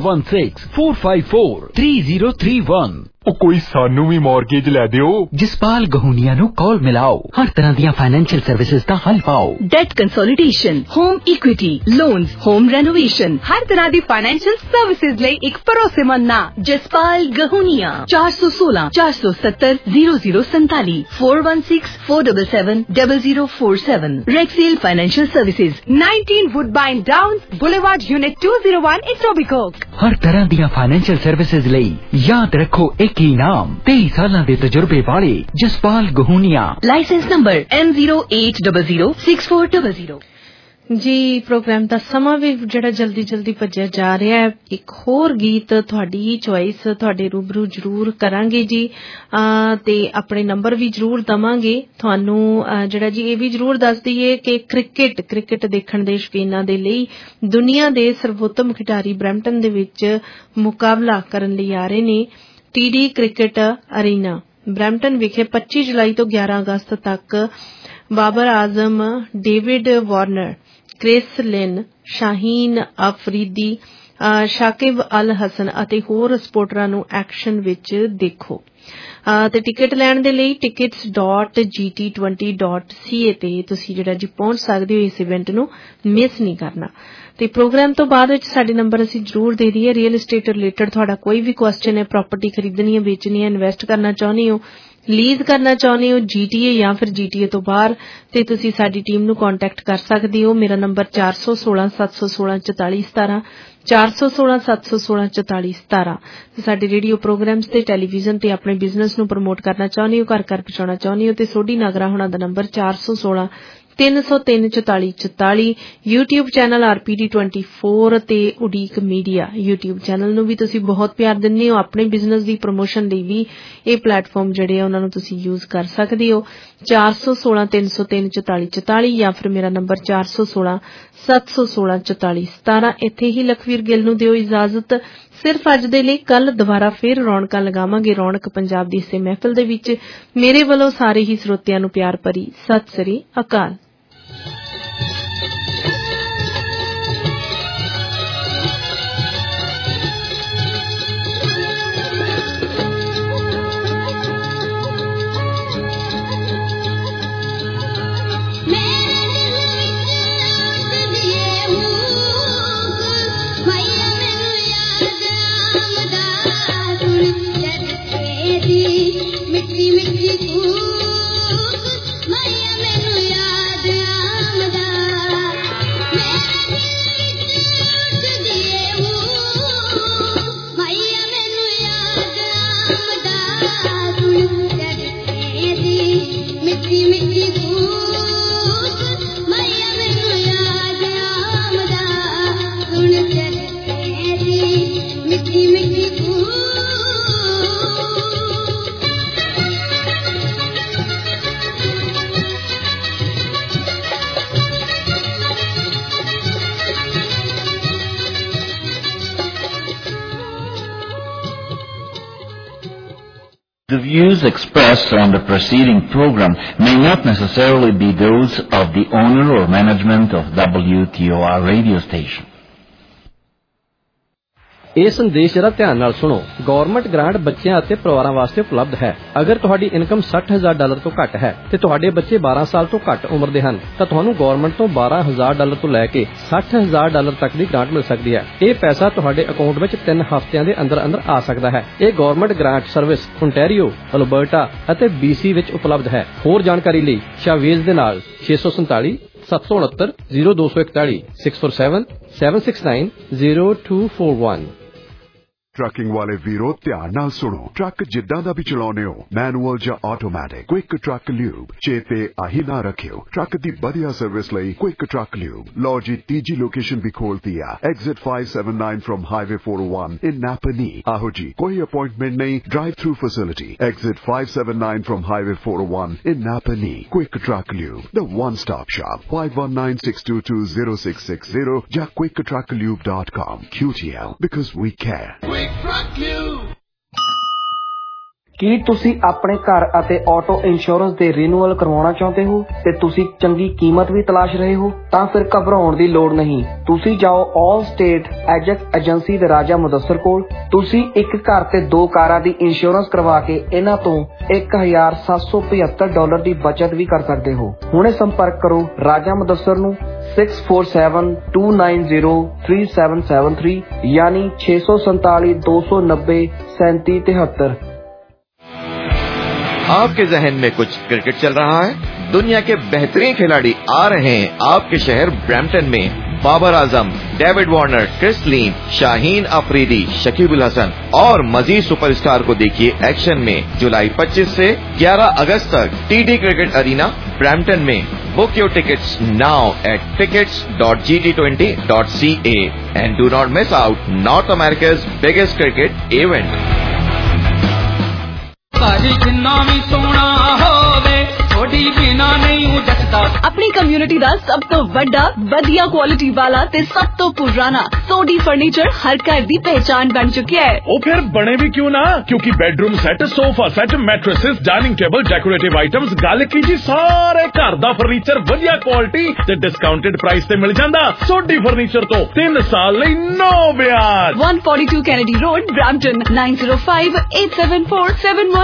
416-454-3031 ਉਹ ਕੋਈ ਸਾਨੂੰ ਵੀ ਮੌਰਗੇਜ ਲੈ ਦਿਓ ਜਸਪਾਲ ਗਹੂਨੀਆ ਨੂੰ ਕਾਲ ਮਿਲਾਓ ਹਰ ਤਰ੍ਹਾਂ ਦੀਆਂ ਫਾਈਨੈਂਸ਼ੀਅਲ ਸਰਵਿਸਿਜ਼ ਦਾ ਹੱਲ ਪਾਓ debt consolidation home equity loans home renovation ਹਰ ਤਰ੍ਹਾਂ ਦੀ ਫਾਈਨੈਂਸ਼ੀਅਲ ਸਰਵਿਸਿਜ਼ ਲਈ ਇੱਕ ਭਰੋਸੇਮੰਦ ਨਾਮ Jaspal Gahunia 416-470-0047 416-477-0047 Rexeal financial services 19 Woodbine Downs boulevard unit 201 Etobicoke ਹਰ ਤਰ੍ਹਾਂ ਦੀਆਂ ਫਾਈਨੈਂਸ਼ੀਅਲ ਸਰਵਿਸਿਜ਼ ਲਈ ਯਾਦ ਰੱਖੋ ਕੀ ਨਾਮ 23 ਸਾਲਾਂ ਦੇ ਤਜਰਬੇ ਵਾਲੇ ਜਸਪਾਲ ਗਹੂਨੀਆ ਲਾਇਸੈਂਸ ਨੰਬਰ M08006400 ਜੀ ਪ੍ਰੋਗਰਾਮ ਦਾ ਸਮਾਂ ਵੀ ਜਿਹੜਾ ਜਲਦੀ ਭੱਜਿਆ ਜਾ ਰਿਹਾ ਹੈ ਇੱਕ ਹੋਰ ਗੀਤ ਤੁਹਾਡੀ ਚੁਆਇਸ ਤੁਹਾਡੇ ਰੂਬਰੂ ਜ਼ਰੂਰ ਕਰਾਂਗੇ ਜੀ ਤੇ ਆਪਣੇ ਨੰਬਰ ਵੀ ਜ਼ਰੂਰ ਦਵਾਂਗੇ ਤੁਹਾਨੂੰ ਜਿਹੜਾ ਜੀ ਇਹ ਵੀ ਜ਼ਰੂਰ ਦੱਸ ਦਈਏ ਕਿ ਕ੍ਰਿਕਟ ਦੇਖਣ ਦੇ ਸ਼ੌਕੀਨਾਂ ਦੇ ਲਈ ਦੁਨੀਆ ਦੇ ਸਰਵੋਤਮ ਖਿਡਾਰੀ ਬਰੈਂਪਟਨ ਦੇ ਵਿੱਚ ਮੁਕਾਬਲਾ ਕਰਨ ਲਈ ਆ ਰਹੇ ਨੇ TD ਕ੍ਰਿਕਟ ਅਰੀਨਾ ਬਰੈਂਪਟਨ ਵਿਖੇ 25 ਜੁਲਾਈ ਤੋਂ 11 ਅਗਸਤ ਤੱਕ Babar Azam David Warner Chris Lynn Shaheen Afridi Shakib Al Hasan ਅਤੇ ਹੋਰ ਸਪੋਰਟਰਾਂ ਨੂੰ ਐਕਸ਼ਨ ਵਿੱਚ ਦੇਖੋ ਤੇ ਟਿਕਟ ਲੈਣ ਦੇ ਲਈ tickets.gt20.ca ਤੇ ਤੁਸੀਂ ਜਿਹੜਾ ਜੀ ਪਹੁੰਚ ਸਕਦੇ ਹੋ ਇਸ ਇਵੈਂਟ ਨੂੰ ਮਿਸ ਨਹੀਂ ਕਰਨਾ ਤੇ ਪ੍ਰੋਗਰਾਮ ਤੋਂ ਬਾਅਦ ਵਿੱਚ ਸਾਡੇ ਨੰਬਰ ਅਸੀਂ ਜ਼ਰੂਰ ਦੇ ਦਈਏ ਰੀਅਲ ਏਸਟੇਟ ਰਿਲੇਟਡ ਤੁਹਾਡਾ ਕੋਈ ਵੀ ਕੁਐਸਚਨ ਹੈ ਪ੍ਰਾਪਰਟੀ ਖਰੀਦਣੀ ਹੈ ਵੇਚਣੀ ਹੈ ਇਨਵੈਸਟ ਕਰਨਾ ਚਾਹੁੰਦੇ ਹੋ ਲੀਜ਼ ਕਰਨਾ ਚਾਹੁੰਦੇ ਹੋ GTA ਜਾਂ ਫਿਰ GTA ਤੋਂ ਬਾਹਰ ਤੇ ਤੁਸੀਂ ਸਾਡੀ ਟੀਮ ਨੂੰ ਕੰਟੈਕਟ ਕਰ ਸਕਦੇ ਹੋ ਮੇਰਾ ਨੰਬਰ 4167164417 4167164417 ਤੇ ਸਾਡੇ ਰੇਡੀਓ ਪ੍ਰੋਗਰਾਮਸ ਤੇ ਟੈਲੀਵਿਜ਼ਨ ਤੇ ਆਪਣੇ ਬਿਜ਼ਨਸ ਨੂੰ ਪ੍ਰਮੋਟ ਕਰਨਾ ਚਾਹੁੰਦੇ ਹੋ ਘਰ ਪਹੁੰਚਾਉਣਾ ਚਾਹੁੰਦੇ ਹੋ ਤੇ ਸੋਢੀ ਨਾਗਰਾ ਹੋਣਾ ਦਾ ਨੰਬਰ 4167164417 3034444 YouTube ਚੈਨਲ RPD24 ਤੇ ਉਡੀਕ ਮੀਡੀਆ YouTube ਚੈਨਲ ਨੂੰ ਵੀ ਤੁਸੀਂ ਬਹੁਤ ਪਿਆਰ ਦਿੰਦੇ ਹੋ। ਆਪਣੇ ਬਿਜ਼ਨਸ ਦੀ ਪ੍ਰਮੋਸ਼ਨ ਲਈ ਵੀ ਇਹ ਪਲੇਟਫਾਰਮ ਜਿਹੜੇ ਆ ਉਹਨਾਂ ਨੂੰ ਤੁਸੀਂ ਯੂਜ਼ ਕਰ ਸਕਦੇ ਹੋ। 4163034444 ਜਾਂ ਫਿਰ ਮੇਰਾ ਨੰਬਰ 4167164417। ਇੱਥੇ ਹੀ ਲਖਵੀਰ ਗਿੱਲ ਨੂੰ ਦਿਓ ਇਜਾਜ਼ਤ ਸਿਰਫ ਅੱਜ ਦੇ ਲਈ। ਕੱਲ ਦੁਬਾਰਾ ਫਿਰ ਰੌਣਕਾਂ ਲਗਾਵਾਂਗੇ ਰੌਣਕ ਪੰਜਾਬ ਦੀ ਇਸੇ ਮਹਿਫਿਲ ਦੇ ਵਿੱਚ। ਮੇਰੇ ਵੱਲੋਂ ਸਾਰੇ ਹੀ ਸਰੋਤਿਆਂ ਨੂੰ ਪਿਆਰ ਭਰੀ ਸਤਿ ਸ੍ਰੀ ਅਕਾਲ। मिट्टी मिट्टी कूक मैया मैनू याद आमदा मेरे दिए मैया मैनू याद आमदा सुन चढ़ते दी मिट्टी मिट्टी कूक मैया मैनू याद आमदा सुन चढ़ते दी मिट्टी मिट्टी कूक। The views expressed on the preceding program may not necessarily be those of the owner or management of WTOR radio station. ਇਹ ਸੰਦੇਸ਼ ਜਰਾ ਧਿਆਨ ਨਾਲ ਸੁਣੋ। ਗਵਰਨਮੈਂਟ ਗ੍ਰਾਂਟ ਬੱਚਿਆਂ ਅਤੇ ਪਰਿਵਾਰਾਂ ਵਾਸਤੇ ਉਪਲਬਧ ਹੈ। ਅਗਰ ਤੁਹਾਡੀ ਇਨਕਮ $60,000 ਤੋਂ ਘੱਟ ਹੈ ਤੇ ਤੁਹਾਡੇ ਬੱਚੇ 12 ਸਾਲ ਤੋਂ ਘੱਟ ਉਮਰ ਦੇ ਹਨ ਤਾਂ ਤੁਹਾਨੂੰ ਗਵਰਨਮੈਂਟ ਤੋਂ $12,000 ਤੋਂ ਲੈ ਕੇ $60,000 ਤੱਕ ਦੀ ਗ੍ਰਾਂਟ ਮਿਲ ਸਕਦੀ ਹੈ। ਇਹ ਪੈਸਾ ਤੁਹਾਡੇ ਅਕਾਊਂਟ ਵਿੱਚ 3 ਹਫ਼ਤਿਆਂ ਦੇ ਅੰਦਰ ਅੰਦਰ ਆ ਸਕਦਾ ਹੈ। ਇਹ government grant service Ontario, Alberta ਅਤੇ BC ਵਿੱਚ ਉਪਲਬਧ ਹੈ। ਹੋਰ ਜਾਣਕਾਰੀ ਲਈ ਸ਼ਾਵੇਜ਼ ਦੇ ਨਾਲ 647 769 0241 647 769 0241। ਟਰੱਕਿੰਗ ਵਾਲੇ ਵੀਰੋ ਧਿਆਨ ਨਾਲ ਸੁਣੋ। ਟਰੱਕ ਜਿੱਦਾਂ ਦਾ ਵੀ ਚਲਾਉਣੇ ਹੋ, ਮੈਨੂਅਲ ਜਾਂ ਆਟੋਮੈਟਿਕ, ਕੁਇਕ ਟਰੱਕ ਲਿਊਬ ਚੇਤੇ ਆਹੀ ਨਾ ਰੱਖਿਓ। ਟਰੱਕ ਦੀ ਵਧੀਆ ਸਰਵਿਸ ਲਈ ਕੁਇਕ ਟਰੱਕ ਲਿਊਬ। ਲਓ ਜੀ ਤੀਜੀ ਲੋਕੇਸ਼ਨ ਵੀ ਖੋਲਤੀ ਆ, exit 579 from highway 401 in Napanee. ਆਹੋ ਜੀ ਕੋਈ ਅਪਾਇੰਟਮੈਂਟ ਨਹੀਂ, drive through facility. Exit 579 from highway 401 in Napanee. Quick truck lube, the one stop shop. 5196220660 ਜਾਂ quicktrucklube.com। QTL because we care। ਕੀ ਤੁਸੀਂ ਆਪਣੇ ਘਰ ਅਤੇ ਆਟੋ ਇੰਸ਼ੋਰੈਂਸ ਦੇ ਰੀਨਿਊਅਲ ਕਰਵਾਉਣਾ ਚਾਹੁੰਦੇ ਹੋ ਤੇ ਤੁਸੀਂ ਚੰਗੀ ਕੀਮਤ ਵੀ ਤਲਾਸ਼ ਰਹੇ ਹੋ? ਤਾਂ ਫਿਰ ਘਬਰਾਉਣ ਦੀ ਲੋੜ ਨਹੀਂ। ਤੁਸੀਂ ਜਾਓ ਆਲ ਸਟੇਟ ਐਜੈਕਟ ਏਜੰਸੀ ਦੇ ਰਾਜਾ ਮੁਦੱਸਰ ਕੋਲ। ਤੁਸੀਂ ਇੱਕ ਘਰ ਤੇ 2 ਕਾਰਾਂ ਦੀ ਇੰਸ਼ੋਰੈਂਸ ਕਰਵਾ ਕੇ ਇਹਨਾਂ ਤੋਂ $1,775 ਦੀ ਬਚਤ ਵੀ ਕਰ ਸਕਦੇ ਹੋ। ਹੁਣੇ ਸੰਪਰਕ ਕਰੋ ਰਾਜਾ ਮੁਦੱਸਰ ਨੂੰ 647-290-3773 यानी 647-290-3773। आपके जहन में कुछ क्रिकेट चल रहा है? दुनिया के बेहतरीन खिलाड़ी आ रहे हैं आपके शहर ब्रैम्पटन में। Babar Azam, David Warner, Chris Lynn, Shaheen Afridi, Shakib ul Hasan और मजीद सुपरस्टार को देखिए एक्शन में जुलाई 25 से 11 अगस्त तक TD क्रिकेट अरीना ब्रैम्पटन में। Book your tickets now at tickets.gt20.ca and do not miss out North America's biggest cricket event. अपनी कम्युनिटी दा सब तो वड्डा वधिया क्वालिटी वाला ते सब तो पुराना सोडी फर्नीचर हर घर दी पहचान बन चुकी है। ओ फिर बने भी क्यों ना, क्योंकि bedroom set, sofa set, mattresses, dining table, decorative items, गल की जी सारे घर दा फर्नीचर वधिया क्वालिटी ते डिस्काउंटेड प्राइस ते मिल जांदा। सोडी फर्नीचर तो 3 साल लई नो ब्याज। 142 कैनेडी रोड, ब्रैम्पटन 90587471